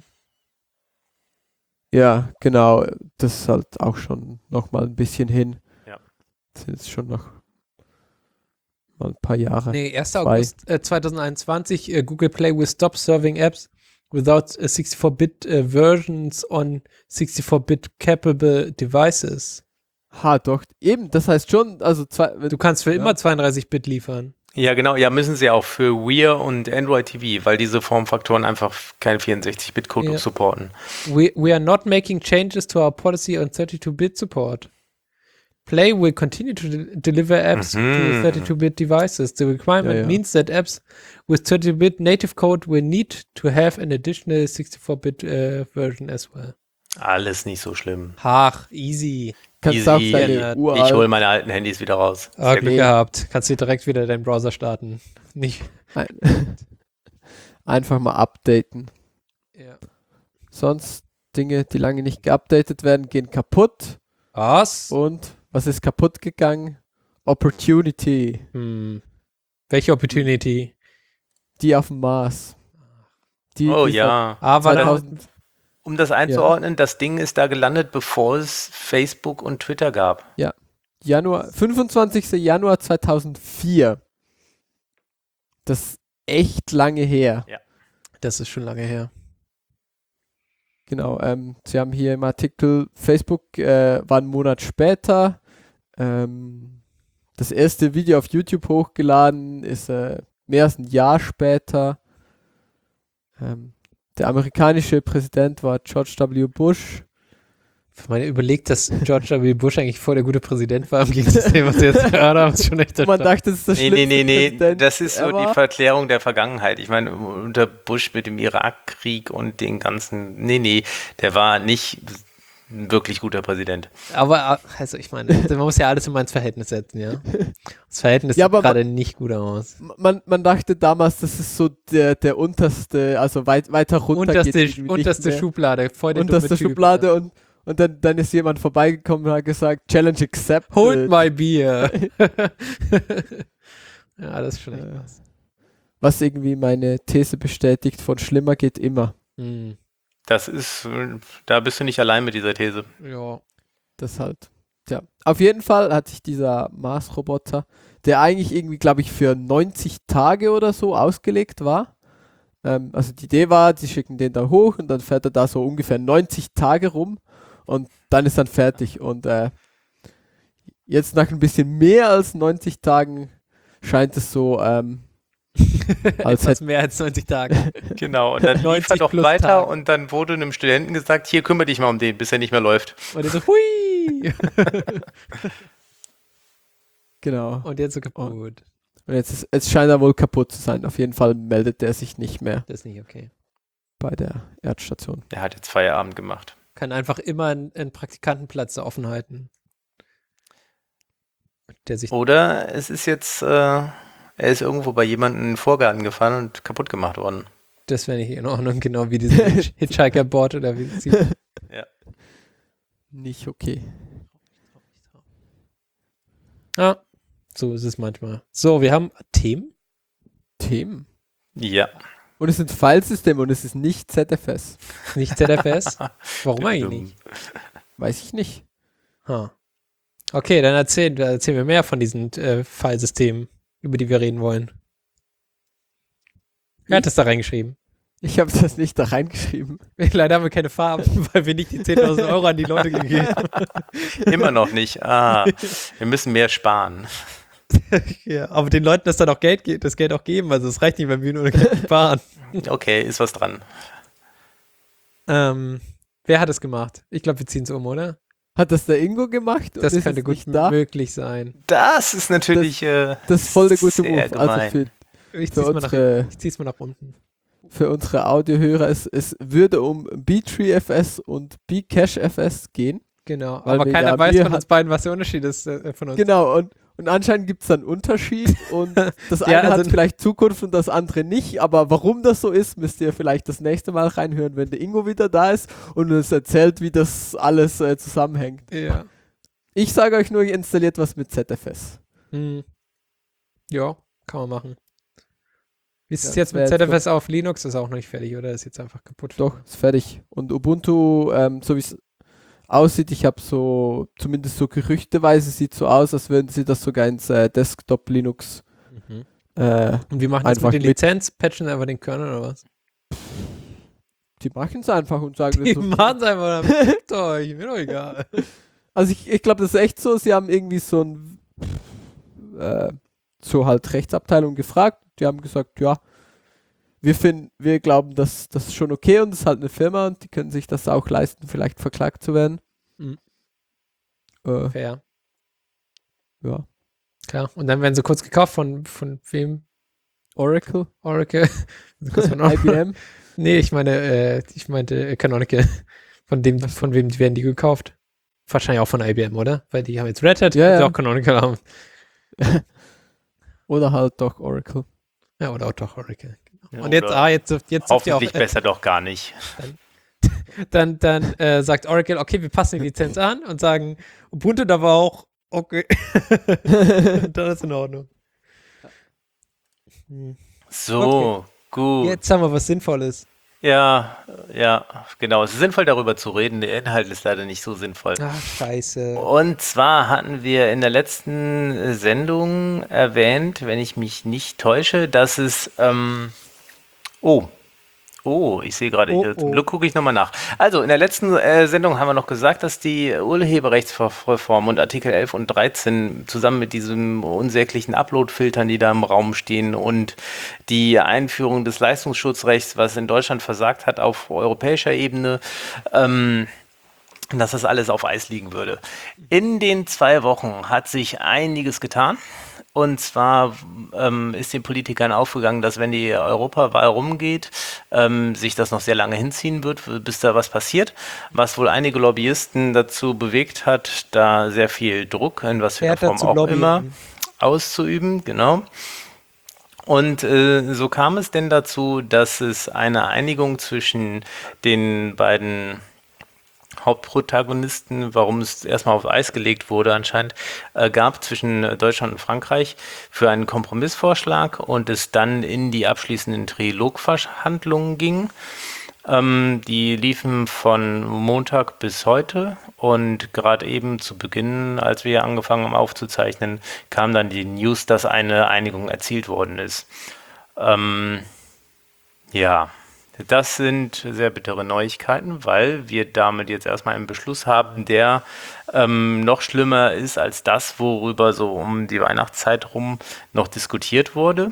Ja, genau, das ist halt auch schon noch mal ein bisschen hin. Ja. Das sind jetzt schon noch mal ein paar Jahre. Nee, 1. Zwei. August 2021, Google Play will stop serving apps without 64-bit versions on 64-bit capable devices. Ha, doch, eben, das heißt schon, also Du kannst für immer 32-Bit liefern. Ja, genau. Ja, müssen sie auch für Wear und Android TV, weil diese Formfaktoren einfach kein 64-Bit-Code Ja. supporten. We are not making changes to our policy on 32-bit support. Play will continue to deliver apps to 32-bit devices. The requirement means that apps with 32-bit native code will need to have an additional 64-bit version as well. Alles nicht so schlimm. Ach, easy. kannst du auch Easy. deine Ich hole uralt meine alten Handys wieder raus. Ah, Sehr Glück gut. gehabt. Kannst du direkt wieder deinen Browser starten. Nicht. einfach mal updaten. Ja. Sonst Dinge, die lange nicht geupdatet werden, gehen kaputt. Was? Und was ist kaputt gegangen? Opportunity, Welche Opportunity? die auf dem Mars. Die, Oh die ja. Ah, war da, 2000, Um das einzuordnen, das Ding ist da gelandet, bevor es Facebook und Twitter gab. 25. Januar 2004. Das ist echt lange her. das ist schon lange her. Genau, Sie haben hier im Artikel, Facebook war einen Monat später. Das erste Video auf YouTube hochgeladen ist mehr als ein Jahr später. Der amerikanische Präsident war George W. Bush. Ich meine, überlegt, dass George W. Bush eigentlich voll der gute Präsident war, im Gegensatz zu dem, was wir jetzt gerade haben, ist schon echt Man dachte, das ist das schlimmste Nee. Präsident Das ist so ever. die Verklärung der Vergangenheit. Ich meine, unter Bush mit dem Irakkrieg und den ganzen. Nee, der war nicht ein wirklich guter Präsident. Aber, also ich meine, man muss ja alles immer ins Verhältnis setzen, ja. Das Verhältnis Ja, sieht aber gerade nicht gut aus. Man dachte damals, das ist so der unterste, also weiter runter geht irgendwie nicht Unterste mehr. Schublade, voll der Unterste dumme Typ, Schublade ja. und dann ist jemand vorbeigekommen und hat gesagt, Challenge accepted. Hold my beer. Ja, das ist schon echt was. Was irgendwie meine These bestätigt, von schlimmer geht immer. Das ist, da bist du nicht allein mit dieser These. Ja. Das halt. Tja. Auf jeden Fall hat sich dieser Mars-Roboter, der eigentlich irgendwie, glaube ich, für 90 Tage oder so ausgelegt war. Also die Idee war, sie schicken den da hoch und dann fährt er da so ungefähr 90 Tage rum und dann ist dann fertig. Und jetzt nach ein bisschen mehr als 90 Tagen scheint es so, als Etwas mehr als 90 Tage. Genau, und dann lief 90 er doch plus weiter Tage. und dann wurde einem Studenten gesagt, hier kümmere dich mal um den, bis er nicht mehr läuft. Und er so, hui! genau. Und jetzt so kaputt. Und jetzt scheint er wohl kaputt zu sein. Auf jeden Fall meldet er sich nicht mehr Das ist nicht okay. bei der Erdstation. Er hat jetzt Feierabend gemacht. Kann einfach immer einen Praktikantenplatz da offen halten. Der sich Oder es ist jetzt, er ist irgendwo bei jemandem in den Vorgarten gefahren und kaputt gemacht worden. Das wäre nicht in Ordnung, genau wie dieses Hitchhiker-Board oder wie es hieß. Nicht okay. Ja, so ist es manchmal. So, wir haben Themen. Themen. Ja. Und es sind Filesysteme und es ist nicht ZFS. Nicht ZFS. Warum eigentlich nicht? Weiß ich nicht. Ha. Okay, dann erzählen wir mehr von diesen Filesystemen, über die wir reden wollen. Wer hat das da reingeschrieben? Ich habe das nicht da reingeschrieben. Leider haben wir keine Farben, weil wir nicht die 10.000 Euro an die Leute gegeben haben. Immer noch nicht. Wir müssen mehr sparen. Ja, aber den Leuten das dann auch das Geld auch geben, also es reicht nicht, wenn wir nur Geld sparen. Okay, ist was dran. Wer hat es gemacht? Ich glaube, wir ziehen es um, oder? Hat das der Ingo gemacht? Das und ist könnte es gut nicht da? möglich sein. Das ist natürlich Das ist voll der gute sehr Move. gemein. Also Ich für zieh's mal nach unten. für unsere Audiohörer, es würde um B-Tree-FS und B-Cache-FS gehen. Genau, Weil aber wir keiner ja- weiß wir von uns beiden, was der Unterschied ist von uns. Genau, und anscheinend gibt es dann einen Unterschied und das eine Ja, also- hat vielleicht Zukunft und das andere nicht, aber warum das so ist, müsst ihr vielleicht das nächste Mal reinhören, wenn der Ingo wieder da ist und uns erzählt, wie das alles zusammenhängt. Ja. Ich sage euch nur, ihr installiert was mit ZFS. Hm. Ja, kann man machen. Wie ist Ja, es jetzt wär mit jetzt ZFS auf Linux? Ist auch noch nicht fertig, oder? Ist jetzt einfach kaputt. Doch, ist fertig. Und Ubuntu, so wie es aussieht, ich habe so, zumindest so gerüchteweise sieht so aus, als würden sie das sogar ins Desktop Linux Mhm. äh, Und wie machen das Einfach mit den mit- Lizenz? Patchen einfach den Kernel oder was? die machen es einfach und sagen Die das so. machen es einfach, dann fickt euch, mir doch egal. Also ich glaube, das ist echt so, sie haben irgendwie so ein so halt Rechtsabteilung gefragt, die haben gesagt, ja, wir glauben, dass das ist schon okay und es ist halt eine Firma und die können sich das auch leisten, vielleicht verklagt zu werden. Mhm. Ja. Fair. Klar. Und dann werden sie kurz gekauft von wem? Oracle, Oracle. Kurz von IBM. Nee, ich meinte Canonical. Von wem werden die gekauft? Wahrscheinlich auch von IBM, oder? Weil die haben jetzt Red Hat, Ja, können sie ja. auch Canonical haben. Oder halt doch Oracle. Ja, oder auch doch Oracle. Ja, Und jetzt, oder jetzt dürft ihr auch, hoffentlich besser doch gar nicht. dann sagt Oracle, okay, wir passen die Lizenz an und sagen, Ubuntu da war auch, okay. Dann ist in Ordnung. So, gut. Jetzt haben wir was Sinnvolles. Ja, genau. Es ist sinnvoll, darüber zu reden. Der Inhalt ist leider nicht so sinnvoll. Ach, scheiße. Und zwar hatten wir in der letzten Sendung erwähnt, wenn ich mich nicht täusche, dass es, ich sehe gerade, zum Glück gucke ich nochmal nach. Also, in der letzten Sendung haben wir noch gesagt, dass die Urheberrechtsreform und Artikel 11 und 13 zusammen mit diesem unsäglichen Upload-Filtern, die da im Raum stehen und die Einführung des Leistungsschutzrechts, was in Deutschland versagt hat auf europäischer Ebene, dass das alles auf Eis liegen würde. In den 2 Wochen hat sich einiges getan. Und zwar ist den Politikern aufgegangen, dass wenn die Europawahl rumgeht, sich das noch sehr lange hinziehen wird, bis da was passiert. Was wohl einige Lobbyisten dazu bewegt hat, da sehr viel Druck, in was für einer Form auch immer, auszuüben. Genau. Und so kam es denn dazu, dass es eine Einigung zwischen den beiden Hauptprotagonisten, warum es erstmal auf Eis gelegt wurde anscheinend, gab zwischen Deutschland und Frankreich für einen Kompromissvorschlag und es dann in die abschließenden Trilogverhandlungen ging. Die liefen von Montag bis heute und gerade eben zu Beginn, als wir angefangen haben aufzuzeichnen, kam dann die News, dass eine Einigung erzielt worden ist. Das sind sehr bittere Neuigkeiten, weil wir damit jetzt erstmal einen Beschluss haben, der noch schlimmer ist als das, worüber so um die Weihnachtszeit rum noch diskutiert wurde.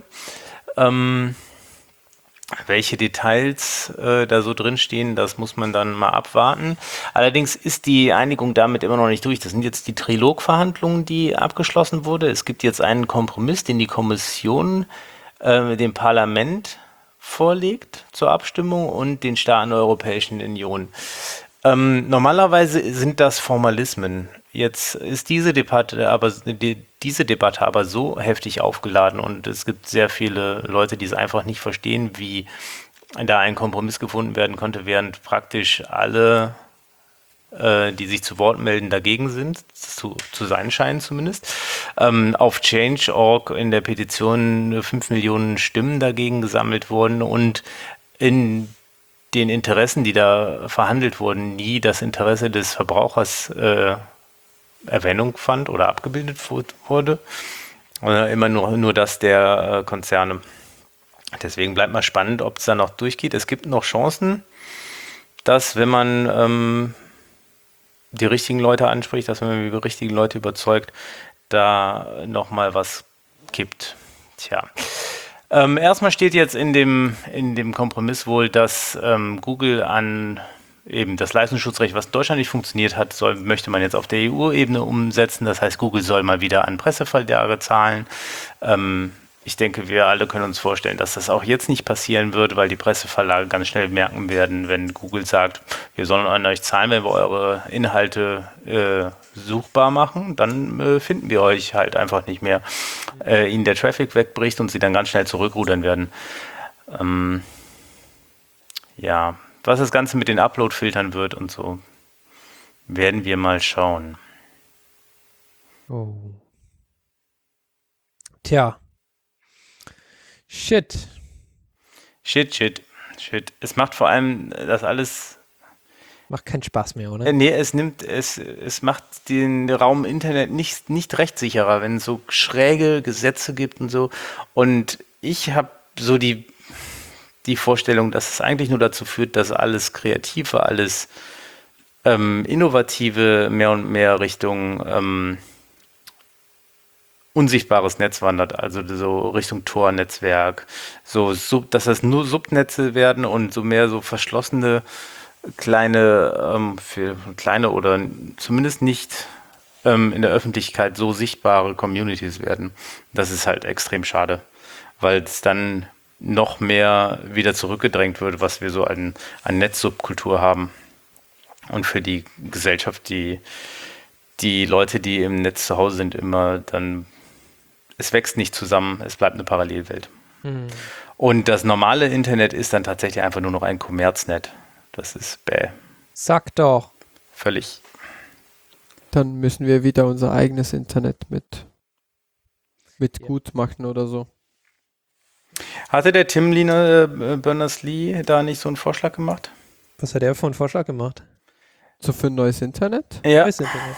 Welche Details da so drinstehen, das muss man dann mal abwarten. Allerdings ist die Einigung damit immer noch nicht durch. Das sind jetzt die Trilogverhandlungen, die abgeschlossen wurde. Es gibt jetzt einen Kompromiss, den die Kommission dem Parlament vorlegt zur Abstimmung und den Staaten der Europäischen Union. Normalerweise sind das Formalismen. Jetzt ist diese Debatte aber so heftig aufgeladen und es gibt sehr viele Leute, die es einfach nicht verstehen, wie da ein Kompromiss gefunden werden konnte, während praktisch alle, die sich zu Wort melden, dagegen sind, zu sein scheinen zumindest. Auf Change.org in der Petition 5 Millionen Stimmen dagegen gesammelt wurden und in den Interessen, die da verhandelt wurden, nie das Interesse des Verbrauchers Erwähnung fand oder abgebildet wurde. Immer nur das der Konzerne. Deswegen bleibt mal spannend, ob es da noch durchgeht. Es gibt noch Chancen, dass wenn man die richtigen Leute anspricht, dass man die richtigen Leute überzeugt, da nochmal was kippt. Tja. Erstmal steht jetzt in dem Kompromiss wohl, dass Google an eben das Leistungsschutzrecht, was in Deutschland nicht funktioniert hat, möchte man jetzt auf der EU-Ebene umsetzen. Das heißt, Google soll mal wieder an Presseverlage zahlen. Ich denke, wir alle können uns vorstellen, dass das auch jetzt nicht passieren wird, weil die Presseverlage ganz schnell merken werden, wenn Google sagt, wir sollen an euch zahlen, wenn wir eure Inhalte suchbar machen, dann finden wir euch halt einfach nicht mehr. Ihnen der Traffic wegbricht und sie dann ganz schnell zurückrudern werden. Ja, was das Ganze mit den Upload-Filtern wird und so, werden wir mal schauen. Oh. Tja. Shit. Es macht vor allem das alles. Macht keinen Spaß mehr, oder? Nee, es macht den Raum Internet nicht rechtssicherer, wenn es so schräge Gesetze gibt und so. Und ich habe so die Vorstellung, dass es eigentlich nur dazu führt, dass alles Kreative, alles Innovative mehr und mehr Richtung unsichtbares Netz wandert, also so Richtung Tor-Netzwerk, dass das nur Subnetze werden und so mehr so verschlossene kleine oder zumindest nicht in der Öffentlichkeit so sichtbare Communities werden. Das ist halt extrem schade, weil es dann noch mehr wieder zurückgedrängt wird, was wir so an Netzsubkultur haben. Und für die Gesellschaft, die Leute, die im Netz zu Hause sind, immer dann, es wächst nicht zusammen, es bleibt eine Parallelwelt. Und das normale Internet ist dann tatsächlich einfach nur noch ein Kommerznet. Das ist bäh. Sag doch. Völlig. Dann müssen wir wieder unser eigenes Internet mit gut machen oder so. Hatte der Tim Berners-Lee da nicht so einen Vorschlag gemacht? Was hat er für einen Vorschlag gemacht? So für ein neues Internet? Ja. Neues Internet.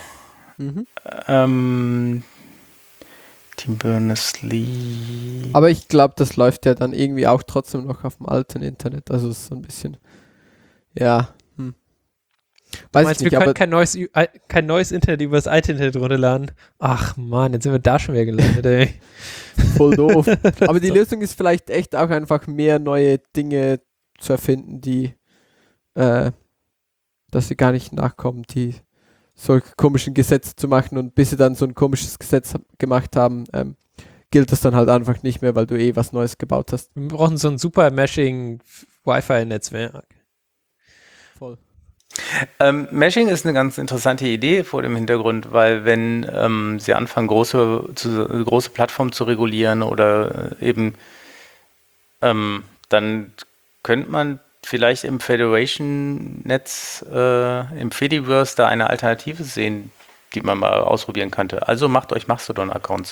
Tim Berners-Lee. Aber ich glaube, das läuft ja dann irgendwie auch trotzdem noch auf dem alten Internet. Also es ist so ein bisschen, ja. Weiß ich nicht, wir aber können kein neues Internet über das alte Internet runterladen. Ach man, jetzt sind wir da schon wieder gelandet, ey. voll doof. Aber die Lösung ist vielleicht echt auch einfach mehr neue Dinge zu erfinden, die dass sie gar nicht nachkommen, die solche komischen Gesetze zu machen, und bis sie dann so ein komisches Gesetz gemacht haben, gilt das dann halt einfach nicht mehr, weil du was Neues gebaut hast. Wir brauchen so ein super Meshing Wi-Fi-Netzwerk. Voll. Meshing ist eine ganz interessante Idee vor dem Hintergrund, weil wenn sie anfangen, große Plattformen zu regulieren oder eben dann könnte man vielleicht im Federation-Netz, im Fediverse da eine Alternative sehen, die man mal ausprobieren könnte. Also macht euch Mastodon-Accounts.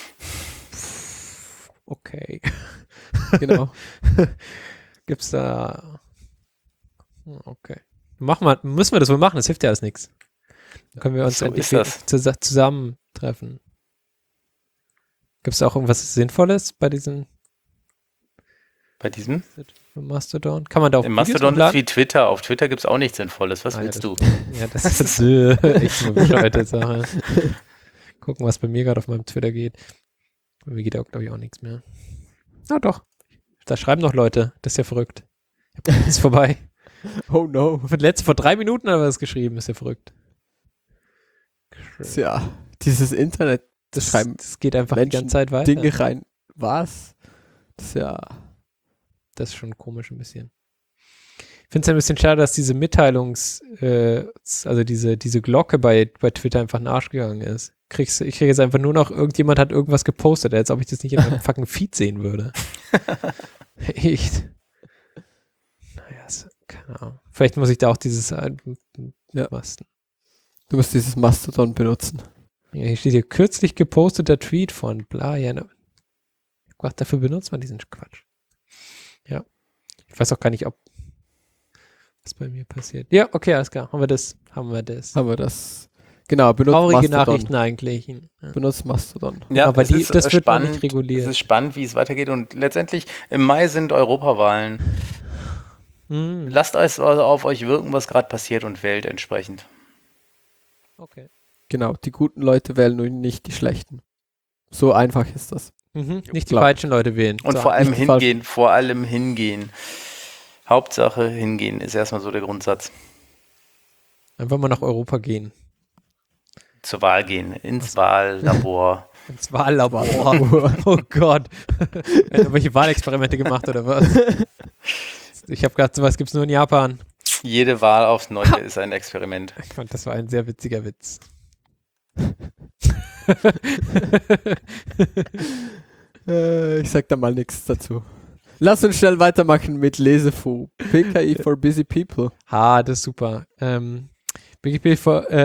Okay. Genau. Gibt's da... Okay. Müssen wir das wohl machen, das hilft ja alles nichts. Dann können wir uns So endlich ist das. zusammentreffen. Gibt es auch irgendwas Sinnvolles bei diesen Bei diesem? Mastodon. Kann man da auch Im Videos Mastodon ist hochladen? wie Twitter. Auf Twitter gibt es auch nichts Sinnvolles. Was Ja, willst du? Ja, das ist echt eine bescheuerte Sache. Gucken, was bei mir gerade auf meinem Twitter geht. Bei mir geht auch, glaube ich, auch nichts mehr. Na doch. Da schreiben noch Leute. Das ist ja verrückt. Ist vorbei. Oh no. Vor 3 Minuten hat er das geschrieben. Ist ja verrückt. Ja, dieses Internet, Das, schreiben das geht einfach die Menschen ganze Zeit weiter. Dinge rein. Was? Das ist ja... Das ist schon komisch ein bisschen. Ich finde es ein bisschen schade, dass diese also diese Glocke bei Twitter einfach in den Arsch gegangen ist. Ich kriege jetzt einfach nur noch, irgendjemand hat irgendwas gepostet, als ob ich das nicht in meinem fucking Feed sehen würde. Echt. Naja, keine Ahnung. Vielleicht muss ich da auch dieses Masten. Du musst dieses Mastodon benutzen. Ja, hier steht hier kürzlich geposteter Tweet von bla, ja. Dafür benutzt man diesen Quatsch. Ja. Ich weiß auch gar nicht, was bei mir passiert. Ja, okay, alles klar. Haben wir das. Haben wir das. Genau, benutzt Traurige Mastodon. Nachrichten eigentlich. Ja. Benutzt Mastodon. Ja, aber das das wird noch spannend. nicht reguliert. Es ist spannend, wie es weitergeht. Und letztendlich im Mai sind Europawahlen. Lasst es also auf euch wirken, was gerade passiert und wählt entsprechend. Okay. Genau, die guten Leute wählen nur nicht die schlechten. So einfach ist das. Nicht die Klar. falschen Leute wählen. Und So. vor allem nicht hingehen. Hauptsache hingehen ist erstmal so der Grundsatz. Einfach mal nach Europa gehen. Zur Wahl gehen, ins Wahllabor. Ins Wahllabor. Oh Gott. Welche Wahlexperimente gemacht oder was? Ich habe gerade sowas gibt's nur in Japan. Jede Wahl aufs Neue ist ein Experiment. Ich fand, das war ein sehr witziger Witz. Ich sag da mal nichts dazu. Lass uns schnell weitermachen mit Lesefu. PKI for Busy People. Das ist super. PKI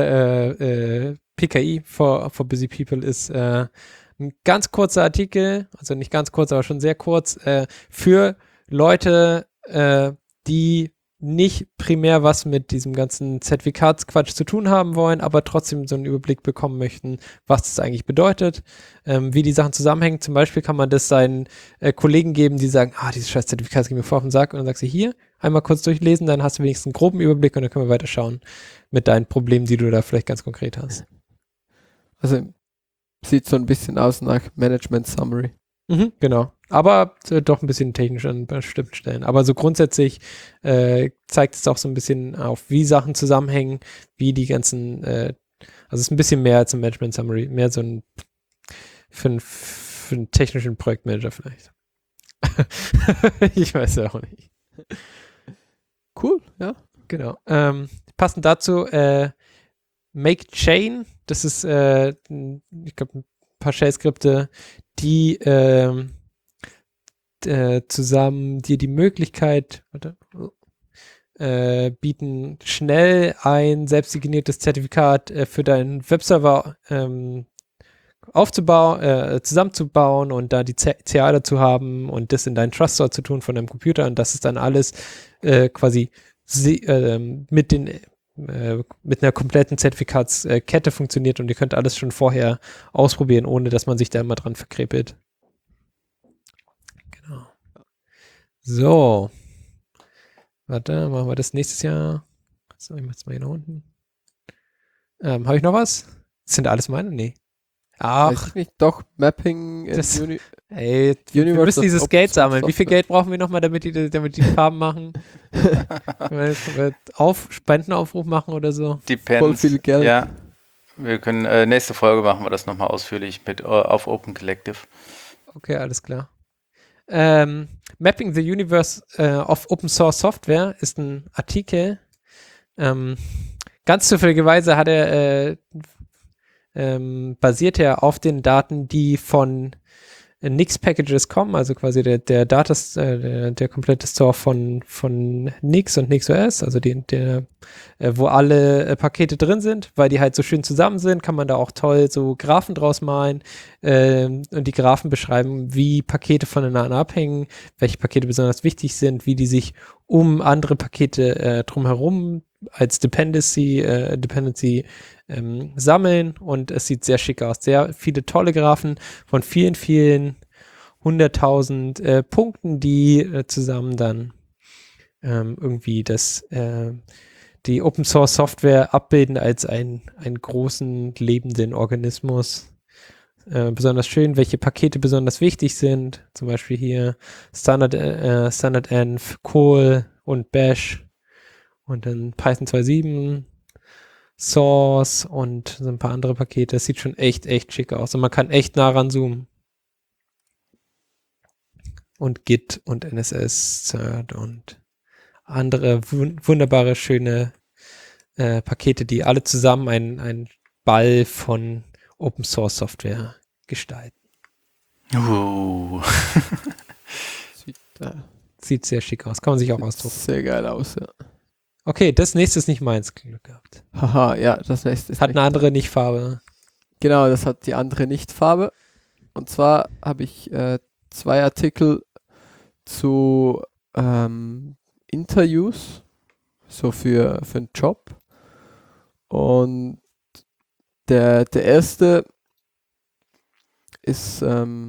for Busy People ist ein ganz kurzer Artikel, also nicht ganz kurz, aber schon sehr kurz, für Leute, die nicht primär was mit diesem ganzen Zertifikatsquatsch zu tun haben wollen, aber trotzdem so einen Überblick bekommen möchten, was das eigentlich bedeutet, wie die Sachen zusammenhängen. Zum Beispiel kann man das seinen Kollegen geben, die sagen, dieses scheiß Zertifikat geht mir vor auf den Sack, und dann sagst du hier, einmal kurz durchlesen, dann hast du wenigstens einen groben Überblick und dann können wir weiterschauen mit deinen Problemen, die du da vielleicht ganz konkret hast. Also sieht so ein bisschen aus nach Management Summary. Genau. Aber doch ein bisschen technisch an bestimmten Stellen. Aber so grundsätzlich zeigt es auch so ein bisschen auf, wie Sachen zusammenhängen, wie die ganzen, also es ist ein bisschen mehr als ein Management Summary, mehr so ein für einen technischen Projektmanager vielleicht. Ich weiß ja auch nicht. Cool, ja. Genau. Passend dazu, Make Chain, das ist, ich glaube, ein paar Shell-Skripte, die zusammen dir die Möglichkeit bieten, schnell ein selbstdefiniertes Zertifikat für deinen Webserver zusammenzubauen und da die CA dazu haben und das in deinen Trust Store zu tun von deinem Computer, und das ist dann alles quasi mit einer kompletten Zertifikatskette funktioniert, und ihr könnt alles schon vorher ausprobieren, ohne dass man sich da immer dran verkrepelt. Genau. So. Warte, machen wir das nächstes Jahr. So, ich mach's mal hier nach unten. Habe ich noch was? Sind alles meine? Nee. Weiß ich nicht, doch, Mapping Das- Ey, wir müssen dieses Geld sammeln. Wie viel Geld brauchen wir nochmal, damit die Farben machen? Spendenaufruf machen oder so? Depends. Voll viel Geld. Ja, wir können, nächste Folge machen wir das nochmal ausführlich auf Open Collective. Okay, alles klar. Mapping the Universe of Open Source Software ist ein Artikel. Ganz zufälligerweise hat er basiert er auf den Daten, die von Nix-Packages kommen, also quasi der komplette Store von Nix und NixOS, also wo alle Pakete drin sind, weil die halt so schön zusammen sind, kann man da auch toll so Graphen draus malen, und die Graphen beschreiben, wie Pakete voneinander abhängen, welche Pakete besonders wichtig sind, wie die sich um andere Pakete drumherum als Dependency sammeln, und es sieht sehr schick aus. Sehr viele tolle Graphen von vielen, vielen 100.000 Punkten, die zusammen dann irgendwie die Open Source Software abbilden als einen großen lebenden Organismus. Besonders schön, welche Pakete besonders wichtig sind. Zum Beispiel hier Standard-Env, Col und Bash und dann Python 2.7, Source und so ein paar andere Pakete. Das sieht schon echt schick aus und man kann echt nah ranzoomen. Und Git und NSS, CERT und andere wunderbare, schöne Pakete, die alle zusammen einen Ball von Open Source Software gestalten. Sieht sehr schick aus. Kann man sich auch ausdrucken. Sehr geil aus, ja. Okay, das nächste ist nicht meins. Glück gehabt. Haha, ja, das nächste ist Hat eine andere Nicht-Farbe. Genau, das hat die andere Nicht-Farbe. Und zwar habe ich 2 Artikel zu Interviews, so für einen Job. Und der erste ist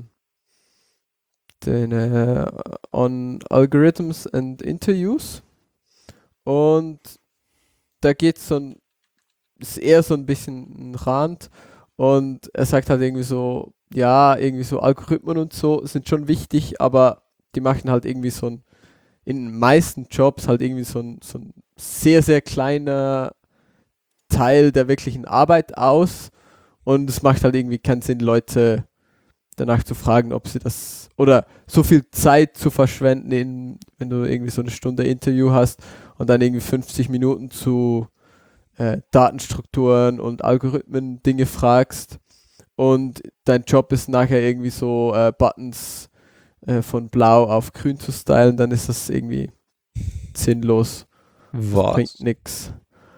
on Algorithms and Interviews. Und da geht es ist eher so ein bisschen ein Rand. Und er sagt halt irgendwie so, ja, irgendwie so Algorithmen und so sind schon wichtig, aber die machen halt irgendwie in den meisten Jobs halt irgendwie so ein sehr, sehr kleiner Teil der wirklichen Arbeit aus. Und es macht halt irgendwie keinen Sinn, Leute danach zu fragen, ob sie das, oder so viel Zeit zu verschwenden, wenn du irgendwie so eine Stunde Interview hast und dann irgendwie 50 Minuten zu Datenstrukturen und Algorithmen Dinge fragst und dein Job ist nachher irgendwie so Buttons von blau auf grün zu stylen, dann ist das irgendwie sinnlos. Was? Bringt nix.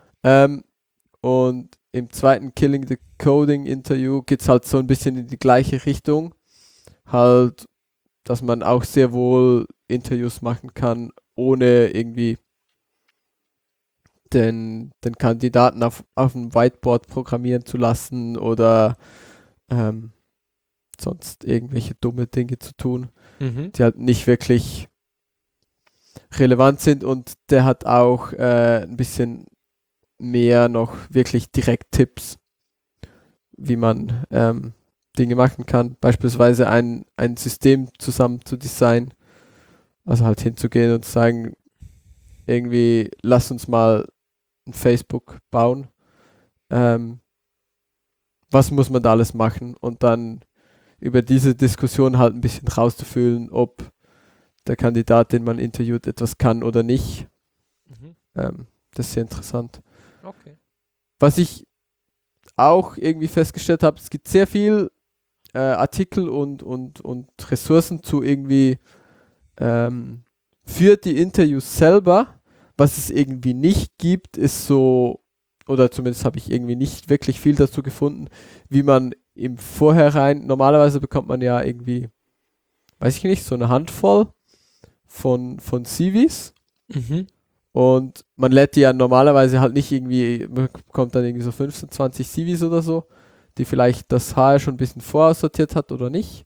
Und im zweiten Killing the Coding Interview geht es halt so ein bisschen in die gleiche Richtung. Halt, dass man auch sehr wohl Interviews machen kann, ohne irgendwie den Kandidaten auf dem Whiteboard programmieren zu lassen oder sonst irgendwelche dumme Dinge zu tun, die halt nicht wirklich relevant sind. Und der hat auch ein bisschen mehr noch wirklich direkt Tipps, wie man Dinge machen kann. Beispielsweise ein System zusammen zu designen. Also halt hinzugehen und zu sagen, irgendwie lass uns mal ein Facebook bauen. Was muss man da alles machen? Und dann über diese Diskussion halt ein bisschen rauszufühlen, ob der Kandidat, den man interviewt, etwas kann oder nicht. Das ist sehr interessant. Okay. Was ich auch irgendwie festgestellt habe, es gibt sehr viel Artikel und Ressourcen zu irgendwie für die Interviews selber. Was es irgendwie nicht gibt, ist so, oder zumindest habe ich irgendwie nicht wirklich viel dazu gefunden, wie man im Vorhinein, normalerweise bekommt man ja irgendwie, weiß ich nicht, so eine Handvoll von CVs. Und man lädt die ja normalerweise halt nicht irgendwie, man bekommt dann irgendwie so 15, 20 CVs oder so, die vielleicht das HR schon ein bisschen voraussortiert hat oder nicht.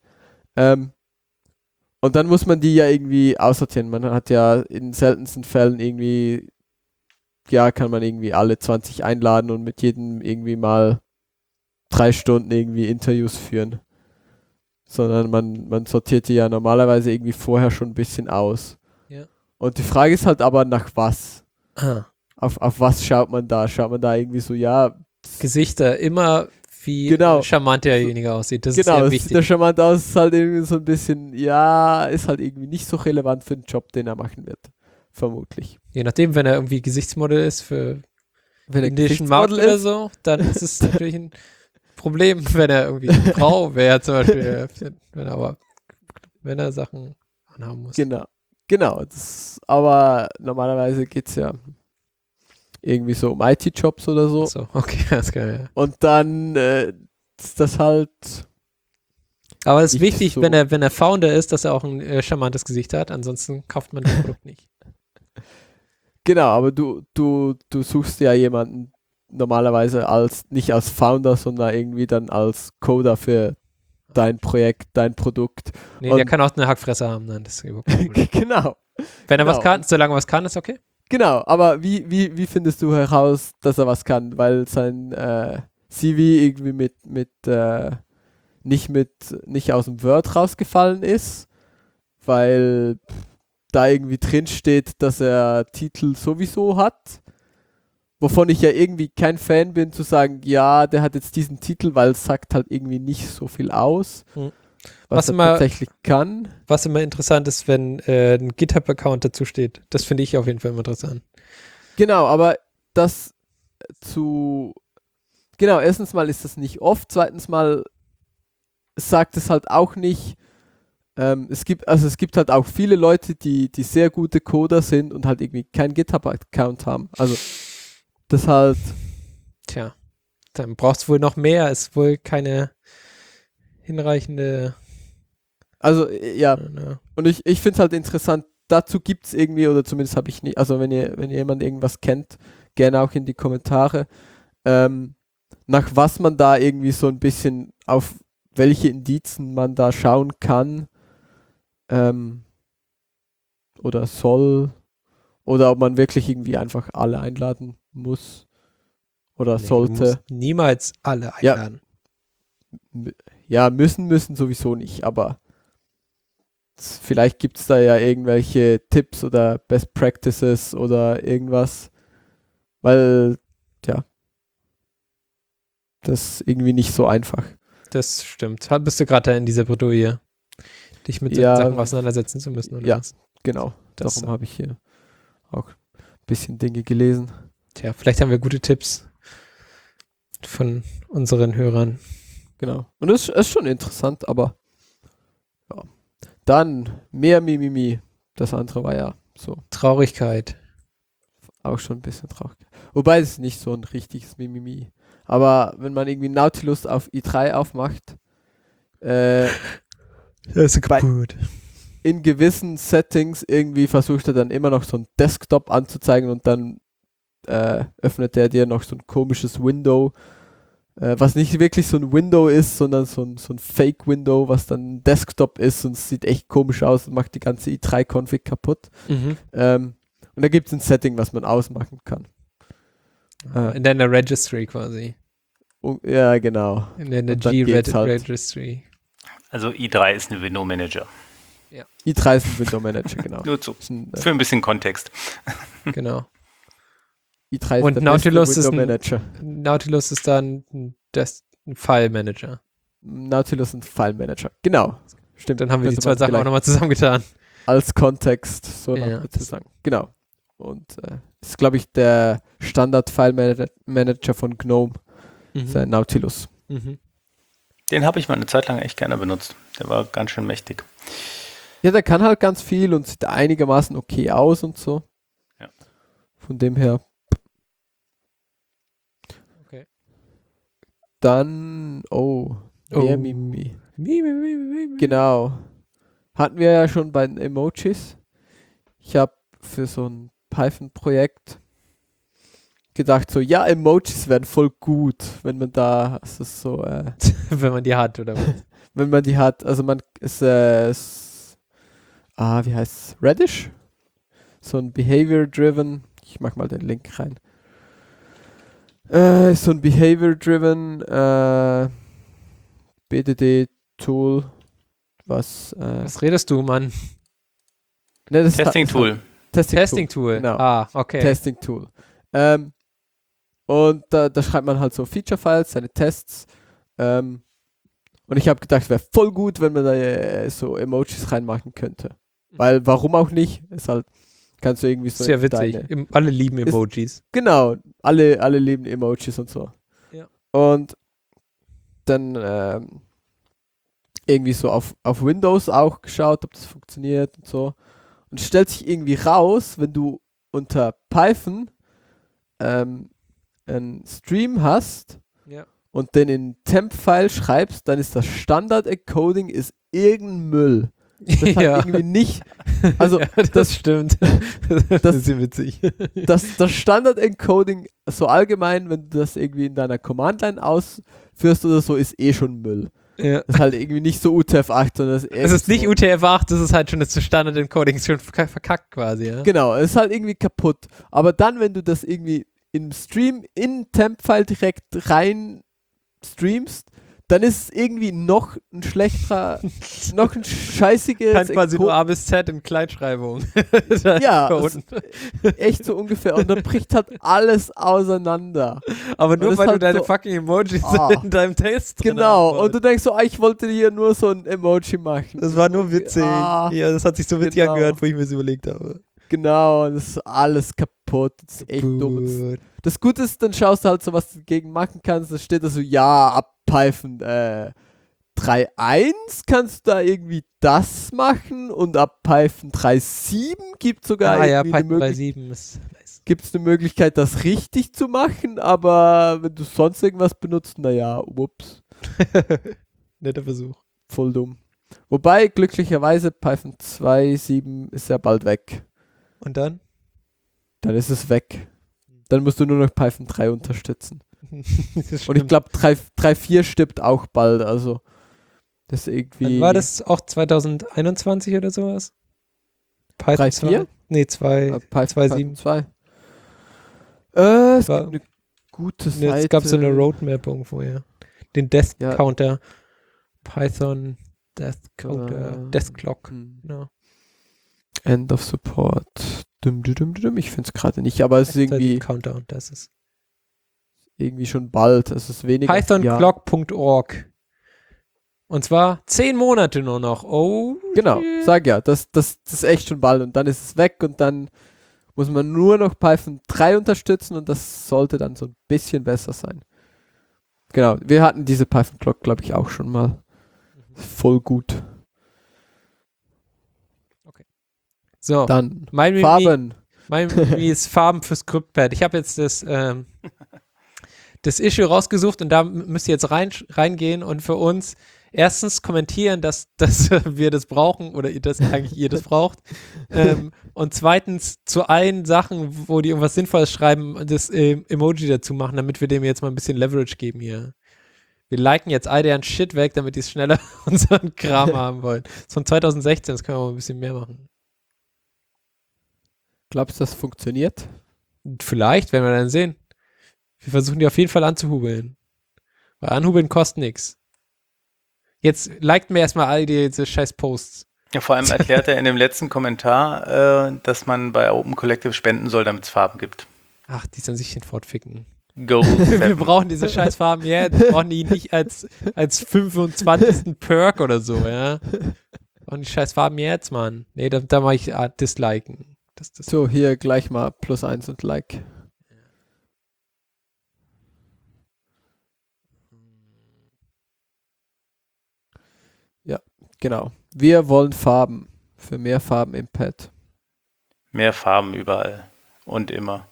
Und dann muss man die ja irgendwie aussortieren. Man hat ja in seltensten Fällen irgendwie, ja, kann man irgendwie alle 20 einladen und mit jedem irgendwie mal 3 Stunden irgendwie Interviews führen. Sondern man sortiert die ja normalerweise irgendwie vorher schon ein bisschen aus. Ja. Und die Frage ist halt aber, nach was? Auf was schaut man da? Schaut man da irgendwie so, ja... Gesichter, immer wie charmant derjenige aussieht. Das ist sehr genau, wichtig. sieht der charmant aus, ist halt irgendwie so ein bisschen, ja, ist halt irgendwie nicht so relevant für den Job, den er machen wird. Vermutlich. Je nachdem, wenn er irgendwie Gesichtsmodel ist für Wenn er indischen Markt Gesichtsmodel oder so, dann ist es natürlich ein Problem, wenn er irgendwie eine Frau wäre, zum Beispiel. Wenn er Sachen anhaben muss. Genau. Aber normalerweise geht es ja irgendwie so um IT-Jobs oder so. So, okay, das kann ja. Und dann ist das halt... Aber es ist nicht wichtig, so. wenn er Founder ist, dass er auch ein charmantes Gesicht hat. Ansonsten kauft man das Produkt nicht. Genau, aber du suchst ja jemanden normalerweise nicht als Founder, sondern irgendwie dann als Coder für dein Projekt, dein Produkt. Nee, Und- der kann auch eine Hackfresse haben, nein, das ist überhaupt kein Problem. Genau. Wenn er was Genau. kann, solange er was kann, ist okay. Genau, aber wie findest du heraus, dass er was kann? Weil sein CV irgendwie nicht aus dem Word rausgefallen ist, weil da irgendwie drin steht, dass er Titel sowieso hat. Wovon ich ja irgendwie kein Fan bin, zu sagen, ja, der hat jetzt diesen Titel, weil es sagt halt irgendwie nicht so viel aus, Hm. was Was er immer- tatsächlich kann. Was immer interessant ist, wenn ein GitHub-Account dazu steht. Das finde ich auf jeden Fall immer interessant. Genau, aber das genau, erstens mal ist das nicht oft, zweitens mal sagt es halt auch nicht, es gibt halt auch viele Leute, die sehr gute Coder sind und halt irgendwie keinen GitHub-Account haben. Also das halt, Tja, dann braucht es wohl noch mehr. Ist wohl keine hinreichende. also ja, Ne. und ich finde es halt interessant, dazu gibt es irgendwie, oder zumindest habe ich nicht, also wenn jemand irgendwas kennt, gerne auch in die Kommentare, nach was man da irgendwie so ein bisschen, auf welche Indizen man da schauen kann, oder soll, oder ob man wirklich irgendwie einfach alle einladen muss oder Nee, du sollte. musst niemals alle Ja. einladen. Ja, müssen sowieso nicht, aber vielleicht gibt es da ja irgendwelche Tipps oder Best Practices oder irgendwas, weil, ja, das ist irgendwie nicht so einfach. Das stimmt. Bist du gerade in dieser Bredouille, dich mit Ja. Sachen auseinandersetzen zu müssen? Oder Ja. was? Genau, Das- darum habe ich hier auch ein bisschen Dinge gelesen. Tja, vielleicht haben wir gute Tipps von unseren Hörern. Genau. Und das ist schon interessant, aber ja. Dann mehr Mimimi. Das andere war ja so Traurigkeit. auch schon ein bisschen traurig. Wobei es ist nicht so ein richtiges Mimimi. Aber wenn man irgendwie Nautilus auf i3 aufmacht, Das ist Bei- gut. in gewissen Settings irgendwie versucht er dann immer noch so ein Desktop anzuzeigen und dann öffnet er dir noch so ein komisches Window, was nicht wirklich so ein Window ist, sondern so ein Fake-Window, was dann ein Desktop ist und es sieht echt komisch aus und macht die ganze i3-Config kaputt. Mhm. Und da gibt es ein Setting, was man ausmachen kann. In deiner Registry quasi. Ja, genau. In deiner Und dann geht's halt. G-Registry. Also i3 ist ein Window Manager. i3 ist ein Window Manager, genau. Nur so. Ist ein, Für ein bisschen Kontext. Genau. i3 ist Und der Nautilus beste ist Window ein- Manager. Nautilus ist dann ein File-Manager. Nautilus ist ein File Manager. Genau. Stimmt. Dann haben wir die Könnte zwei man Sachen auch vielleicht nochmal zusammengetan. als Kontext so Ja. noch zu sagen. Genau. Und ist, glaube ich, der Standard-File-Manager von GNOME, der Nautilus. Mhm. Den habe ich mal eine Zeit lang echt gerne benutzt. Der war ganz schön mächtig. Ja, der kann halt ganz viel und sieht einigermaßen okay aus und so. Ja. Von dem her. Okay. Dann, mehr Oh. Mimimi. Genau. Genau. Hatten wir ja schon bei den Emojis. Ich habe für so ein Python-Projekt gedacht, so, ja, Emojis wären voll gut, wenn man da, es ist so, Wenn man die hat, oder was? wenn man die hat. Also man ist, wie heißt es? Reddish? So ein Behavior-Driven, ich mach mal den Link rein. So ein Behavior-Driven BDD-Tool, was Was redest du, Mann? ne, das ist- Testing-Tool. Testing-Tool. Testing-Tool. Genau. Ah, okay. Testing-Tool. Und da schreibt man halt so Feature-Files, seine Tests. Und ich habe gedacht, wäre voll gut, wenn man da so Emojis reinmachen könnte. Weil, warum auch nicht? Ist halt, kannst du irgendwie so. Sehr witzig. deine- Alle lieben Emojis. Genau, alle lieben Emojis und so. Ja. Und dann irgendwie so auf Windows auch geschaut, ob das funktioniert und so. Und es stellt sich irgendwie raus, wenn du unter Python einen Stream hast Ja. und den in Temp-File schreibst, dann ist das Standard-Encoding ist irgendein Müll. Das hat irgendwie nicht, also ja, das stimmt. Das ist witzig. das Standard-Encoding so allgemein, wenn du das irgendwie in deiner Command-Line ausführst oder so, ist eh schon Müll. Ja. Das ist halt irgendwie nicht so UTF-8, sondern Es ist nicht UTF-8, das ist halt schon das Standard-Encoding, ist schon verkackt quasi, ja. Genau, es ist halt irgendwie kaputt. Aber dann, wenn du das irgendwie im Stream in Temp-File direkt rein streamst, dann ist es irgendwie noch ein schlechterer, noch ein scheißiges Kann quasi nur A bis Z in Kleinschreibung. Ja, Coden. echt so ungefähr. Und dann bricht halt alles auseinander. Aber nur das weil ist du halt deine so- fucking Emojis Ah. in deinem Test drin Genau. haben Und du denkst so, ich wollte hier nur so ein Emoji machen. Das war nur witzig. Ah, Ja, das hat sich so witzig genau. angehört, wo ich mir das überlegt habe. Genau, das ist alles kaputt. Das ist echt dumm. Gut. Das Gute ist, dann schaust du halt so, was du dagegen machen kannst. Da steht da so, ja, ab Python 3.1 kannst du da irgendwie das machen und ab Python 3.7 gibt es sogar Ja, irgendwie Python eine 3.7 ist nice. gibt's eine Möglichkeit, das richtig zu machen, aber wenn du sonst irgendwas benutzt, naja, ups, Netter Versuch. voll dumm. Wobei, glücklicherweise, Python 2.7 ist ja bald weg. Und dann? Dann ist es weg. Dann musst du nur noch Python 3 unterstützen. Das ist Und ich schlimm. glaube, 3.4 stirbt auch bald, also das ist irgendwie... Wann war das auch 2021 oder sowas? Python 3.4? 2? Nee, 2. Python 2.7. 2. Es War- gibt eine gute Nee, Seite. es gab so eine Roadmap irgendwo, ja. Den Death Ja. Counter. Python Death Counter. Äh, Death Clock. hm. Genau. End of Support. Ich finde es gerade nicht, aber es ist irgendwie, Countdown, das ist. irgendwie schon bald. Es ist weniger. Pythonclock.org. Und zwar 10 Monate nur noch. Oh. Genau, shit. sag ja, das ist echt schon bald und dann ist es weg und dann muss man nur noch Python 3 unterstützen und das sollte dann so ein bisschen besser sein. Genau, wir hatten diese Python Clock, glaube ich, auch schon mal. Voll gut. So, Dann mein Mimi, Farben. mein Mimi ist Farben für Scriptpad. Ich habe jetzt das Issue rausgesucht und da müsst ihr jetzt reingehen und für uns erstens kommentieren, dass wir das brauchen oder dass eigentlich ihr das braucht. Und zweitens zu allen Sachen, wo die irgendwas Sinnvolles schreiben, das Emoji dazu machen, damit wir dem jetzt mal ein bisschen Leverage geben hier. Wir liken jetzt all deren Shit weg, damit die es schneller unseren Kram haben wollen. Das ist von 2016, das können wir mal ein bisschen mehr machen. Glaubst du, das funktioniert? Vielleicht, werden wir dann sehen. Wir versuchen die auf jeden Fall anzuhubeln. Weil anhubeln kostet nichts. Jetzt liked mir erstmal all diese scheiß Posts. Ja, vor allem erklärt er in dem letzten Kommentar, dass man bei Open Collective spenden soll, damit es Farben gibt. Ach, die sollen sich den fortficken. Go. Wir brauchen diese scheiß Farben jetzt. Wir brauchen die nicht als 25. Perk oder so, ja. Wir brauchen die scheiß Farben jetzt, Mann. Nee, da mache ich Disliken. Das So, hier gleich mal +1 und Like. Ja, genau. Wir wollen Farben. Für mehr Farben im Pad. Mehr Farben überall und immer.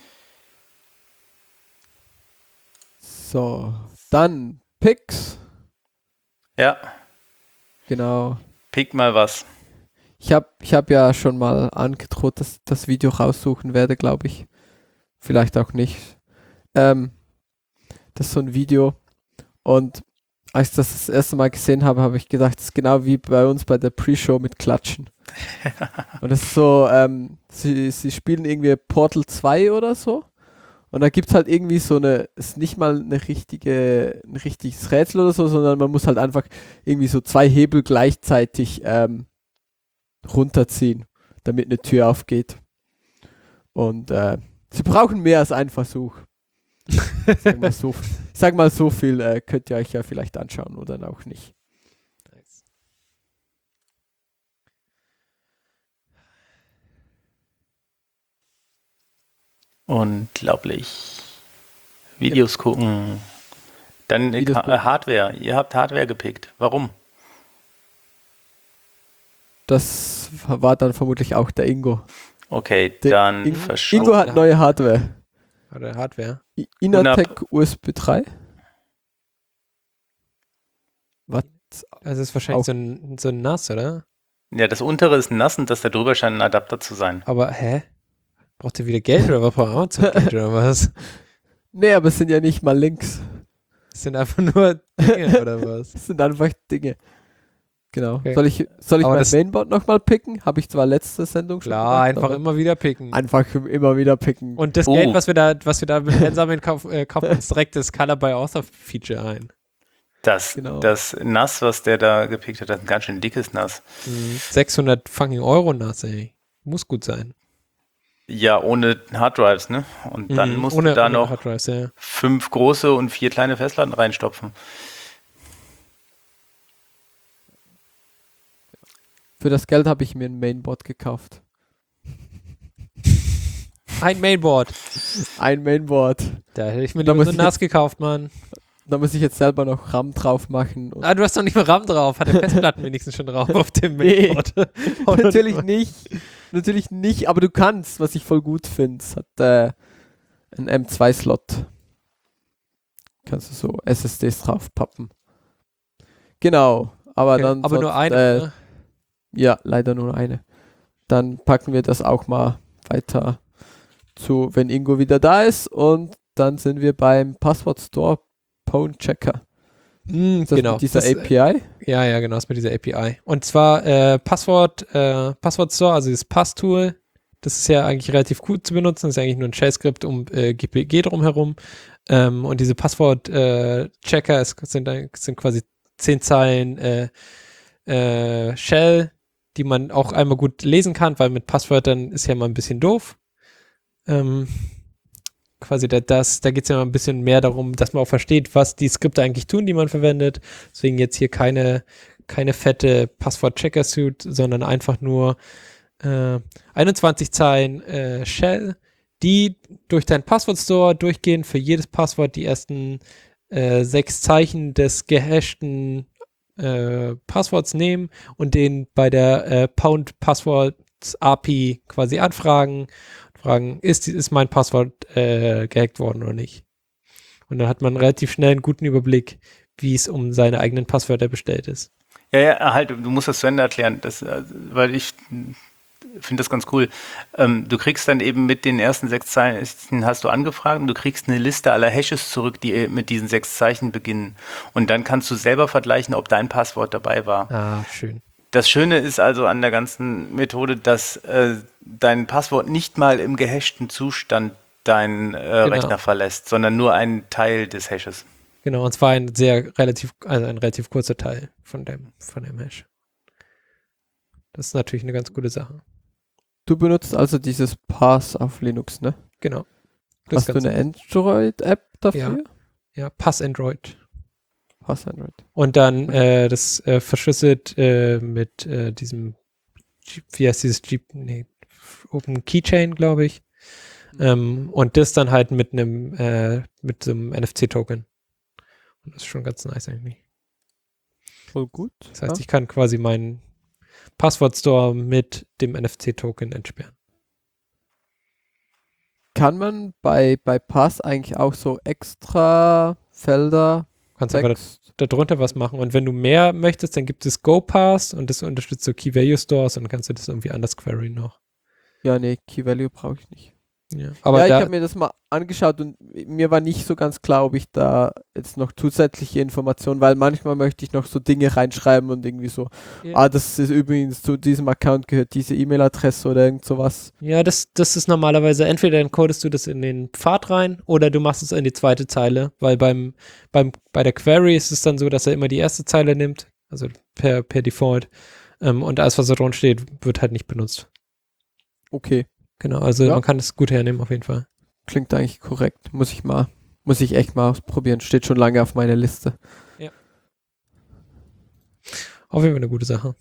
So, dann Picks. Ja, Genau. pick mal was. Ich hab ja schon mal angedroht, dass ich das Video raussuchen werde, glaube ich. Vielleicht auch nicht. Das ist so ein Video. Und als ich das erste Mal gesehen habe, habe ich gedacht, das ist genau wie bei uns bei der Pre-Show mit Klatschen. Und es ist so, sie spielen irgendwie Portal 2 oder so. Und da gibt es halt irgendwie so ist nicht mal ein richtiges Rätsel oder so, sondern man muss halt einfach irgendwie so 2 Hebel gleichzeitig runterziehen, damit eine Tür aufgeht. Und sie brauchen mehr als einen Versuch. Sag mal so viel könnt ihr euch ja vielleicht anschauen oder auch nicht. Unglaublich. Videos gucken. Dann Videos gucken. Hardware. Ihr habt Hardware gepickt. Warum? Das war dann vermutlich auch der Ingo. Okay, Der dann Ingo hat neue Hardware. Oder Hardware. Inatec USB 3. Was? Also das ist wahrscheinlich Auch. so ein NAS, oder? Ja, das untere ist nass und das da drüber scheint ein Adapter zu sein. Aber, hä? Braucht ihr wieder Geld oder was? Braucht Amazon Geld oder was? Nee, aber es sind ja nicht mal Links. Das sind einfach nur Dinge, oder was? Das sind einfach Dinge. Genau. Okay. Soll ich Aber mein das- Mainboard nochmal picken? Habe ich zwar letzte Sendung schon Klar, gemacht, einfach aber immer wieder picken. einfach immer wieder picken. Und das Geld, was wir da mit einsammeln, kaufen uns direkt das Color by Author Feature ein. Das Genau. Nass, was der da gepickt hat, das ist ein ganz schön dickes Nass. 600 fucking Euro nass, ey. Muss gut sein. Ja, ohne Harddrives, ne? Und dann musst du da noch Hard Drives, ja. 5 große und 4 kleine Festplatten reinstopfen. Für das Geld habe ich mir ein Mainboard gekauft. Ein Mainboard. Ein Mainboard. Da hätte ich mir Da lieber muss so ich nass gekauft, Mann. Da muss ich jetzt selber noch RAM drauf machen. Und Du hast doch nicht mehr RAM drauf. Hat der Festplatten wenigstens schon drauf auf dem Nee. Mainboard. Natürlich nicht. Natürlich nicht, aber du kannst, was ich voll gut finde. Es hat einen M2-Slot. Kannst du so SSDs draufpappen. Genau, aber Okay, dann. aber nur sonst, eine. Ne? Ja, leider nur eine. Dann packen wir das auch mal weiter zu, wenn Ingo wieder da ist. Und dann sind wir beim Passwort Store Pwn Checker. Ist das Genau. mit dieser Das, API? Ja, genau, ist mit dieser API. Und zwar Passwort Store, also dieses Pass-Tool, das ist ja eigentlich relativ gut zu benutzen, das ist eigentlich nur ein Shell-Skript um GPG drumherum. Und diese Passwort-Checker sind quasi 10 Zeilen Shell, die man auch einmal gut lesen kann, weil mit Passwörtern ist ja mal ein bisschen doof. Quasi da geht es ja mal ein bisschen mehr darum, dass man auch versteht, was die Skripte eigentlich tun, die man verwendet. Deswegen jetzt hier keine fette Passwort-Checker-Suite, sondern einfach nur 21 Zeilen Shell, die durch deinen Passwort-Store durchgehen, für jedes Passwort die ersten 6 Zeichen des gehashten Passworts nehmen und den bei der Pound Passwords API quasi fragen, ist mein Passwort gehackt worden oder nicht. Und dann hat man relativ schnell einen guten Überblick, wie es um seine eigenen Passwörter bestellt ist. Ja, halt, du musst das zu Ende erklären, weil ich finde das ganz cool. Du kriegst dann eben mit den ersten 6 Zeichen, hast du angefragt, und du kriegst eine Liste aller Hashes zurück, die mit diesen 6 Zeichen beginnen. Und dann kannst du selber vergleichen, ob dein Passwort dabei war. Ah, schön. Das Schöne ist also an der ganzen Methode, dass dein Passwort nicht mal im gehashten Zustand deinen Rechner verlässt, sondern nur einen Teil des Hashes. Genau, und zwar ein relativ kurzer Teil von dem Hash. Das ist natürlich eine ganz gute Sache. Du benutzt also dieses Pass auf Linux, ne? Genau. Das Hast du eine Android-App dafür? Ja, Pass Android. Pass Android. Und dann das verschlüsselt mit diesem, wie heißt dieses Open Keychain, glaube ich. Und das dann halt mit so einem NFC-Token. Und das ist schon ganz nice eigentlich. Voll gut. Das heißt, ich kann quasi meinen Passwort-Store mit dem NFC-Token entsperren. Kann man bei Pass eigentlich auch so extra Felder Kannst aber da drunter was machen. Und wenn du mehr möchtest, dann gibt es GoPass und das unterstützt so Key-Value-Stores und dann kannst du das irgendwie anders queryen noch. Ja, nee, Key-Value brauche ich nicht. Ja, aber ja, ich habe mir das mal angeschaut und mir war nicht so ganz klar, ob ich da jetzt noch zusätzliche Informationen, weil manchmal möchte ich noch so Dinge reinschreiben und irgendwie so, das ist übrigens zu diesem Account gehört diese E-Mail-Adresse oder irgend sowas. Ja, das ist normalerweise, entweder encodest du das in den Pfad rein oder du machst es in die zweite Zeile, weil bei der Query ist es dann so, dass er immer die erste Zeile nimmt, also per Default, und alles, was da drin steht, wird halt nicht benutzt. Okay. Genau, also man kann es gut hernehmen auf jeden Fall. Klingt eigentlich korrekt. Muss ich echt mal ausprobieren. Steht schon lange auf meiner Liste. Ja. Auf jeden Fall eine gute Sache.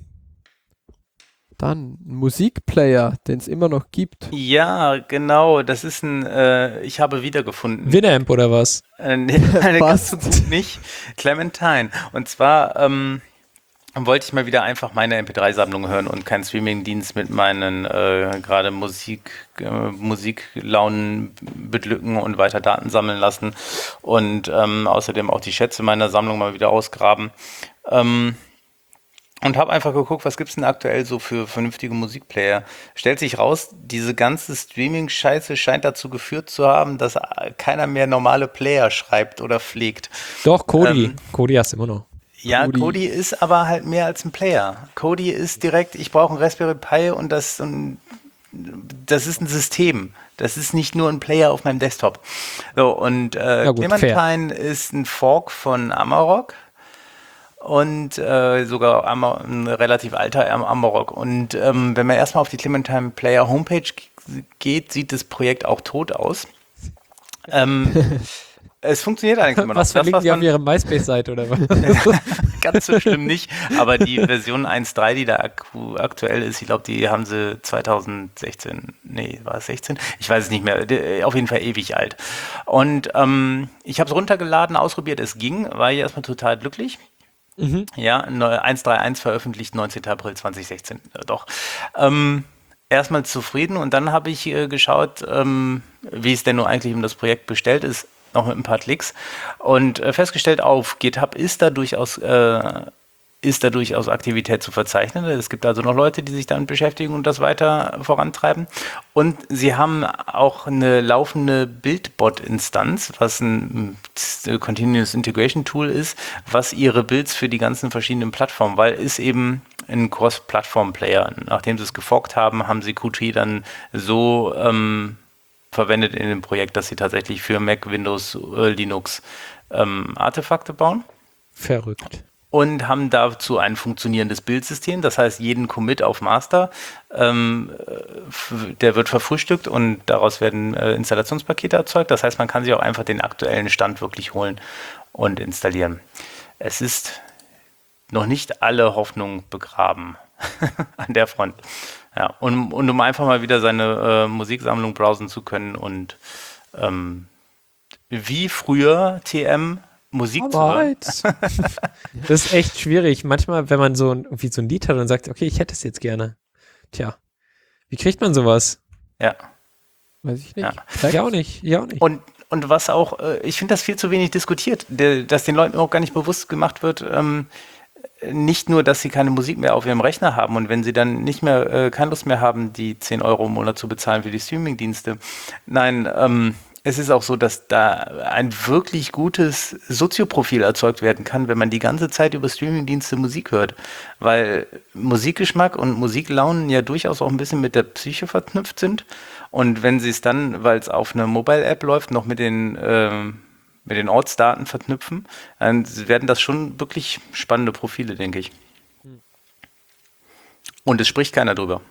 Dann ein Musikplayer, den es immer noch gibt. Ja, genau. Das ist ich habe wiedergefunden. Winamp oder was? Ganz so gut nicht. Clementine. Und zwar wollte ich mal wieder einfach meine MP3-Sammlung hören und keinen Streaming-Dienst mit meinen gerade Musiklaunen beglücken und weiter Daten sammeln lassen und außerdem auch die Schätze meiner Sammlung mal wieder ausgraben. und habe einfach geguckt, was gibt's denn aktuell so für vernünftige Musikplayer. Stellt sich raus, diese ganze Streaming-Scheiße scheint dazu geführt zu haben, dass keiner mehr normale Player schreibt oder pflegt. Doch, Kodi. Kodi hast du immer noch. Ja, Kodi. Kodi ist aber halt mehr als ein Player. Kodi ist direkt, ich brauche ein Raspberry Pi und das ist ein System. Das ist nicht nur ein Player auf meinem Desktop. So, und gut, Clementine ist ein Fork von Amarok und sogar ein relativ alter Amarok. Und wenn man erstmal auf die Clementine Player Homepage geht, sieht das Projekt auch tot aus. Es funktioniert eigentlich immer noch. Was verlinken die auf ihrer MySpace-Seite oder was? Ganz so schlimm nicht, aber die Version 1.3, die da aktuell ist, ich glaube, die haben sie 2016, nee, war es 16? Ich weiß es nicht mehr, auf jeden Fall ewig alt. Und ich habe es runtergeladen, ausprobiert, es ging, war ich erstmal total glücklich. Ja, 1.3.1 veröffentlicht, 19. April 2016, doch. Erstmal zufrieden und dann habe ich geschaut, wie es denn nun eigentlich um das Projekt bestellt ist, noch mit ein paar Klicks und festgestellt, auf GitHub ist da durchaus Aktivität zu verzeichnen. Es gibt also noch Leute, die sich damit beschäftigen und das weiter vorantreiben. Und sie haben auch eine laufende Buildbot-Instanz, was ein Continuous Integration Tool ist, was ihre Builds für die ganzen verschiedenen Plattformen, weil es eben ein Cross-Plattform-Player. Nachdem sie es geforkt haben, haben sie Qt dann so verwendet in dem Projekt, dass sie tatsächlich für Mac, Windows, Linux Artefakte bauen. Verrückt. Und haben dazu ein funktionierendes Bildsystem. Das heißt, jeden Commit auf Master, der wird verfrühstückt und daraus werden Installationspakete erzeugt. Das heißt, man kann sich auch einfach den aktuellen Stand wirklich holen und installieren. Es ist noch nicht alle Hoffnung begraben an der Front. Ja, und um einfach mal wieder seine Musiksammlung browsen zu können und wie früher TM Musik zu hören. Das ist echt schwierig. Manchmal, wenn man irgendwie so ein Lied hat und sagt, okay, ich hätte es jetzt gerne. Tja, wie kriegt man sowas? Ja. Weiß ich nicht. Ja. Ich auch nicht. Und was auch, ich finde das viel zu wenig diskutiert, dass den Leuten auch gar nicht bewusst gemacht wird, nicht nur, dass sie keine Musik mehr auf ihrem Rechner haben und wenn sie dann nicht mehr, keine Lust mehr haben, die 10 Euro im Monat zu bezahlen für die Streamingdienste. Nein, es ist auch so, dass da ein wirklich gutes Sozioprofil erzeugt werden kann, wenn man die ganze Zeit über Streamingdienste Musik hört. Weil Musikgeschmack und Musiklaunen ja durchaus auch ein bisschen mit der Psyche verknüpft sind. Und wenn sie es dann, weil es auf einer Mobile-App läuft, noch mit den Ortsdaten verknüpfen, dann werden das schon wirklich spannende Profile, denke ich. Und es spricht keiner drüber.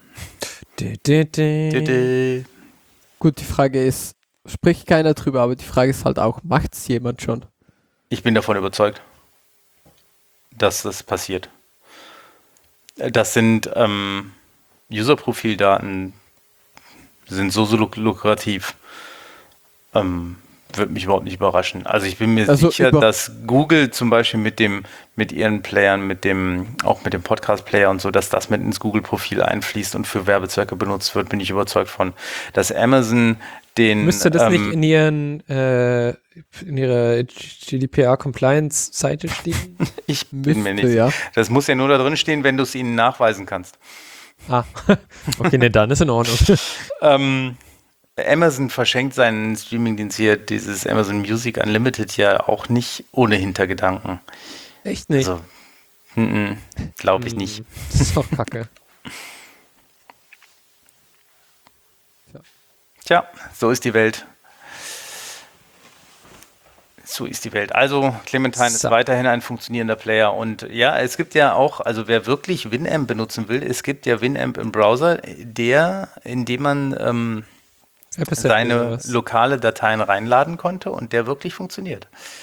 Gut, die Frage ist, spricht keiner drüber, aber die Frage ist halt auch, macht es jemand schon? Ich bin davon überzeugt, dass das passiert. Das sind User-Profildaten, sind so lukrativ. Würde mich überhaupt nicht überraschen. Also ich bin mir sicher, dass Google zum Beispiel mit ihren Playern, auch mit dem Podcast-Player und so, dass das mit ins Google-Profil einfließt und für Werbezwecke benutzt wird, bin ich überzeugt von. Dass Amazon müsste das nicht in ihrer GDPR-Compliance-Seite stehen? Ich bin mir nicht sicher. Das muss ja nur da drin stehen, wenn du es ihnen nachweisen kannst. Ah, okay, ne, dann ist in Ordnung. Amazon verschenkt seinen Streamingdienst hier, dieses Amazon Music Unlimited, ja auch nicht ohne Hintergedanken. Echt nicht? Also, glaube ich nicht. Das ist doch kacke. Tja, so ist die Welt. So ist die Welt. Also Clementine ist weiterhin ein funktionierender Player und ja, es gibt ja auch, also wer wirklich Winamp benutzen will, es gibt ja Winamp im Browser, in dem man seine lokale Dateien reinladen konnte und der wirklich funktioniert.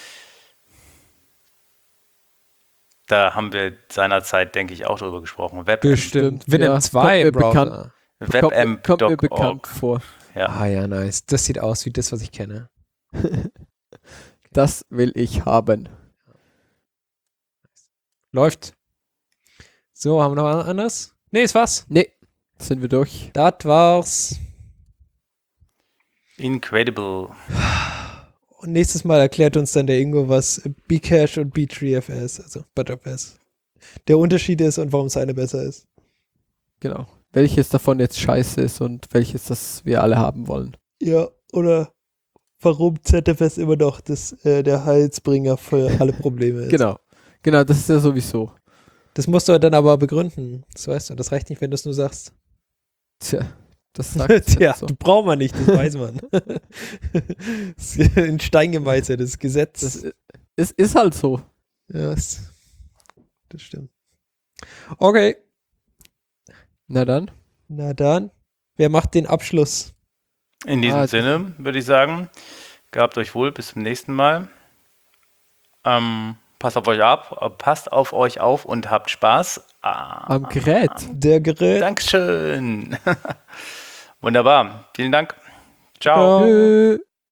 Da haben wir seinerzeit, denke ich, auch drüber gesprochen. Bestimmt. Winamp 2 im Browser. Kommt mir bekannt vor. Ja. Ah ja, nice. Das sieht aus wie das, was ich kenne. Das will ich haben. Läuft. So, haben wir noch was anderes? Nee, ist was? Nee, sind wir durch. Das war's. Incredible. Und nächstes Mal erklärt uns dann der Ingo, was Bcache und B3FS, also ButterFS, der Unterschied ist und warum das eine besser ist. Genau. Welches davon jetzt scheiße ist und welches das wir alle haben wollen. Ja, oder warum ZFS immer noch der Heilsbringer für alle Probleme ist. Genau. Genau, das ist ja sowieso. Das musst du dann aber begründen. Das weißt du. Das reicht nicht, wenn du es nur sagst. Tja, das sagt Tja, so. braucht man nicht, das weiß man. Das ist in Stein gemeißelt, das Gesetz. Das ist halt so. Ja, das stimmt. Okay, Na dann. na dann. Wer macht den Abschluss? In diesem Sinne würde ich sagen, gehabt euch wohl, bis zum nächsten Mal. Passt auf euch auf und habt Spaß. Am Gerät. Der Gerät. Dankeschön. Wunderbar. Vielen Dank. Ciao. Ciao. Tschö.